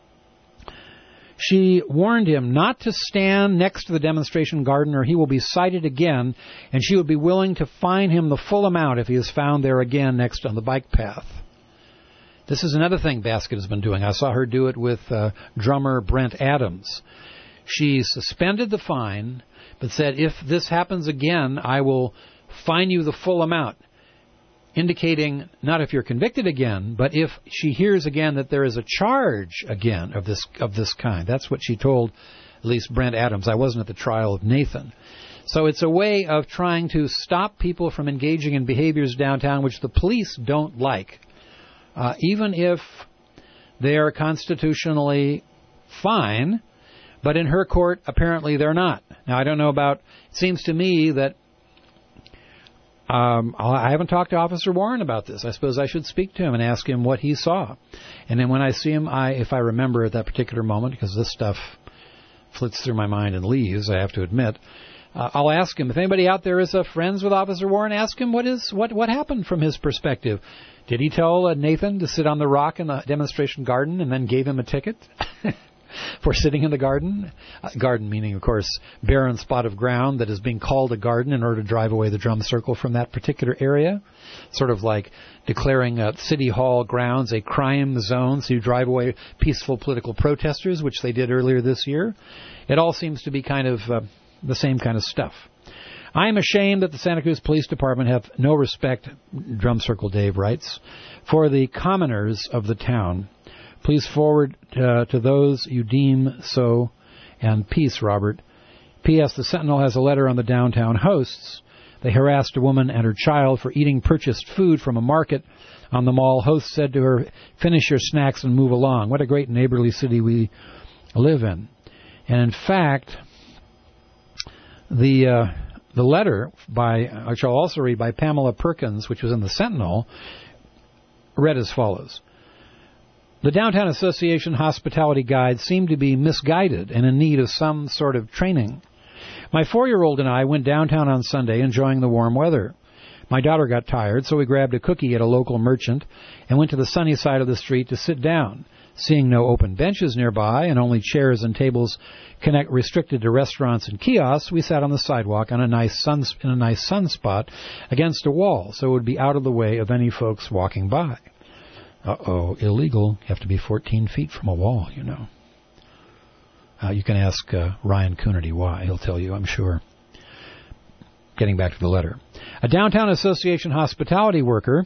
S7: She warned him not to stand next to the demonstration garden or he will be cited again, and she would be willing to fine him the full amount if he is found there again next on the bike path. This is another thing Basket has been doing. I saw her do it with uh, drummer Brent Adams. She suspended the fine, but said, if this happens again, I will fine you the full amount, indicating not if you're convicted again, but if she hears again that there is a charge again of this of this kind. That's what she told at least Brent Adams. I wasn't at the trial of Nathan. So it's a way of trying to stop people from engaging in behaviors downtown which the police don't like, uh, even if they are constitutionally fine, but in her court, apparently they're not. Now, I don't know about, it seems to me that Um, I haven't talked to Officer Warren about this. I suppose I should speak to him and ask him what he saw. And then when I see him, I, if I remember at that particular moment, because this stuff flits through my mind and leaves, I have to admit, uh, I'll ask him. If anybody out there is uh, friends with Officer Warren, ask him what is what what happened from his perspective. Did he tell uh, Nathan to sit on the rock in the demonstration garden and then gave him a ticket for sitting in the garden? Uh, garden meaning, of course, barren spot of ground that is being called a garden in order to drive away the drum circle from that particular area. Sort of like declaring uh, City Hall grounds a crime zone, so you drive away peaceful political protesters, which they did earlier this year. It all seems to be kind of uh, the same kind of stuff. I am ashamed that the Santa Cruz Police Department have no respect, Drum Circle Dave writes, for the commoners of the town. Please forward uh, to those you deem so, and peace, Robert. P S. The Sentinel has a letter on the downtown hosts. They harassed a woman and her child for eating purchased food from a market on the mall. Host said to her, finish your snacks and move along. What a great neighborly city we live in. And in fact, the... Uh, The letter, by, which I'll also read, by Pamela Perkins, which was in the Sentinel, read as follows. The Downtown Association hospitality guides seem to be misguided and in need of some sort of training. My four-year-old and I went downtown on Sunday enjoying the warm weather. My daughter got tired, so we grabbed a cookie at a local merchant and went to the sunny side of the street to sit down. Seeing no open benches nearby and only chairs and tables connect restricted to restaurants and kiosks, we sat on the sidewalk on a nice sun, in a nice sunspot against a wall, so it would be out of the way of any folks walking by. Uh-oh, illegal. You have to be fourteen feet from a wall, you know. Uh, you can ask uh, Ryan Coonerty why. He'll tell you, I'm sure. Getting back to the letter. A Downtown Association hospitality worker,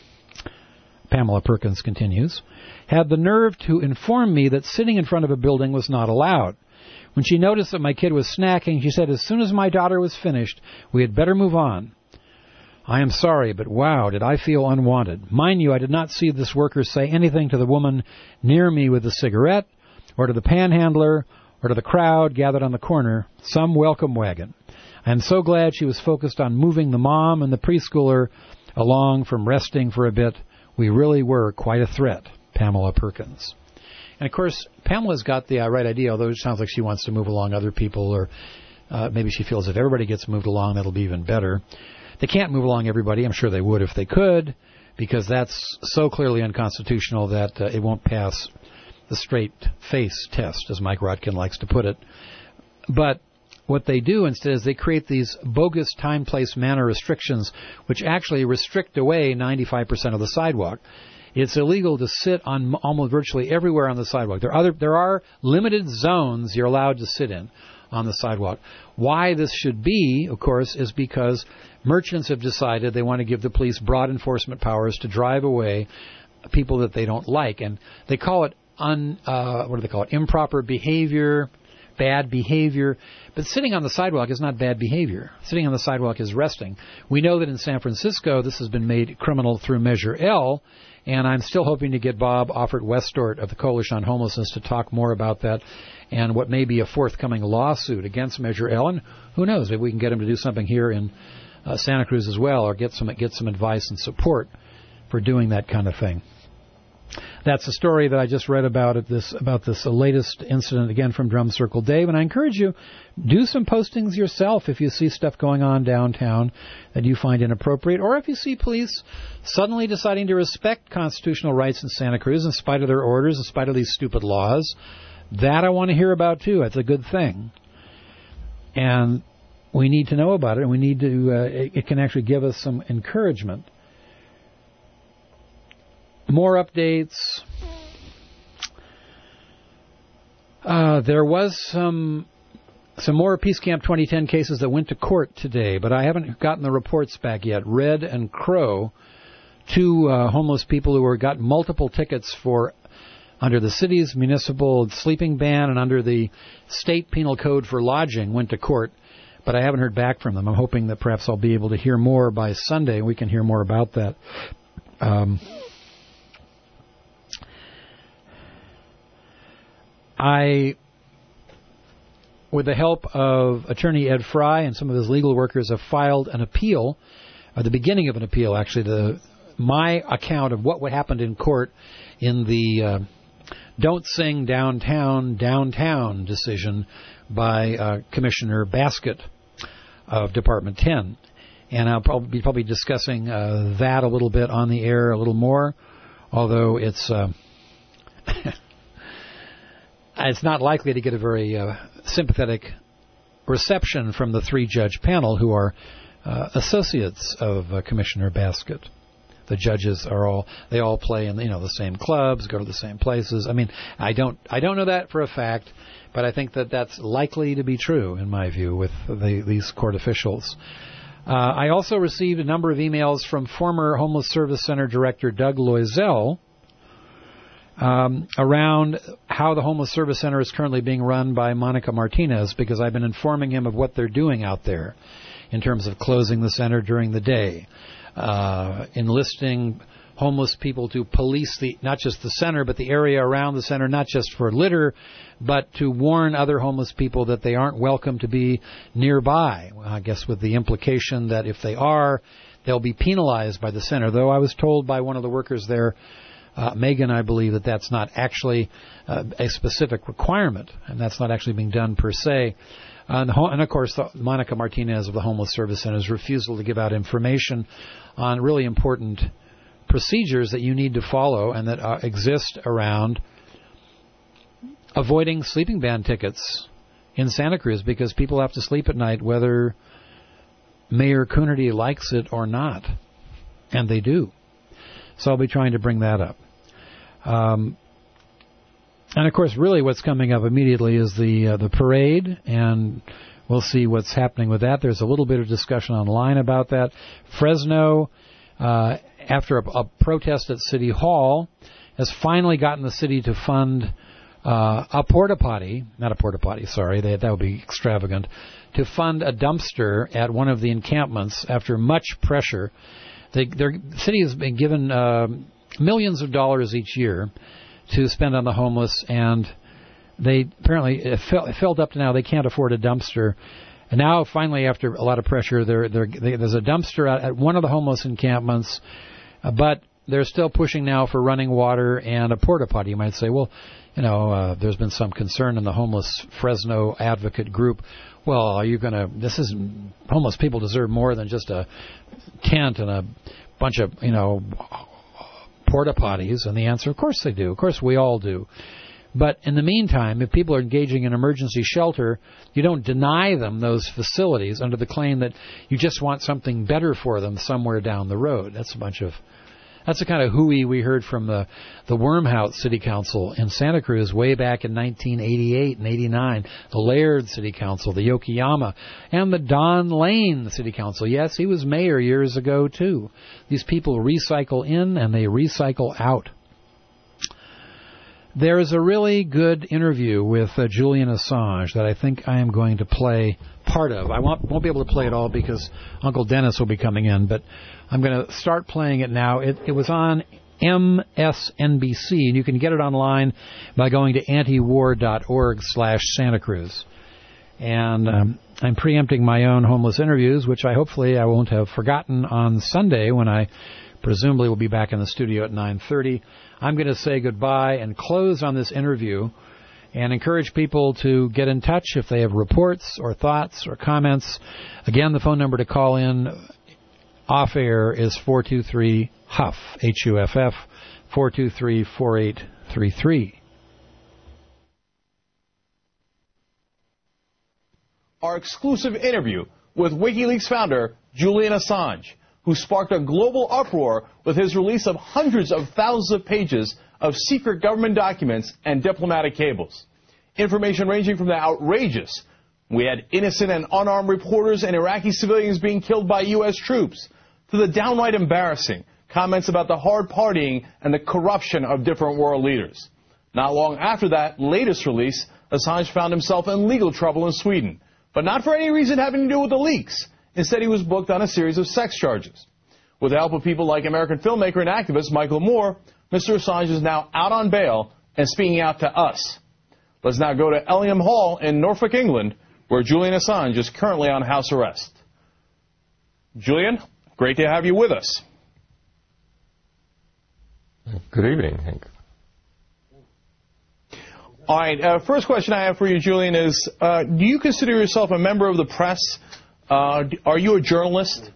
S7: Pamela Perkins continues, had the nerve to inform me that sitting in front of a building was not allowed. When she noticed that my kid was snacking, she said as soon as my daughter was finished, we had better move on. I am sorry, but wow, did I feel unwanted. Mind you, I did not see this worker say anything to the woman near me with the cigarette, or to the panhandler, or to the crowd gathered on the corner, some welcome wagon. I am so glad she was focused on moving the mom and the preschooler along from resting for a bit. We really were quite a threat. Pamela Perkins. And, of course, Pamela's got the uh, right idea, although it sounds like she wants to move along other people, or uh, maybe she feels if everybody gets moved along, that'll be even better. They can't move along everybody. I'm sure they would if they could, because that's so clearly unconstitutional that uh, it won't pass the straight face test, as Mike Rotkin likes to put it. But what they do instead is they create these bogus time, place, manner restrictions, which actually restrict away ninety-five percent of the sidewalk. It's illegal to sit on almost virtually everywhere on the sidewalk. There are other, there are limited zones you're allowed to sit in on the sidewalk. Why this should be, of course, is because merchants have decided they want to give the police broad enforcement powers to drive away people that they don't like. And they call it, un, uh, what do they call it, improper behavior, bad behavior. But sitting on the sidewalk is not bad behavior. Sitting on the sidewalk is resting. We know that in San Francisco this has been made criminal through Measure L, and I'm still hoping to get Bob Offert-Westort of the Coalition on Homelessness to talk more about that and what may be a forthcoming lawsuit against Measure L. And who knows, maybe we can get him to do something here in uh, Santa Cruz as well, or get some get some advice and support for doing that kind of thing. That's a story that I just read about at this about this uh, latest incident, again from Drum Circle Dave. And I encourage you, do some postings yourself if you see stuff going on downtown that you find inappropriate, or if you see police suddenly deciding to respect constitutional rights in Santa Cruz in spite of their orders, in spite of these stupid laws. That I want to hear about, too. That's a good thing. And we need to know about it, and we need to. Uh, it, it can actually give us some encouragement. More updates. Uh, there was some some more Peace Camp twenty ten cases that went to court today, but I haven't gotten the reports back yet. Red and Crow, two uh, homeless people who were got multiple tickets for under the city's municipal sleeping ban and under the state penal code for lodging, went to court, but I haven't heard back from them. I'm hoping that perhaps I'll be able to hear more by Sunday. We can hear more about that. Um, I, with the help of Attorney Ed Fry and some of his legal workers, have filed an appeal, or the beginning of an appeal, actually, to my account of what happened in court in the uh, Don't Sing Downtown, Downtown decision by uh, Commissioner Baskett of Department ten. And I'll probably be probably discussing uh, that a little bit on the air a little more, although it's... Uh, It's not likely to get a very uh, sympathetic reception from the three-judge panel who are uh, associates of uh, Commissioner Baskett. the judges are all they all play in you know the same clubs, go to the same places. I mean, I don't I don't know that for a fact, but I think that that's likely to be true in my view with the, these court officials. Uh, I also received a number of emails from former Homeless Service Center Director Doug Loisel um, around how the Homeless Service Center is currently being run by Monica Martinez, because I've been informing him of what they're doing out there in terms of closing the center during the day, uh, enlisting homeless people to police the not just the center, but the area around the center, not just for litter, but to warn other homeless people that they aren't welcome to be nearby. I guess with the implication that if they are, they'll be penalized by the center. Though I was told by one of the workers there, uh, Megan, I believe, that that's not actually uh, a specific requirement, and that's not actually being done per se. And, and of course, the, Monica Martinez of the Homeless Service Center's refusal to give out information on really important procedures that you need to follow and that uh, exist around avoiding sleeping ban tickets in Santa Cruz, because people have to sleep at night whether Mayor Coonerty likes it or not, and they do. So I'll be trying to bring that up. Um, and of course, really what's coming up immediately is the uh, the parade, and we'll see what's happening with that. There's a little bit of discussion online about that. Fresno, uh, after a, a protest at City Hall, has finally gotten the city to fund uh, a porta potty, not a porta potty, sorry, they, that would be extravagant, to fund a dumpster at one of the encampments after much pressure. They, their the city has been given uh, millions of dollars each year to spend on the homeless, and they apparently it felt, it felt up to now they can't afford a dumpster. And now, finally, after a lot of pressure, there, there, there's a dumpster at, at one of the homeless encampments, uh, but they're still pushing now for running water and a porta potty. You might say, well, you know, uh, there's been some concern in the homeless Fresno advocate group. Well, are you going to, this is, homeless people deserve more than just a tent and a bunch of, you know, porta potties. And the answer, of course they do. Of course we all do. But in the meantime, if people are engaging in emergency shelter, you don't deny them those facilities under the claim that you just want something better for them somewhere down the road. That's a bunch of, that's the kind of hooey we heard from the, the Wormhout City Council in Santa Cruz way back in nineteen eighty-eight and eighty-nine, the Laird City Council, the Yokoyama, and the Don Lane City Council. Yes, he was mayor years ago, too. These people recycle in and they recycle out. There is a really good interview with uh, Julian Assange that I think I am going to play part of. I won't, won't be able to play it all because Uncle Dennis will be coming in, but I'm going to start playing it now. It, it was on M S N B C, and you can get it online by going to antiwar dot org slash Santa Cruz. And um, I'm preempting my own homeless interviews, which I hopefully I won't have forgotten on Sunday when I presumably will be back in the studio at nine thirty. I'm going to say goodbye and close on this interview and encourage people to get in touch if they have reports or thoughts or comments. Again, the phone number to call in off air is four two three H U F F, H U F F, four two three, four eight three three.
S17: Our exclusive interview with WikiLeaks founder Julian Assange, who sparked a global uproar with his release of hundreds of thousands of pages of secret government documents and diplomatic cables. Information ranging from the outrageous, we had innocent and unarmed reporters and Iraqi civilians being killed by U S troops, to the downright embarrassing comments about the hard partying and the corruption of different world leaders. Not long after that latest release, Assange found himself in legal trouble in Sweden, but not for any reason having to do with the leaks. Instead, he was booked on a series of sex charges. With the help of people like American filmmaker and activist Michael Moore, Mister Assange is now out on bail and speaking out to us. Let's now go to Ellingham Hall in Norfolk, England, where Julian Assange is currently on house arrest. Julian, great to have you with us.
S18: Good evening, Hank.
S17: All right, uh, first question I have for you, Julian, is uh, do you consider yourself a member of the press? Uh, are you a journalist?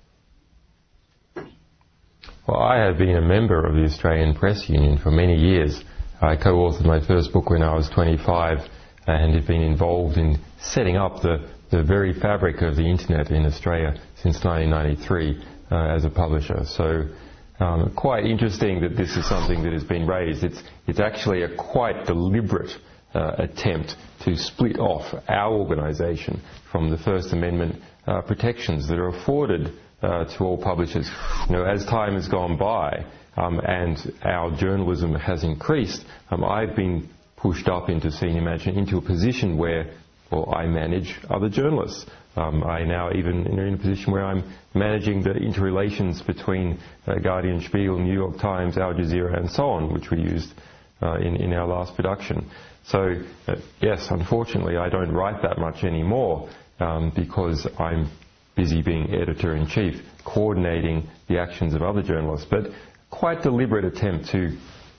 S18: Well, I have been a member of the Australian Press Union for many years. I co-authored my first book when I was twenty-five and have been involved in setting up the, the very fabric of the Internet in Australia since nineteen ninety-three uh, as a publisher. So Um, quite interesting that this is something that has been raised. It's, it's actually a quite deliberate uh, attempt to split off our organisation from the First Amendment uh, protections that are afforded uh, to all publishers. You know, as time has gone by um, and our journalism has increased, um, I've been pushed up into senior management, into a position where, well, I manage other journalists. Um, I now even in a position where I'm managing the interrelations between uh, Guardian, Spiegel, New York Times, Al Jazeera, and so on, which we used uh, in, in our last production. So, uh, yes, unfortunately, I don't write that much anymore um, because I'm busy being editor-in-chief, coordinating the actions of other journalists. But quite deliberate attempt to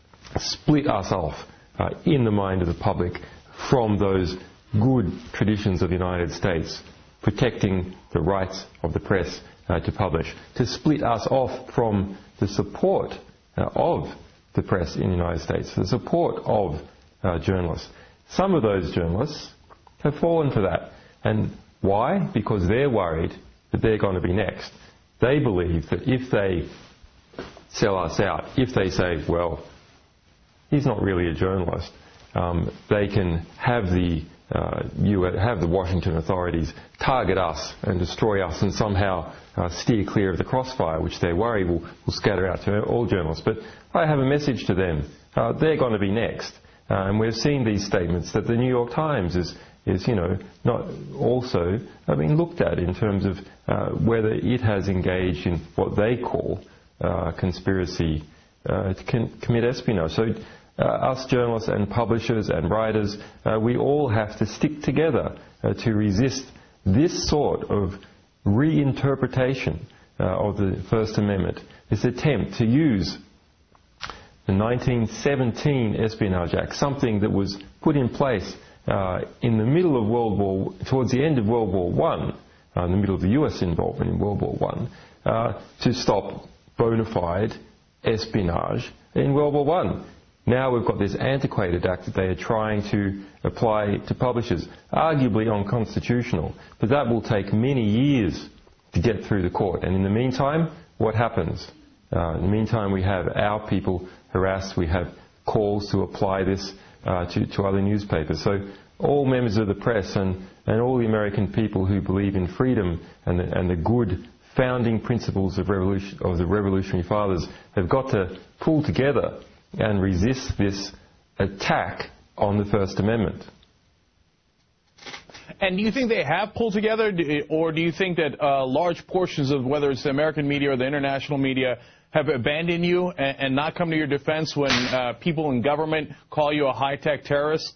S18: split us off uh, in the mind of the public from those good traditions of the United States, protecting the rights of the press uh, to publish, to split us off from the support uh, of the press in the United States, the support of uh, journalists. Some of those journalists have fallen for that. And why? Because they're worried that they're going to be next. They believe that if they sell us out, if they say, well, he's not really a journalist, um, they can have the Uh, you have the Washington authorities target us and destroy us and somehow uh, steer clear of the crossfire, which they worry will, will scatter out to all journalists. But I have a message to them. Uh, they're going to be next. Uh, and we've seen these statements that the New York Times is, is you know, not also I mean, looked at in terms of uh, whether it has engaged in what they call uh, conspiracy uh, to con- commit espionage. So Uh, us journalists and publishers and writers, uh, we all have to stick together uh, to resist this sort of reinterpretation uh, of the First Amendment, this attempt to use the nineteen seventeen Espionage Act, something that was put in place uh, in the middle of World War, towards the end of World War One, uh, in the middle of the U S involvement in World War One, uh, to stop bona fide espionage in World War One. Now we've got this antiquated act that they are trying to apply to publishers, arguably unconstitutional, but that will take many years to get through the court. And in the meantime, what happens? Uh, in the meantime, we have our people harassed, we have calls to apply this uh, to, to other newspapers. So all members of the press and, and all the American people who believe in freedom and the, and the good founding principles of, revolution, of the Revolutionary Fathers have got to pull together and resist this attack on the First Amendment.
S17: And do you think they have pulled together, or do you think that uh, large portions of, whether it's the American media or the international media, have abandoned you and, and not come to your defense when uh, people in government call you a high-tech terrorist?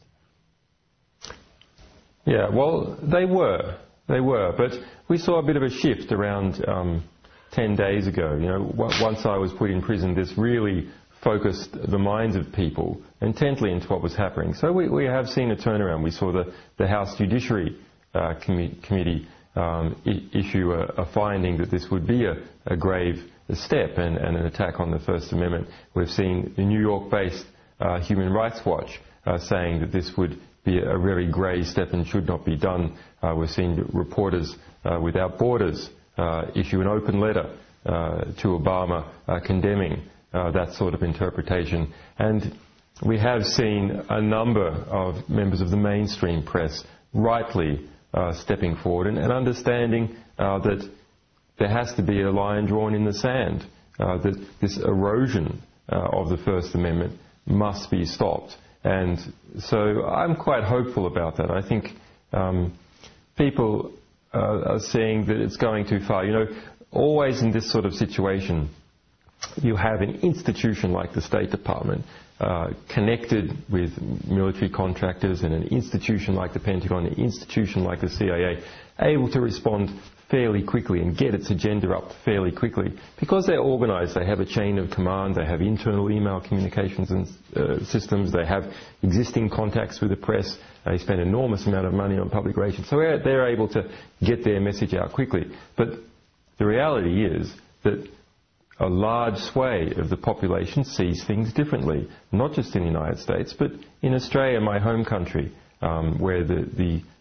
S18: Yeah, well, they were. They were. But we saw a bit of a shift around um, ten days ago. You know, once I was put in prison, this really focused the minds of people intently into what was happening. So we, we have seen a turnaround. We saw the, the House Judiciary uh, com- Committee um, I- issue a, a finding that this would be a, a grave step and, and an attack on the First Amendment. We've seen the New York-based uh, Human Rights Watch uh, saying that this would be a very grave step and should not be done. Uh, we've seen Reporters uh, Without Borders uh, issue an open letter uh, to Obama uh, condemning Uh, that sort of interpretation. And we have seen a number of members of the mainstream press rightly uh, stepping forward and, and understanding uh, that there has to be a line drawn in the sand, uh, that this erosion uh, of the First Amendment must be stopped. And so I'm quite hopeful about that. I think um, people uh, are seeing that it's going too far. You know, always in this sort of situation, you have an institution like the State Department uh, connected with military contractors, and an institution like the Pentagon, an institution like the C I A, able to respond fairly quickly and get its agenda up fairly quickly. Because they're organized, they have a chain of command, they have internal email communications and uh, systems, they have existing contacts with the press, they spend an enormous amount of money on public relations. So they're able to get their message out quickly. But the reality is that a large sway of the population sees things differently, not just in the United States, but in Australia, my home country, um, where the, the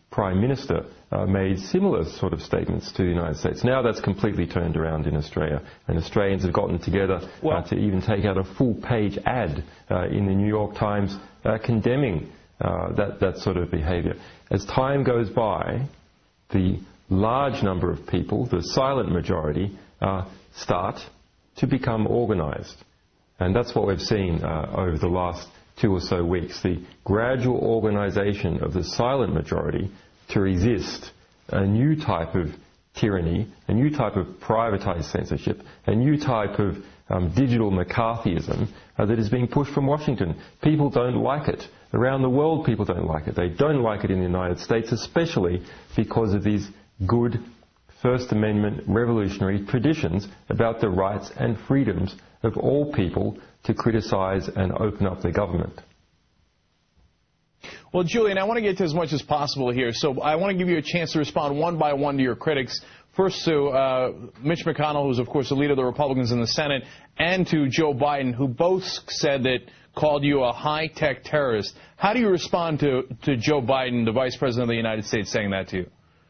S18: Prime Minister uh, made similar sort of statements to the United States. Now that's completely turned around in Australia, and Australians have gotten together well, uh, to even take out a full-page ad uh, in the New York Times uh, condemning uh, that, that sort of behaviour. As time goes by, the large number of people, the silent majority, uh, start to become organised. And that's what we've seen uh, over the last two or so weeks, the gradual organisation of the silent majority to resist a new type of tyranny, a new type of privatised censorship, a new type of um, digital McCarthyism uh, that is being pushed from Washington. People don't like it. Around the world, people don't like it. They don't like it in the United States, especially because of these good First Amendment revolutionary traditions about the rights and freedoms of all people to criticise and open up their government.
S17: Well, Julian, I want to get to as much as possible here, so I want to give you a chance to respond one by one to your critics. First to uh, Mitch McConnell, who's, of course, the leader of the Republicans in the Senate, and to Joe Biden, who both said that, called you a high-tech terrorist. How do you respond to, to Joe Biden, the Vice President of the United States, saying that to you?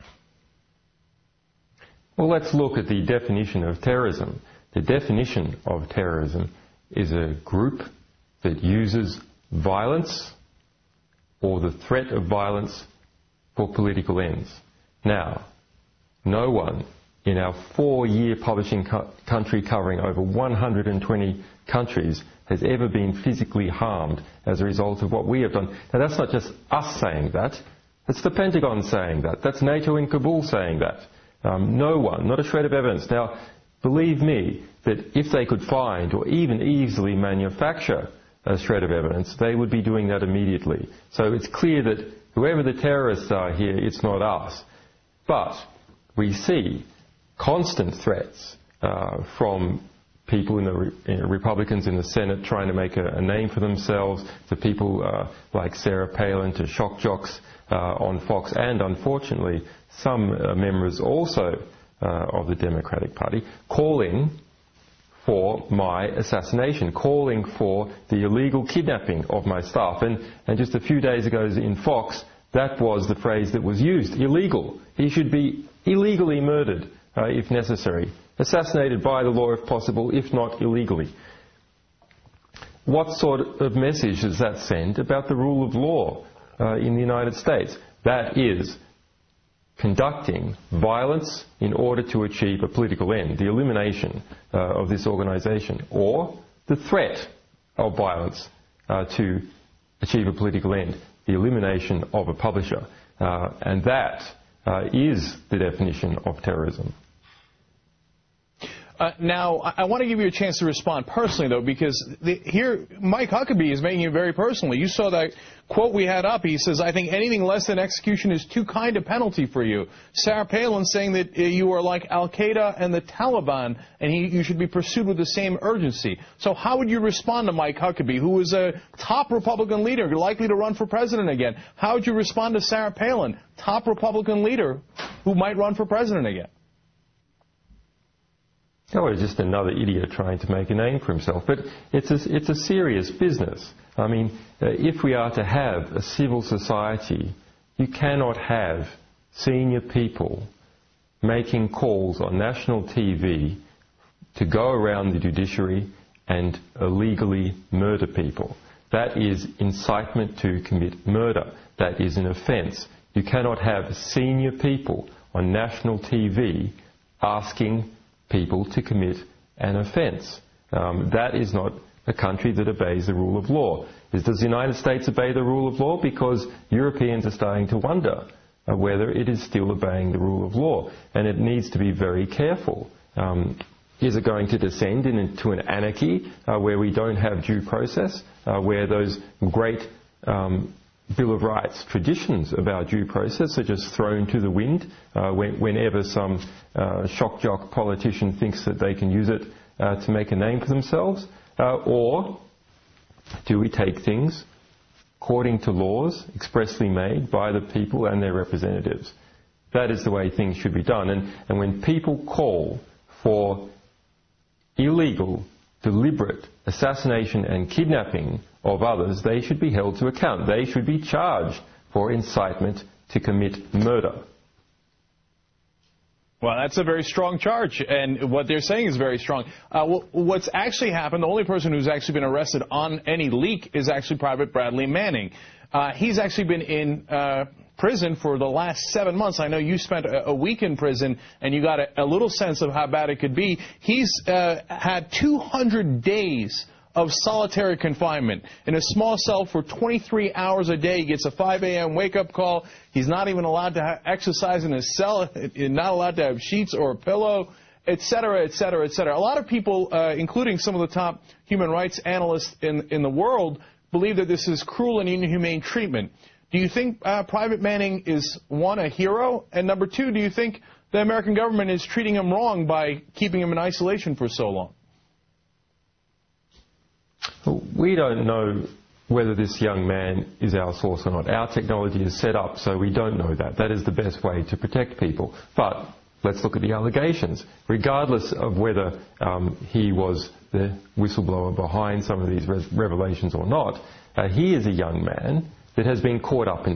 S18: Well, let's look at the definition of terrorism. The definition of terrorism is a group that uses violence or the threat of violence for political ends. Now, no one in our four-year publishing co- country covering over one hundred twenty countries has ever been physically harmed as a result of what we have done. Now, that's not just us saying that. That's the Pentagon saying that. That's NATO in Kabul saying that. Um, no one, not a shred of evidence. Now, believe me that if they could find or even easily manufacture a shred of evidence, they would be doing that immediately. So it's clear that whoever the terrorists are here, it's not us. But we see constant threats uh, from people in the re- uh, Republicans in the Senate trying to make a, a name for themselves, to people uh, like Sarah Palin, to shock jocks uh, on Fox, and unfortunately some uh, members also uh, of the Democratic Party calling for my assassination, calling for the illegal kidnapping of my staff. And, and just a few days ago in Fox, that was the phrase that was used, illegal. He should be illegally murdered uh, if necessary, assassinated by the law if possible, if not illegally. What sort of message does that send about the rule of law uh, in the United States? That is conducting violence in order to achieve a political end, the elimination uh, of this organisation, or the threat of violence uh, to achieve a political end, the elimination of a publisher. Uh, and that uh, is the definition of terrorism.
S17: Uh, now, I, I want to give you a chance to respond personally, though, because the, here Mike Huckabee is making it very personally. You saw that quote we had up. He says, I think anything less than execution is too kind a penalty for you. Sarah Palin saying that uh, you are like Al-Qaeda and the Taliban, and he, you should be pursued with the same urgency. So how would you respond to Mike Huckabee, who is a top Republican leader, likely to run for president again? How would you respond to Sarah Palin, top Republican leader who might run for president again?
S18: Oh, he's just another idiot trying to make a name for himself. But it's a, it's a serious business. I mean, uh, if we are to have a civil society, you cannot have senior people making calls on national T V to go around the judiciary and illegally murder people. That is incitement to commit murder. That is an offence. You cannot have senior people on national T V asking people to commit an offence. Um, that is not a country that obeys the rule of law. Is, does the United States obey the rule of law? Because Europeans are starting to wonder uh, whether it is still obeying the rule of law. And it needs to be very careful. Um, is it going to descend into an anarchy uh, where we don't have due process, uh, where those great um, Bill of Rights traditions about due process are just thrown to the wind uh, when, whenever some uh, shock jock politician thinks that they can use it uh, to make a name for themselves? Uh, or do we take things according to laws expressly made by the people and their representatives? That is the way things should be done. And, and when people call for illegal, deliberate assassination and kidnapping of others, they should be held to account. They should be charged for incitement to commit murder.
S17: Well, that's a very strong charge, and what they're saying is very strong. Uh, well, what's actually happened, the only person who's actually been arrested on any leak is actually Private Bradley Manning. Uh, he's actually been in uh, prison for the last seven months. I know you spent a, a week in prison, and you got a, a little sense of how bad it could be. He's uh, had two hundred days of solitary confinement in a small cell for twenty-three hours a day. He gets a five a.m. wake-up call. He's not even allowed to ha- exercise in his cell. He's not allowed to have sheets or a pillow, et cetera, et cetera, et cetera. A lot of people, uh, including some of the top human rights analysts in, in the world, believe that this is cruel and inhumane treatment. Do you think uh, Private Manning is, one, a hero? And number two, do you think the American government is treating him wrong by keeping him in isolation for so long?
S18: We don't know whether this young man is our source or not. Our technology is set up so we don't know that. That is the best way to protect people. But let's look at the allegations. Regardless of whether um, he was the whistleblower behind some of these re- revelations or not, uh, he is a young man that has been caught up in